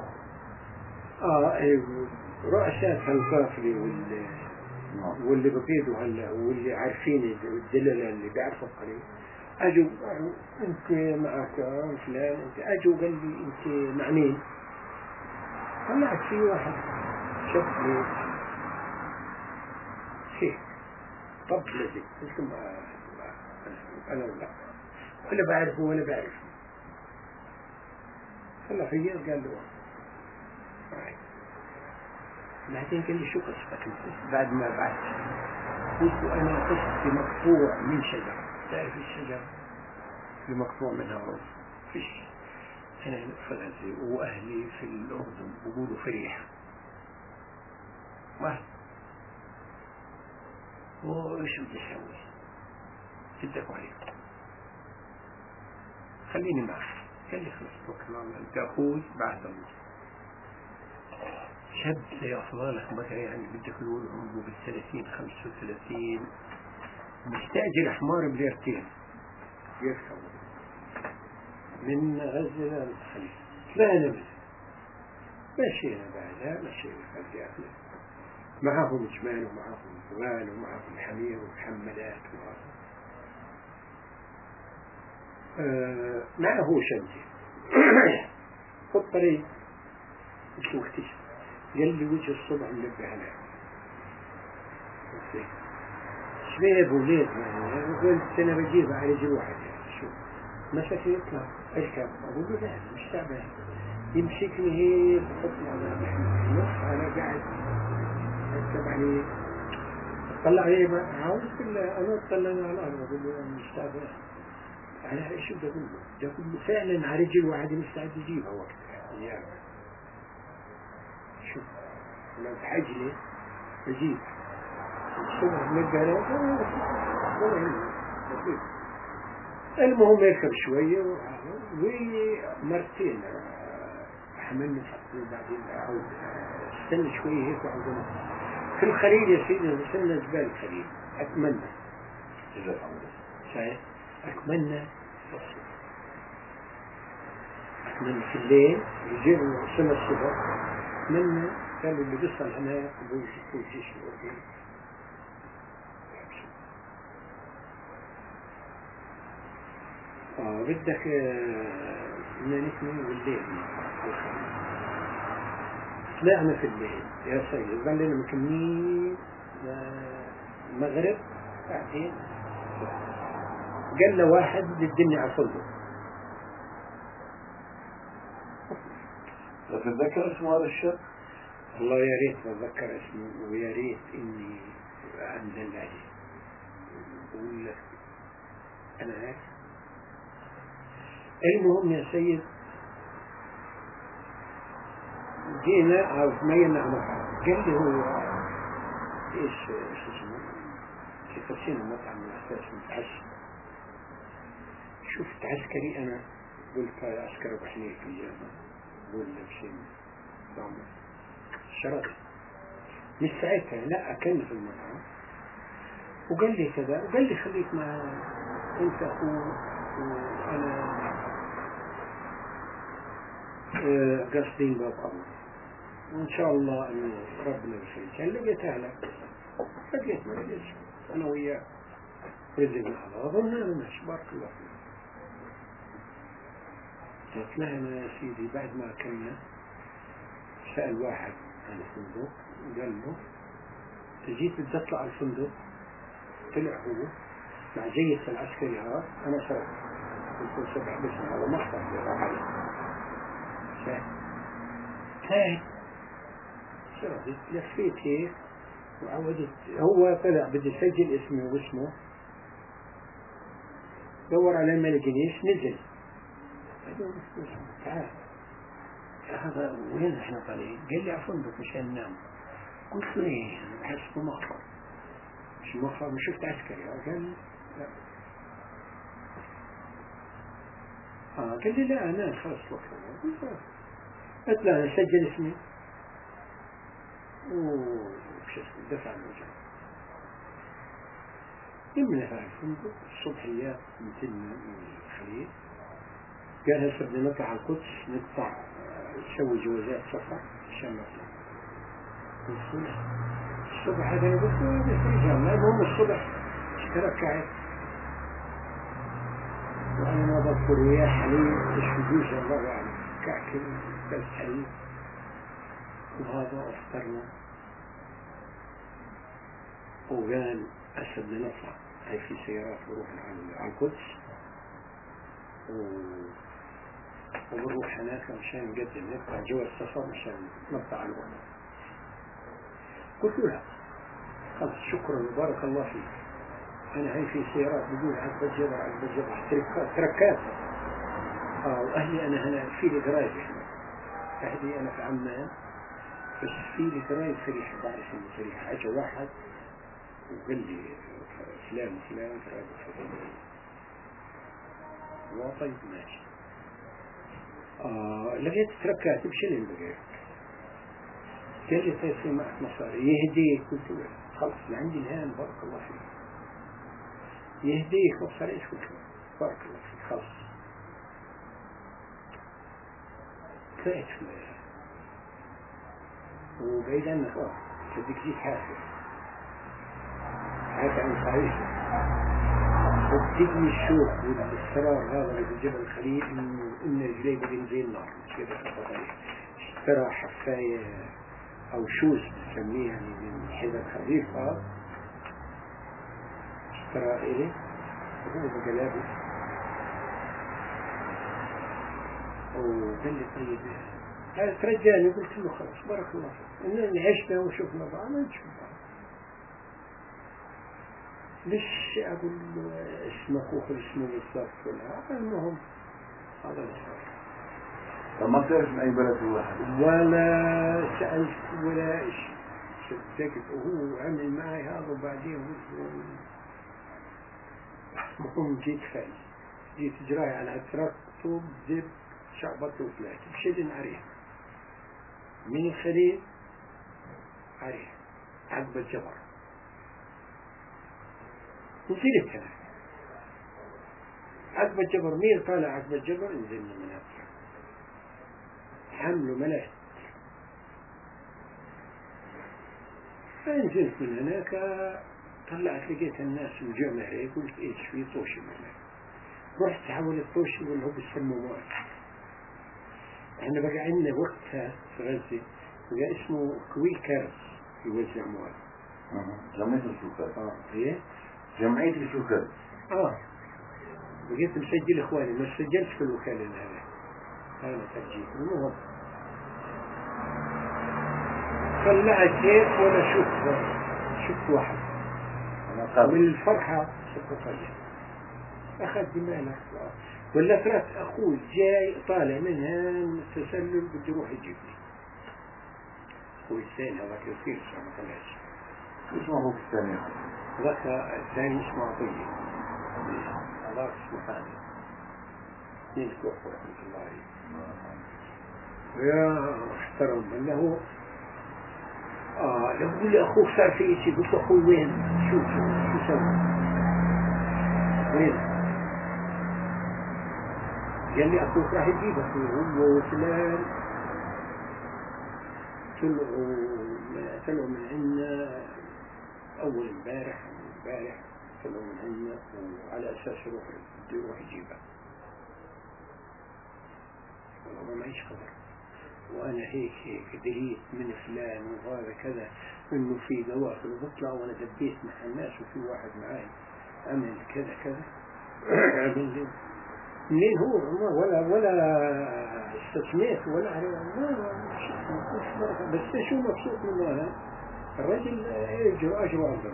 آه رؤساء هالقافلة واللي واللي بقيدوا هلا واللي عارفين الدلالة اللي بيعرفوا القليل أجوا أنت معك فلان، أنت أجوا قال لي أنت مع مين؟ طلعت في واحد شافني هيك طب لذي قلت ما أنا ولا ولا بعرفه ولا بعرفه. طلع في قال له بعدين قال لي شو قصتك بعد ما بعت؟ قلت أنا قصتي مقطوع من شجرة، تعرف الشجرة اللي مقطوع منها رز فيش. أنا في غزة وأهلي في الأردن بقولوا فريحة ما وإيش بدي أسوي؟ بدك عليك خليني معك. قال لي خلص توكل على الله، أنت أخوي بعد الله. شاب زي أفضالك مثلا يعني بدك تقول عمره بالثلاثين خمسة وثلاثين مستأجر حمار بليرتين يركب من غزة للخليج لا نبذ. مشينا بعدها مشينا خلياتنا معهم جمال ومعهم بغال ومعهم حمير ومحملات ومعهم آه معه شمسي في الطريق قلت له اكتشف، قال لي وجه الصبح منبه عليه شبيه ابو ليل قلت انا بجيبها على رجل واحد شو مسك يطلع اركب اقول له لا مش تعبان يمسكني هيك بحطني على نص انا قاعد اركب عليه طلع عليه ما عاوز كله انا طلعنا على الارض اقول له انا مش تعبان. انا ايش بدي اقول له؟ بدي اقول له فعلا على رجل واحد مستعد يجيبها وقتها يعني شوف لو تحجلي بجيب الصبح نبقى المهم يركب شوية ومرتين حملنا حقنا بعدين أعود استنى شوية هيك وعودنا في الخليل يا سيدي وصلنا جبال الخليل. أتمنى صحيح أتمنى أتمنى في الليل يجيب وصلنا الصبح أتمنى كانوا اللي بيصل هناك ويشوفوا الجيش الأردني. آه بدك بدنا نكمل بالليل طلعنا في الليل يا سيد ظلنا مكملين المغرب بعدين قال له واحد بدني على الفندق. تتذكر اسم هذا الشاب؟ والله يا ريت أتذكر اسمه ويا ريت إني أنزل عليه أقول لك أنا هيك. المهم يا سيد جينا عاوز مينا على مطعم قال لي هو إيش إيش اسمه كيف تسين المطعم من أساس متعشى شفت عسكري أنا قلت عسكري بحنيك الجامعة قول لبسين ضامن شرط مش ساعتها لا أكلنا في المطعم وقال لي كذا وقال لي خليك مع أنت أخوه وأنا أه قصدين باب الله وإن شاء الله أن ربنا بخير كان لقيتها لك لقيت ما لقيتش أنا وياه رزقنا الله أظن أنا ماشي بارك الله فيك. طلعنا يا سيدي بعد ما كنا سأل واحد عن الفندق وقال له جيت بدي اطلع على الفندق. طلع هو مع جيش العسكري هذا انا سأل قلت له سبع بس هذا ما اختار راح عليه هاي شربت لفيت هيك وعودت. هو طلع بدي يسجل اسمه واسمه دور عليه ما لقينيش نزل تعال هذا وين احنا طالعين؟ قال لي على فندق مشان ننام. قلت له ايه انا بحس بمخر مش مخر مش شفت عسكري. قال لي لا. اه قال لي لا انا خلص وقت. قلت له انا سجل اسمي وش اسمه دفع الوجه. يمنا في الفندق الصبحيات مثلنا من الخليج. قال هسه بدنا نطلع على القدس نقطع نسوي جوازات سفر عشان نطلع. الصبح هذا انا قلت له رجال المهم الصبح تركعت وانا ما بذكر وياه حليب تشوفوش الله اعلم كعك بس حليب وهذا افطرنا وقال هسه بدنا نطلع هاي في سيارات بروح على القدس وبروح هناك عشان نقدم نقطع جواز السفر عشان نطلع على الوطن. قلت له لا خلص شكرا وبارك الله فيك انا هاي في سيارات بدون عقب الجبر عقب الجبر تركات تركات اه واهلي انا هنا في لي قرايب اهلي انا في عمان بس في لي قرايب فريحه بعرف انه فريحه. اجى واحد وقال لي فلان وفلان قرايب فريحه وطيب ماشي. آه لقيت تركات بشلن بقيت. قال لي طيب في معك مصاري يهديك. قلت له خلص عندي الآن بارك الله فيك يهديك مصاري. ايش قلت له بارك الله فيك خلص. طلعت في وبعيد عنك اه بدك جيت حافظ حافظ عن صحيح وبتجني الشوق والاصرار هذا اللي في جبل الخليل انه ان رجلي بدين زي النار مش كده. اشترى حفايه او شوز بسميه يعني من حذاء خفيف هذا اشترى الي وهو بقى لابس وقال لي طيب هذا ترجاني. قلت له خلاص بارك الله فيك اننا عشنا وشفنا بعض ما نشوف بعض. ليش اقول له اسمك واخذ اسمه بالضبط ولا المهم هذا الصار. طب ما بتعرف من اي بلد هو ولا سألت ولا شيء صدقت وهو عمل معي هذا وبعدين المهم جيت خالي جيت جراي على تركته بزب شعبته وطلعت بشدن عليه من الخليل عليه عقب الجبر نزلت هنا عقب الجبر مين طالع عقب الجبر نزلنا من هنا حمله ملأت. فنزلت من هناك طلعت لقيت الناس مجمعة قلت ايش في طوشي معنا. رحت حول الطوشي واللي هو بيسموه مواد. احنا بقى عندنا وقتها في غزة بقى اسمه كويل كارس يوزع مواد. اه جمعية السكر. اه ايه جمعية السكر. اه بقيت مسجل اخواني ما سجلت في الوكالة هذا هذا تسجيل. المهم طلعت هيك ولا شفت شفت واحد من الفرحة شفت طيب أخذ دماغه ولا ثلاث أخوي جاي طالع منها تسلل بده يروح يجيبني. أخوي الثاني هذاك يصير ما طلعش. شو اسمه أخوك الثاني؟ ذاك الثاني اسمه عطية هذاك اسمه ثاني اثنين كوخ رحمة الله عليه. يا احترم انه اه لو قل لي اخوك صار في شيء قلت له اخوي وين شو شو شو سوى وين قال لي اخوك راح يجيبك هو وفلان طلعوا طلعوا من عندنا اول امبارح امبارح طلعوا من عندنا وعلى اساس يروح بده يروح يجيبك. والله ما معيش خبر، وأنا هيك هيك دريت من فلان وهذا كذا إنه في قوافل بطلع، وأنا دبيت مع الناس وفي واحد معي عمل كذا كذا. عمل منين هو؟ ولا ولا استثنيت ولا ما بس شو مبسوط منه أنا الرجل أجر أجر أجر.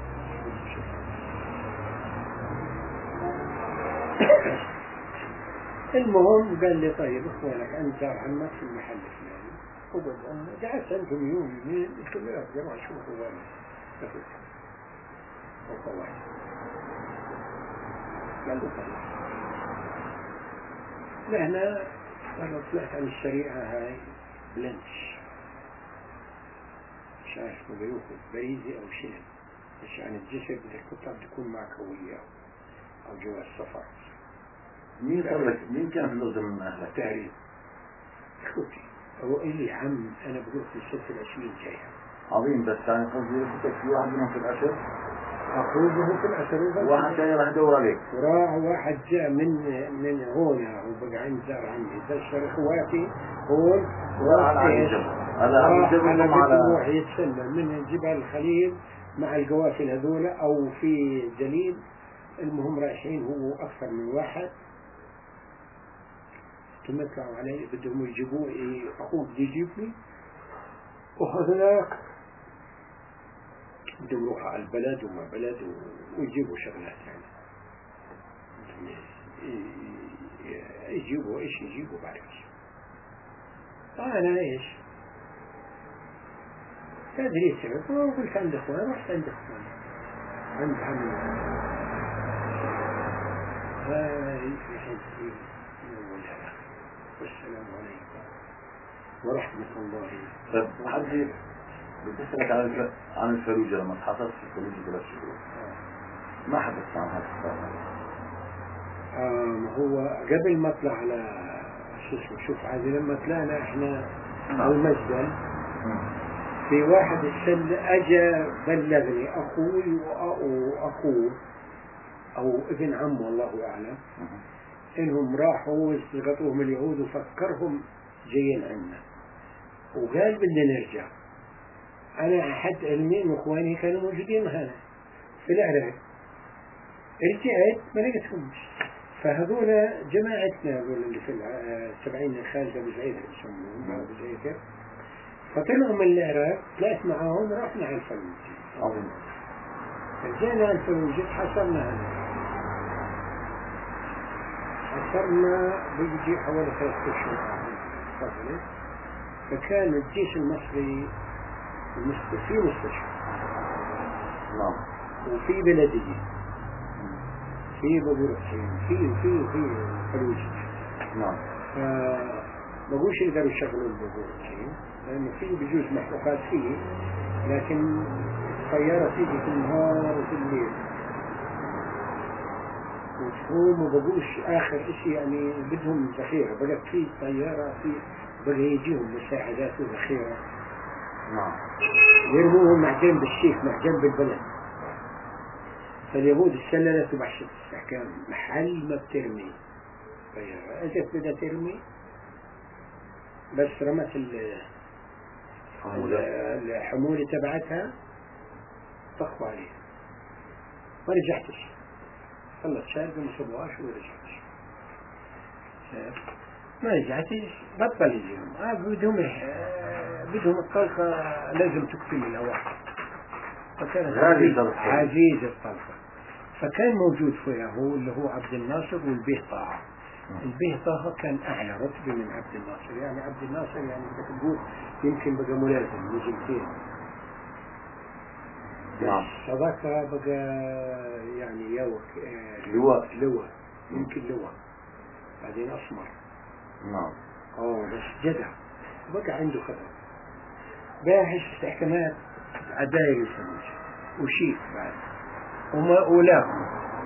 المهم قال لي طيب اخوانك انت زار عمك في المحل الفلاني، وقال قعدت انتم يوم يومين قلت له يا جماعه شوفوا وين تفوت وطلعت. قال له طلع لهنا. قال طلعت عن الشريعه هاي بلنش، مش عارف بده ياخذ بريزي او شيء، مش عن الجسر بدك تطلع تكون معك هويه او جواز سفر. مين قال لك مين كان في الأردن من أهلك؟ تعريف اخوتي هو إلي عم أنا بقول في ست العشرين جاية عظيم. بس يعني قصدي أختك في واحد منهم في الأسر؟ أخوه في الأسر واحد جاي راح يدور عليك. وراح واحد جاء من من هنا وبقى عند زار عمي بشر إخواتي هون وراح على الجبل. راح على بده يتسلم من جبل الخليل مع القوافل هذول أو في جليل. المهم رايحين هو أكثر من واحد تمتعوا عليه بدهم يجيبوه. أخوه بده يجيبني وهذاك بدهم يروحوا على البلد وما بلد ويجيبوا شغلات يعني يجيبوا ايش يجيبوا بعرفش. فأنا ايش تدري سبب قلت عند اخوان رحت عند اخوان عند عمي هاي في حزبي أولها. والسلام عليكم ورحمة الله. طيب حدي بتسألك عن عن الفلوجة لما تحصلت في الفلوجة ثلاث شهور ما حدثت عن هذا الصار. آه هو قبل ما اطلع على شو اسمه شوف عادي لما طلعنا احنا على المسجد في واحد السل اجى بلغني اخوي واخوه او ابن عمه الله اعلم انهم راحوا استلقطوهم اليهود وفكرهم جايين عنا وقال بدنا نرجع. انا احد علمي واخواني كانوا موجودين معنا في العراق. رجعت ما لقيتهمش. فهذول جماعتنا هذول اللي في السبعين الخالد ابو زعيد يسموهم ابو زعيد. فطلعوا من العراق طلعت معاهم ورحنا على الفلوجة. رجعنا على الفلوجة حصلنا هنا حصلنا بيجي حوالي ثلاثة أشهر. فكان الجيش المصري في مستشفى وفي بلدية في بابورسين في في في فلوجة. نعم. فما بقوش يقدروا يشغلوا البابورسين لأنه في بجوز محروقات فيه، لكن الطيارة تيجي في النهار وفي الليل وتقوم وبقوش آخر إشي يعني بدهم ذخيرة. بقت في طيارة في بقى يجيهم مساعدات وذخيرة. نعم. يرموهم مع جنب الشيخ مع جنب البلد. فاليهود السللت وبحشت الأحكام محل ما بترمي طيارة أجت بدها ترمي بس رمت الحمولة تبعتها طخوا عليها ما رجعتش. خلت شارقة ما صبواش ورجعتش ما رجعتش. بطل يجيهم آه بدهم بدهم الطلقة لازم تكفي الهواء. فكانت عزيزة الطلقة. فكان موجود فيها هو اللي هو عبد الناصر والبيه طه. البيه طه كان أعلى رتبة من عبد الناصر. يعني عبد الناصر يعني بدك تقول يمكن بقى ملازم نجمتين. نعم. صداقة بقى يعني يوك لواء لواء يمكن لواء بعدين أسمر. نعم. اه بس جدع بقى عنده خبر باحث استحكامات عداير الفلوس وشيك بعد وما أولاهم.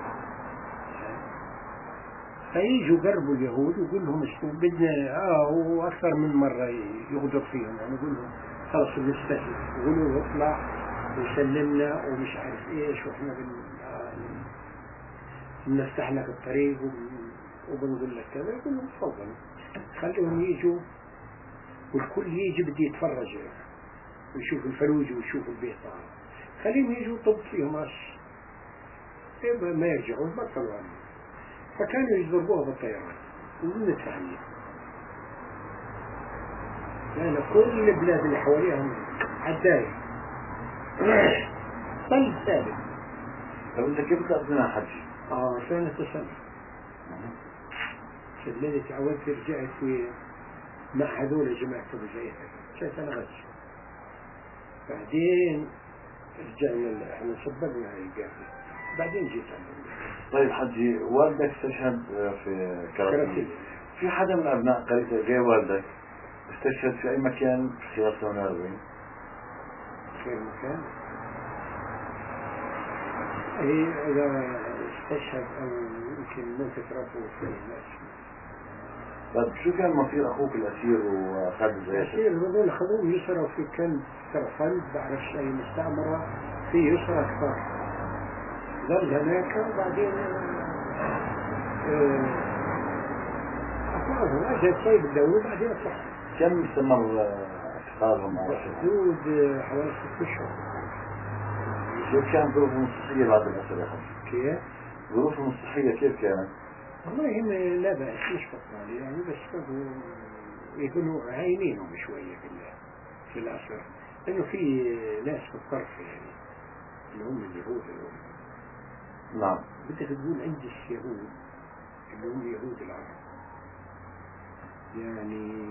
فييجوا قربوا اليهود ويقول لهم اسمه بدنا اه وأكثر من مرة يغدر فيهم يعني يقول لهم خلص بنستسلم يقولوا له اطلع وسلمنا ومش عارف ايش واحنا بن بنفتح لك الطريق وبنقول لك كذا. يقول لهم تفضلوا. خليهم يجوا والكل يجي بدي يتفرج ويشوف الفلوج ويشوف البيت. خليهم يجوا طب فيهم عش ما يرجعوا بطلوا عنه. فكانوا يضربوها بالطيران ومن ثانية لأن كل البلاد اللي حواليهم عداية طيب ثابت. طب انت كيف تقضينا حج؟ اه سنة سنة سلمت تعودت رجعت في مع هذول جماعة أبو زيد كان سنة غش. بعدين رجعنا احنا سببنا هاي القافلة بعدين جيت عندنا. طيب حجي والدك استشهد في كراتين، في حدا من أبناء قريتك غير والدك استشهد في أي مكان خلال ثمانية وأربعين؟ في أي مكان؟ إيه إذا استشهد أو يمكن ممكن ترفضوا في الناس. طيب شو كان مصير أخوك الأسير وخالد زياد؟ الأسير هذول أخذوهم يسروا في كان سرفند بعرف شيء مستعمرة في يسرى أكثر ظل هناك وبعدين أخذهم أجل شيء بالدولة وبعدين أصح. كم استمر اعتقالهم؟ حدود حوالي ست أشهر. كيف كانت ظروفهم الصحية بعد الأسر يا حجي؟ كيف؟ ظروفهم الصحية كيف كانت؟ والله هم لا بأس مش بطال يعني بس يكونوا عاينينهم شوية في في الأسر لأنه في ناس في الطرف يعني اللي هم اليهود اللي هم. نعم. بدك تقول عندي اليهود اللي هم يهود العرب يعني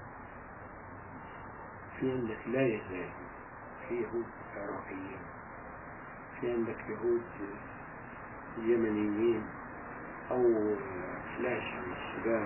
في عندك لا يزال في يهود عراقيين، في عندك يهود يمنيين أو فلاش من السودان.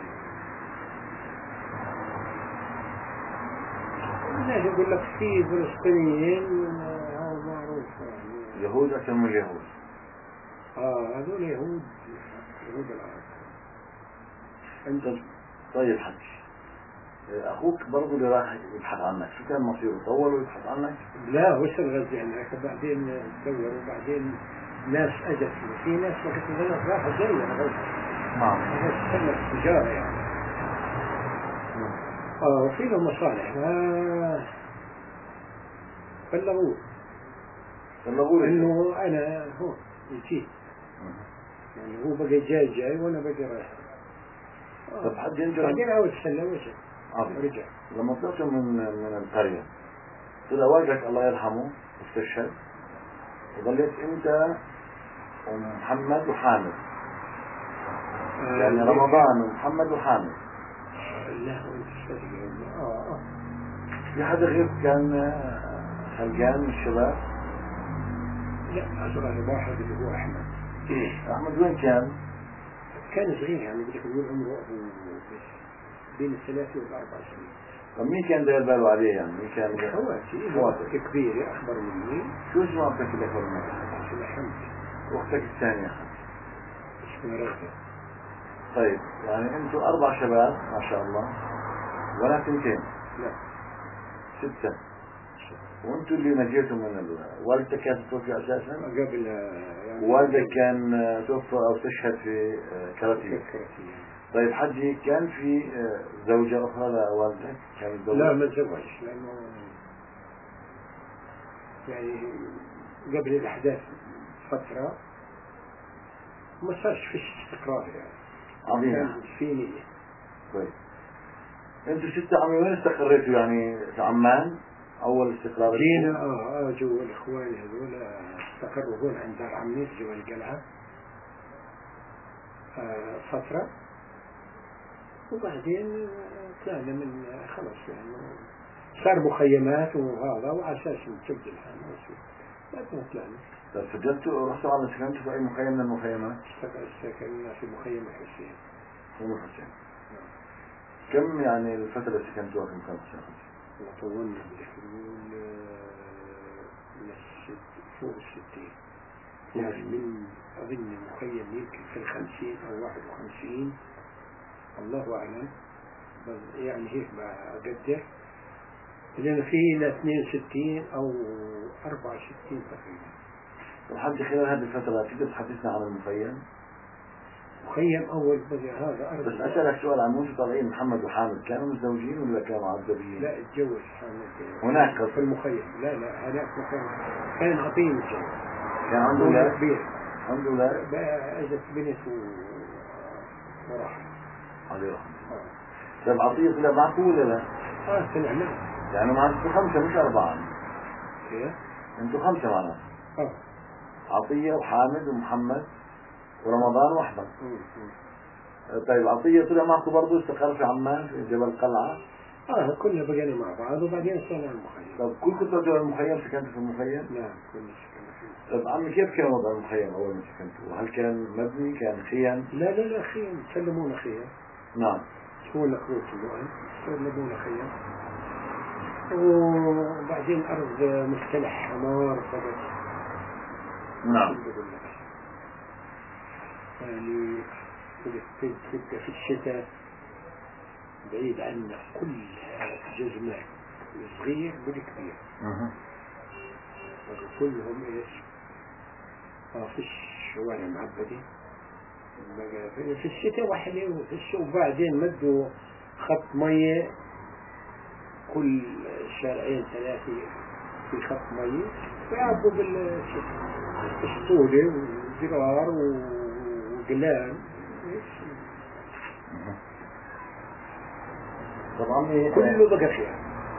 لا يقول لك في فلسطينيين هذا معروف يعني. يهود أكثر من يهود. آه هذول يهود يهود العرب. أنت طيب حكي أخوك برضه اللي راح يبحث عنك شو كان مصيره؟ طول ويبحث عنك؟ لا وصل غزة هناك بعدين دور وبعدين ناس أجت في ناس وقت الغزة راحوا زي الغزة. نعم. هذا سنة التجارة يعني. آه وفي له مصالح آه بلغوه بلغوه إنه أنا هو جيت يعني هو بقى جاي جاي وأنا بقى رايح. طب حد ينجح بعدين أول سنة وجه رجع. لما طلعت من من القرية طلع والدك الله يرحمه استشهد وظلت أنت ومحمد وحامد آه يعني رمضان ومحمد وحامد. لا هو استشهد. آه آه في حدا غير كان خلقان من الشباب؟ لا أصغر واحد اللي هو أحمد. أحمد وين كان؟ كان صغير يعني بدك تقول عمره بين الثلاثة والأربع سنين. طب مين كان داير باله عليه يعني؟ مين كان؟ خواتي خواتي كبيرة أكبر مني. شو اسمه أختك اللي أكبر منك؟ اسمها حمد. وأختك الثانية اسمها رغدة. طيب يعني أنتم أربع شباب ما شاء الله ولا ثنتين؟ لا ستة. وأنتم اللي نجيتوا من ال... والدتك كانت توفي أساسا؟ قبل يعني. والدك كان توفى أو استشهد في كراتين. طيب حجي كان في زوجة أخرى لوالدك؟ كانت زوجة؟ لا ما تزوجش لأنه يعني قبل الأحداث فترة ما صارش فيش استقرار يعني. عظيم. فيني. طيب أنتوا ستة عمي وين استقريتوا يعني في عمان؟ أول استقرار جينا اه اجوا الاخوان هذول استقروا هون عند دار عمي جوا القلعة آه فترة وبعدين طلعنا من خلص يعني صار مخيمات وهذا وعلى اساس نسجل الحال بعدين طلعنا. طيب سجلتوا رحتوا على سكنتوا في أي مخيم من المخيمات؟ سكننا في مخيم الحسين. مخيم الحسين. كم يعني الفترة اللي سكنتوها في مخيم الحسين؟ طولنا بالحلول فوق الستين يعني من أظن مخيم يمكن في الخمسين أو واحد وخمسين الله أعلم يعني هيك ما أقدر لأن في إلى اثنين وستين أو أربعة وستين تقريبا. لحد خلال هذه الفترة تقدر تحدثنا عن المخيم؟ مخيم أول بقى هذا أرض. بس أسألك سؤال عن موسى طالعين محمد وحامد كانوا متزوجين ولا كانوا عذبين؟ لا اتجوز حامد هناك في المخيم. لا لا هناك مخيم كان عطيه متجوز. كان عنده أولاد؟ كبير. عنده أولاد؟ بقى أجت بنت و... وراح. عليه رحمة الله. طيب عطية طلع معكم ولا لا؟ اه طلع معه. يعني معكم خمسة مش أربعة. ايه؟ أنتوا خمسة معنا. اه. عطية وحامد ومحمد ورمضان وأحمد. طيب عطية طلع معكم برضه استقر في عمان في جبل قلعة؟ اه كلنا بقينا مع بعض وبعدين صرنا المخيم. طيب كلكم طلعتوا المخيم سكنتوا في المخيم؟ نعم كلنا سكننا فيه. طيب عمي كيف كان وضع المخيم أول ما سكنتوا؟ هل كان مبني كان خيم؟ لا لا لا خيم سلمونا خيم. نعم. شو لك روت الوقت سلمونا خيم. وبعدين أرض مفتلح حمار فقط. نعم. يعني تبقى في الشتاء بعيد عنا كل جزمات الصغير والكبير. اها. كلهم ايش؟ اه في الشوارع معبدة. في الشتاء وحلي وفي الشتاء وبعدين مدوا خط مية كل شارعين ثلاثة في خط مية ويعبوا بالشتاء اسطولة وزرار وقلان. طبعا كله بقى خير.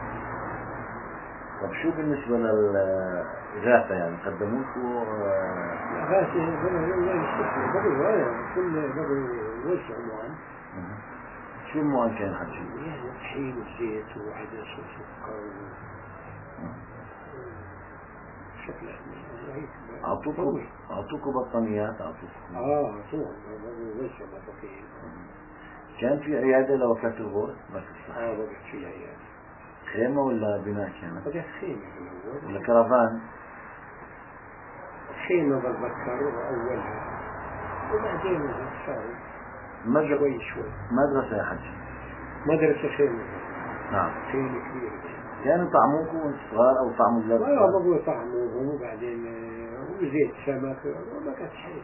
طب شو بالنسبة للإغاثة يعني قدموا لكم؟ الإغاثة بقوا بقوا كل بقوا وسع موان. شو الموان كان حجي؟ يعني طحين وزيت وعدس وسكر شكل هيك. أعطوكم أعطوكم بطانيات أعطوكم؟ آه طبعا بقوا وسع بطاطين. كان في عيادة لوفاة الغور؟ بس آه بقت في عيادة. خيمة ولا بناء كانت؟ بقت خيمة في الأول. ولا كرفان؟ خيمة بتذكر أولها وبعدين صار مدرسة شوي شوي. مدرسة يا حجي. مدرسة خيمة. نعم. خيمة كبيرة. كانوا طعموكم وانتم صغار أو طعموا الأولاد؟ لا بقوا طعموهم وبعدين وزيت سمك وما كانت شيء.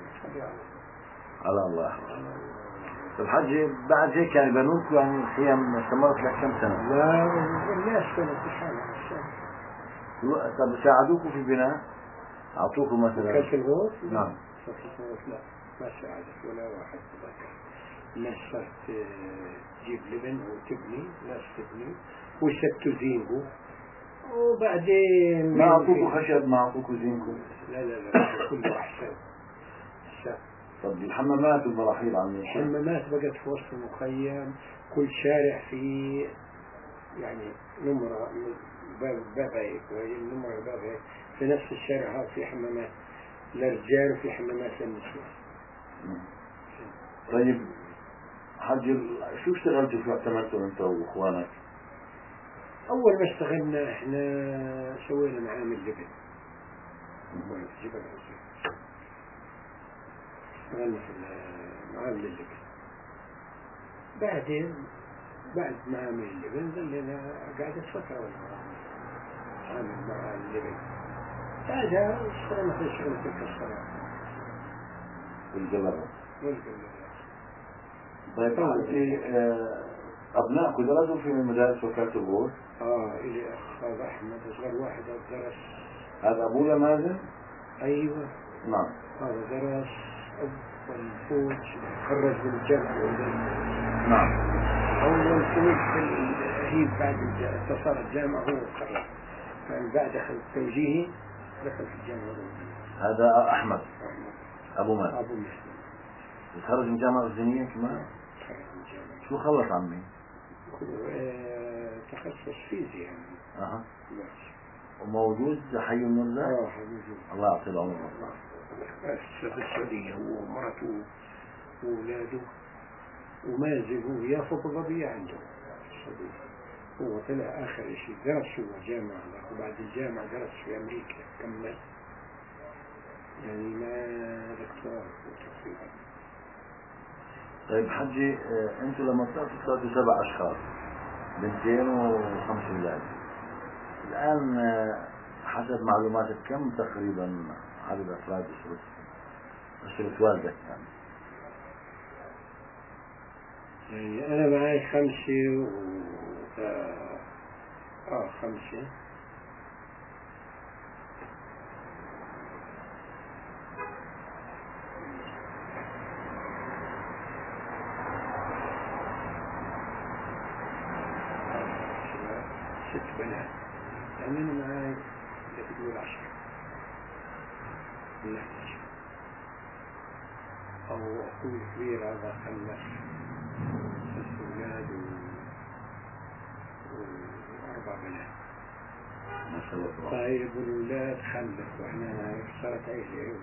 على الله يحفظك. الحج بعد هيك يعني بنوك يعني الخيام استمرت لك كم سنة؟ لا الناس كانت بحالها السنة. طب ساعدوكم في البناء؟ أعطوكم مثلا؟ كاس الغوث؟ نعم. كاس الغوث لا ما ساعدت ولا واحد تذكر. الناس صارت تجيب لبن وتبني، ناس تبني ويسكتوا زينبو وبعدين ما أعطوكم خشب ما أعطوكم زينكم؟ لا لا لا كله أحسن. طب الحمامات والمراحيض عاملين كيف؟ الحمامات بقت في وسط المخيم كل شارع فيه يعني نمرة باب باب هيك نمرة باب هيك في نفس الشارع هذا في حمامات للرجال وفي حمامات للنساء. طيب حج شو اشتغلتوا في اعتمدتوا انت واخوانك؟ أول ما اشتغلنا احنا سوينا معامل لبن. في جبل عزيز. اشتغلنا في معامل اللبن. بعدين بعد معامل اللبن ظلنا قاعدة فترة ولا عامل مع اللبن. بعدها اشتغلنا في شغلة الكسرات. والجبل. والجبل. طيب حجي أبنائكم درسوا في المدارس وكالة الغور؟ اه إلي أخ هذا أحمد أصغر واحد درس. هذا أبويا مازن؟ أيوة. نعم. هذا درس أول فوج خرج من الجامعة. نعم. أول فوج في هي بعد اتصال الجامعة هو خرج. كان بعد أخذ توجيهي دخل في الجامعة. هذا أحمد. أحمد. أبو مازن. أبو مازن. تخرج من الجامعة الأردنية كمان؟ تخرج من الجامعة. شو خلص عمي؟ تخصص فيزياء يعني. أها. ماشي. وموجود حي المرزق؟ اه موجود. الله يعطيه العمر والله. في السعودية هو ومرته وأولاده وما زالوا يافوا بالربيع عنده في السعودية. هو طلع آخر شيء درس هو جامعة وبعد الجامعة درس في أمريكا كمل يعني ما دكتوراه تقريبا. طيب حجي انتوا لما طلعتوا طلعتوا سبع اشخاص بنتين وخمس اولاد. الان حسب معلوماتك كم تقريبا عدد افراد اسرة اسرة والدك يعني؟ يعني أنا معي خمسة و آه, آه خمسة ست بنات، يعني أنا معي تقول عشرة بنات، أو أخوي كبير هذا خلف ست أولاد و... وأربع بنات. ما شاء الله. طيب والأولاد خلف وإحنا صارت عيلة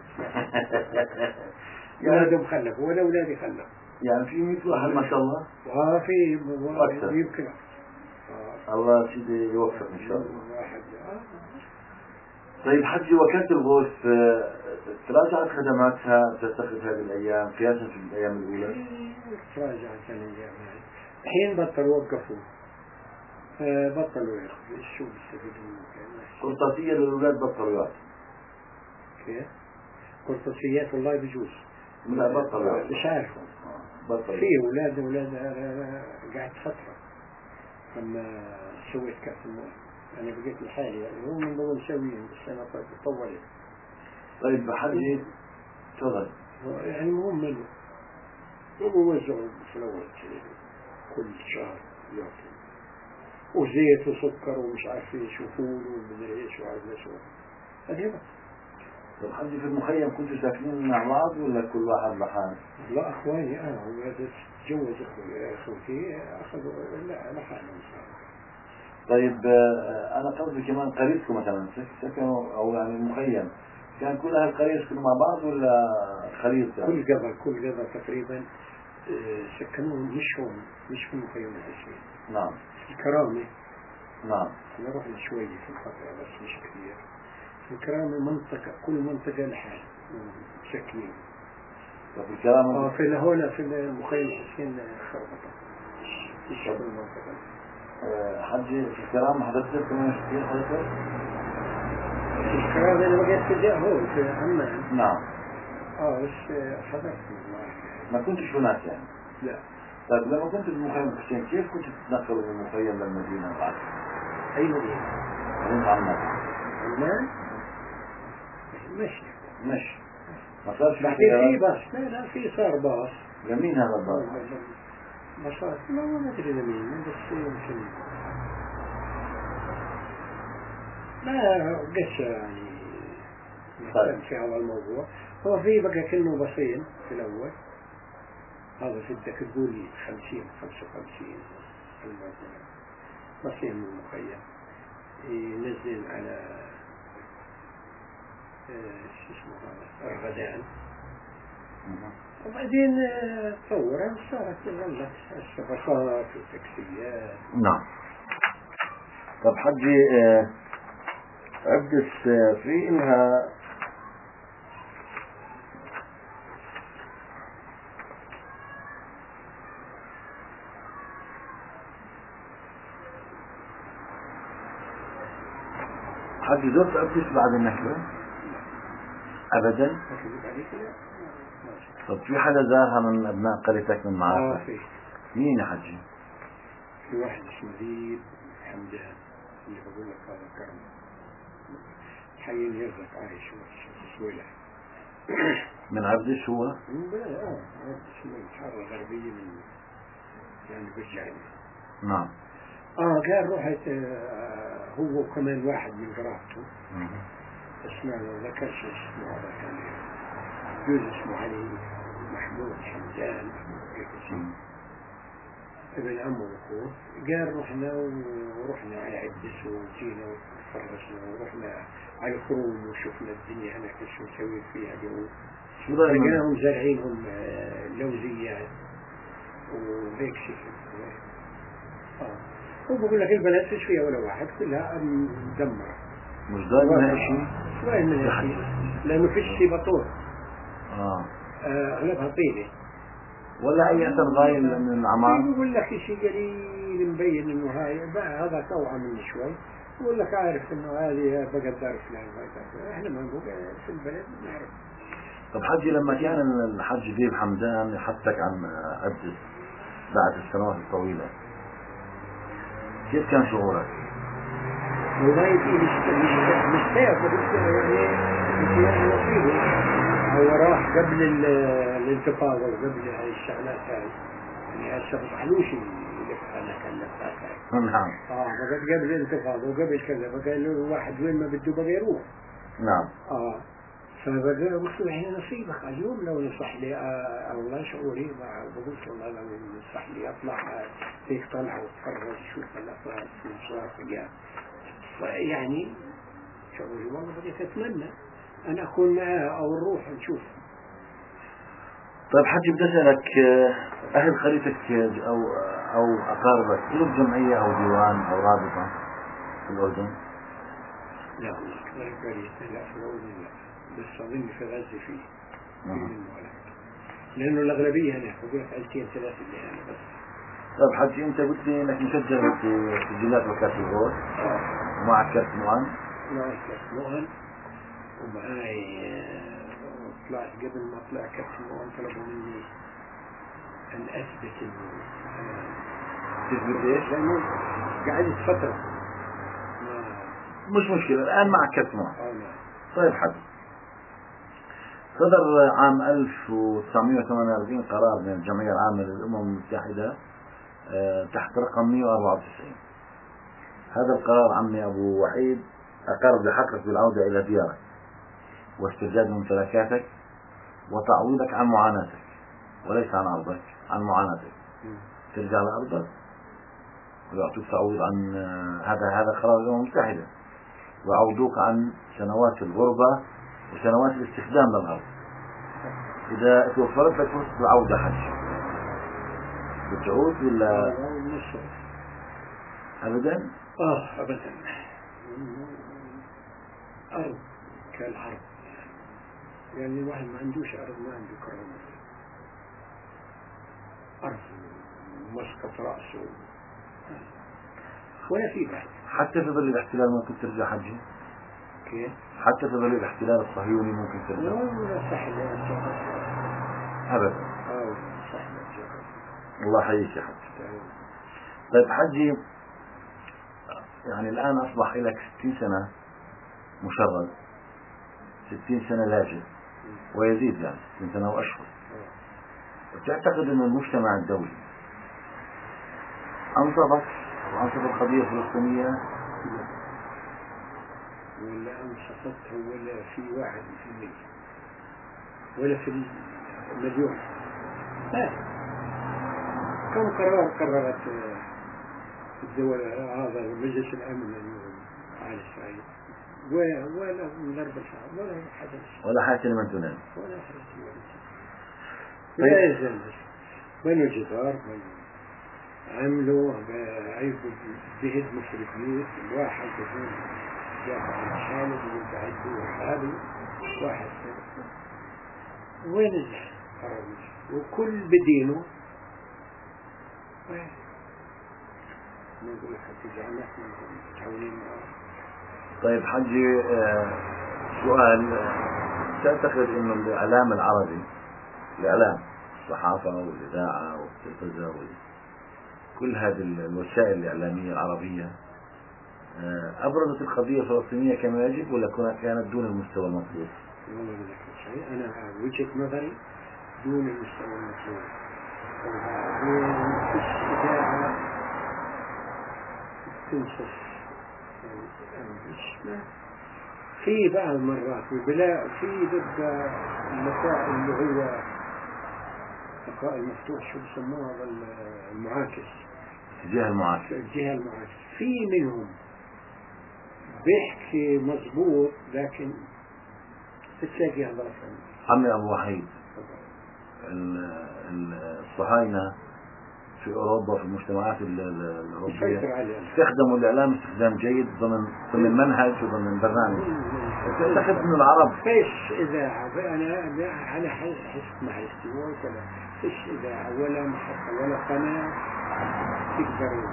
يعني أولادهم خلفوا ولا أولادي خلفوا، يعني في مئة واحد ما شاء الله. وفي أكثر. يمكن آه. الله سيدي يوفق إن شاء الله. واحد. آه. طيب حجي، وكالة الغوث تراجعت خدماتها تعتقد هذه الأيام قياسا في الأيام الأولى؟ تراجعت الأيام هاي، الحين بطلوا وقفوا، آه بطلوا ياخذوا شو بيستفيدون. قرطاسية للأولاد بطلوا يعطوا. كيف؟ قرطاسيات والله بجوز. لا بطلوا يعطوا. مش عارفهم. بطلوا. في أولاد أولاد قعدت فترة لما سويت كأس الموت، أنا بقيت لحالي يعني هم من ضمن مسويين بس أنا طولت. طيب حجي تفضل. يعني مهم منه وبوزعوا فلوات كل شهر يعطوا، وزيت وسكر ومش عارف ايش وفول ومدري ايش وعارف ايش هذا. طيب حجي في المخيم كنتوا ساكنين مع بعض ولا كل واحد لحاله؟ لا اخواني انا وهذا تجوز اخوتي اخذوا لا لحالهم. طيب انا قصدي كمان قريتكم مثلا سكنوا او يعني المخيم كان كل اهل القريه يسكنوا مع بعض ولا خليط يعني؟ كل قبل كل قبل تقريبا سكنوهم مش هون، مش في المخيم العشرين. نعم. في الكرامة. نعم. احنا رحنا شوية في الفترة بس مش كثير. في الكرامة منطقة، كل منطقة لحال ساكنين. وفي الكرامة اه في هون في المخيم الحسين خربطة مش كل منطقة. حجي في الكرامة حضرتك كمان كثير حضرتك؟ في الكرامة أنا بقيت في هون في عمان. نعم. اه بس حضرت ما كنتش هناك يعني؟ لا. طيب لما كنت في المخيم الحسين كيف كنت تتنقلوا من المخيم للمدينة بعد؟ أي مدينة؟ مدينة عمان. عمان؟ مشي. مشي. ما صارش بعدين في باص. لا لا في صار باص. لمين هذا الباص؟ باصات لا ما أدري لمين بس يمكن لا قش يعني مثلا في هذا الموضوع. هو في بقى كأنه باصين في الأول، هذا في بدك تقول خمسين خمسة وخمسين باصين من المخيم ينزل على شو اسمه هذا الغدان، وبعدين تطورت صارت غلت السفرات والتاكسيات. نعم. طب حجي آه عبدس آه في إلها حجي زرت عبدس بعد النكبة؟ أبدا؟ طب في حدا زارها من أبناء قريتك من معارفك؟ آه في. مين يا حجي؟ في واحد اسمه ذيب حمدان اللي بقول لك هذا كرم حين يرزق عايش وسويلة من عبدش هو؟ من بلد اه عبدش من الحارة الغربية من يعني بالجعل. نعم. اه قال رحت آه هو وكمان واحد من قرابته بس ما ذكرش اسمه هذا كان جوز اسمه علي محمود حمدان هيك شيء ابن عمه واخوه. قال رحنا ورحنا على عبدس وجينا وتفرجنا ورحنا على الخروم وشفنا الدنيا هناك شو نسوي فيها اليوم. لقيناهم زارعينهم لوزيات وهيك شكل. اه هو بقول لك البلد فيش فيها ولا واحد كلها مدمرة. مش ضايل منها شيء؟ ضايل منها شيء لأنه فيش شيء بطول. اه أغلبها طينة. ولا أي أثر ضايل من العمار؟ يقول لك شيء قليل مبين إنه هاي هذا توعى مني شوي. يقول لك عارف إنه هذه بقدر فلان وهذا. إحنا ما نقول في البلد نعرف. طب حجي لما كان الحج ذيب حمدان يحثك عن عبدس بعد السنوات الطويلة كيف كان شعورك؟ والله مش سافر يعني نصيبه. هو راح قبل الانتفاضة وقبل هاي الشغلات هاي، يعني هسه بطحلوش اللي أنا كلفتها هاي. نعم. اه فقد قبل الانتفاضة وقبل كذا، فقال له الواحد وين ما بده بقى يروح. نعم. اه فبقول له هنا نصيبك اليوم لو نصح لي آه الله شعوري، بقول والله لو نصح لي اطلع هيك طلع واتفرج اشوف الافراد في الصوافية، يعني شعوري والله بديت اتمنى ان اكون معاه او نروح نشوف. طيب حجي بدي اسالك، اهل خليتك او او اقاربك لهم جمعية او ديوان او رابطة في الاردن؟ لا والله كذلك قريت لا في الاردن لا، بس اظن في غزة فيه في المولد، لانه الاغلبية هنا بقول لك عيلتين ثلاثة اللي هنا بس. طيب حجي انت قلت لي انك مسجل في سجلات وكالة الغوث ومعك كرت مؤن؟ معي كرت مؤن ومعي طلعت قبل ما اطلع كرت مؤن طلبوا مني ان اثبت انه تثبت ايش؟ لانه قعدت فترة مش مشكلة الان معك كرت مؤن. اه نعم. طيب حجي، صدر عام ألف وتسعمئة وثمانية وأربعين قرار من الجمعية العامة للأمم المتحدة تحت رقم مئة وأربعة وتسعين. هذا القرار عمي أبو وحيد أقر بحقك بالعودة إلى ديارك واسترداد ممتلكاتك وتعويضك عن معاناتك، وليس عن أرضك، عن معاناتك. ترجع لأرضك ويعطوك تعويض عن هذا هذا قرار الأمم المتحدة، ويعوضوك عن سنوات الغربة وسنوات الاستخدام للأرض. إذا توفرت لك فرصة العودة حج بتعود ولا أبدا؟ آه أبدا. أرض كالأرض، يعني الواحد ما عندوش أرض ما عنده كرامة. أرض مسقط رأسه ولا في بعد. حتى في ظل الاحتلال ممكن ترجع حجي؟ كيف؟ حتى في ظل الاحتلال الصهيوني ممكن ترجع؟ لا ولا سهل أبدا. آه ولا سهل. الله يحييك يا حجي. طيب حجي، يعني الآن أصبح لك ستين سنة مشرد، ستين سنة لاجئ ويزيد، يعني ستين سنة وأشهر. وتعتقد أن المجتمع الدولي أنصفك وأنصف القضية الفلسطينية؟ ولا أنصفتها ولا في واحد في المية ولا في المليون. لا، كم قرار قررت الدول هذا مجلس الأمن على إسرائيل ولا من أربع شهور ولا حدث ولا حاجة لمن تنام ولا حدث ولا يزال بنوا الجدار بنوا عملوا عيبوا بهدموا في البيوت. الواحد يقول جاء الخالد ويبعدوا حاله واحد وين القرار وكل بدينه نقول حتى جعلنا متحولين. طيب حجي، سؤال، تعتقد انه الاعلام العربي، الاعلام الصحافة والاذاعة والتلفزة وكل هذه الوسائل الاعلامية العربية ابرزت القضية الفلسطينية كما يجب ولا كانت دون المستوى المطلوب؟ والله لك شيء، انا وجهة نظري دون المستوى المطلوب. وفيش إذاعة تنصف في بعض المرات وبلا في ضد اللقاء اللي هو اللقاء المفتوح شو بسموها المعاكس، الجهة المعاكس الجهة المعاكس في منهم بيحكي مضبوط لكن بتلاقي الله فهم. عمي أبو وحيد، الصهاينة في أوروبا في المجتمعات الأوروبية استخدموا الإعلام استخدام جيد ضمن ضمن منهج وضمن برنامج. تعتقد إنه العرب فيش إذاعة؟ أنا على حسب معرفتي وكذا فيش إذاعة ولا محطة ولا قناة تقدر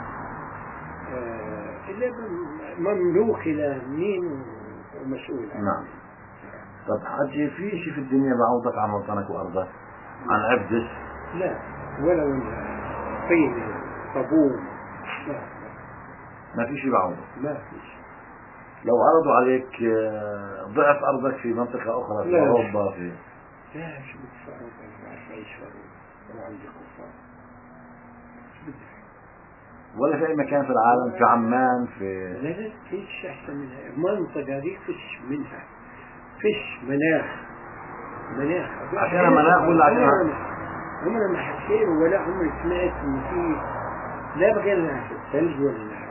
آه إلا مملوك إلى مين ومسؤول. نعم. طب حجي، في شيء في الدنيا بعوضك عن وطنك وأرضك عن عبدك؟ لا ولا ولا طينة صابون ما ما في شيء بعوضه. ما في شيء. لو عرضوا عليك آه، ضعف أرضك في منطقة أخرى في لا. أوروبا في لا شو بدي في أوروبا، أنا بعرف أعيش في أوروبا وعندي قصة. شو بدي؟ ولا في أي مكان في العالم، في عمان في لا لا فيش أحسن منها، المنطقة دي فيش منها، فيش مناخ مناخ عشان مناخ ولا عشان عمرنا ما حسيت ولا عمري سمعت إن في لا بغير ناس الثلج ولا ناس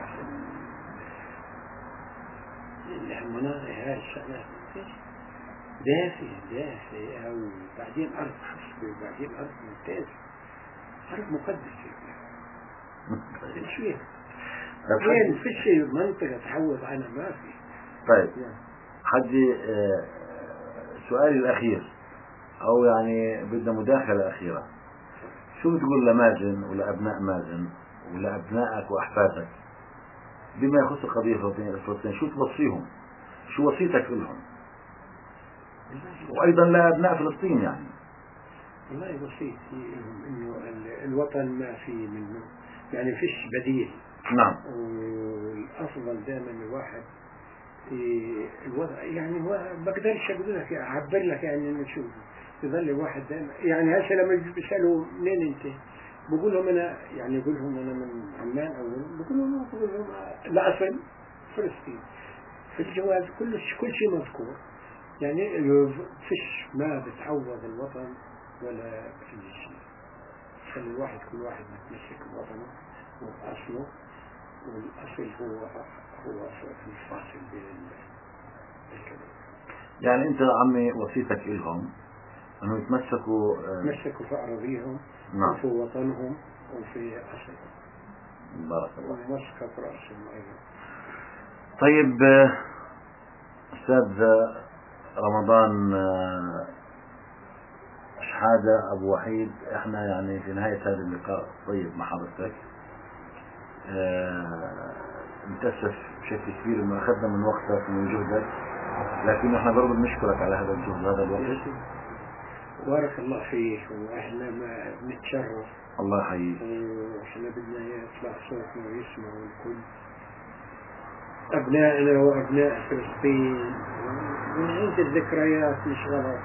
المناظر هاي الشغلات دافئة دافئة وبعدين أرض خصبة وبعدين أرض ممتازة، أرض مقدسة. شو وين في شيء منطقة تعوض عنها ما في. طيب حجي آه، سؤالي الأخير أو يعني بدنا مداخلة أخيرة، شو بتقول لمازن ولأبناء مازن ولأبنائك وأحفادك بما يخص القضية الفلسطينية؟ شو توصيهم؟ شو وصيتك لهم؟ وأيضا لأبناء فلسطين يعني. والله وصيتي لهم إنه الوطن ما في منه يعني فيش بديل. نعم. والأفضل دائما الواحد في الوضع يعني ما بقدرش أقول لك أعبر لك يعني إنه شو يظل الواحد دائما يعني هسه لما بيسألوا منين أنت بقول لهم أنا يعني بقول لهم أنا من عمان أول بقول لهم بقول لهم الأصل فلسطين. في الجواز كل كل شيء مذكور يعني فيش ما بتعوض الوطن ولا أي شيء. خلي الواحد كل واحد متمسك بوطنه وأصله، والأصل هو هو الفاصل بين الكلام. يعني أنت عمي وصيتك لهم أنه يتمسكوا يتمسكوا في أراضيهم. نعم. وفي وطنهم وفي أصلهم. بارك الله. ومسكة رأسهم أيضا. طيب أستاذ رمضان شحادة أبو وحيد، إحنا يعني في نهاية هذا اللقاء الطيب مع حضرتك نتأسف بشكل كبير إنه أخذنا من وقتك ومن جهدك، لكن إحنا برضه بنشكرك على هذا الجهد وهذا الوقت. بارك الله فيك، وإحنا ما نتشرف. الله يحييك. وإحنا بدنا يطلع صوتنا ويسمعوا الكل أبنائنا وأبناء فلسطين ونعيد الذكريات مش غلط.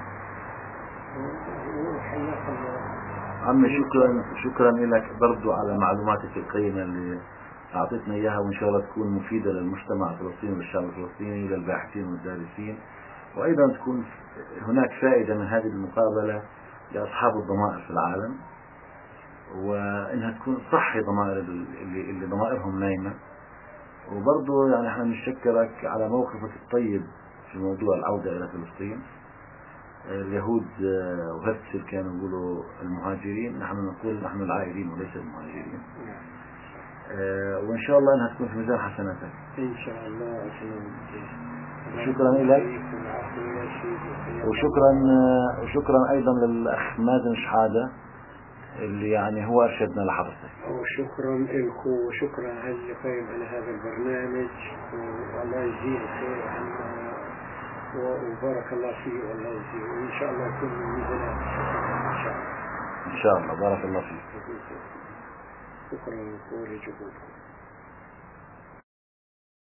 وحياك الله عمي. شكرا شكرا لك برضو على معلوماتك القيمة اللي أعطيتنا إياها، وإن شاء الله تكون مفيدة للمجتمع الفلسطيني والشعب الفلسطيني وللباحثين والدارسين، وأيضا تكون هناك فائدة من هذه المقابلة لأصحاب الضمائر في العالم، وإنها تكون صحي ضمائر اللي, اللي ضمائرهم نايمة. وبرضو يعني احنا نشكرك على موقفك الطيب في موضوع العودة إلى فلسطين. اليهود وهرتزل كانوا يقولوا المهاجرين، نحن نقول نحن العائدين وليس المهاجرين. وإن شاء الله أنها تكون في ميزان حسناتك إن شاء الله. شكرا لك، وشكرا وشكرا أيضا للأخ مازن شحادة اللي يعني هو أرشدنا لحضرتك. وشكرا لكم وشكرا على اللي قايم على هذا البرنامج، والله يجزيه الخير عنا وبارك الله فيه والله يجزيه، وإن شاء الله يكون من ميزانات إن شاء الله. إن شاء الله. بارك الله فيك. شكرا لكم ولجهودكم.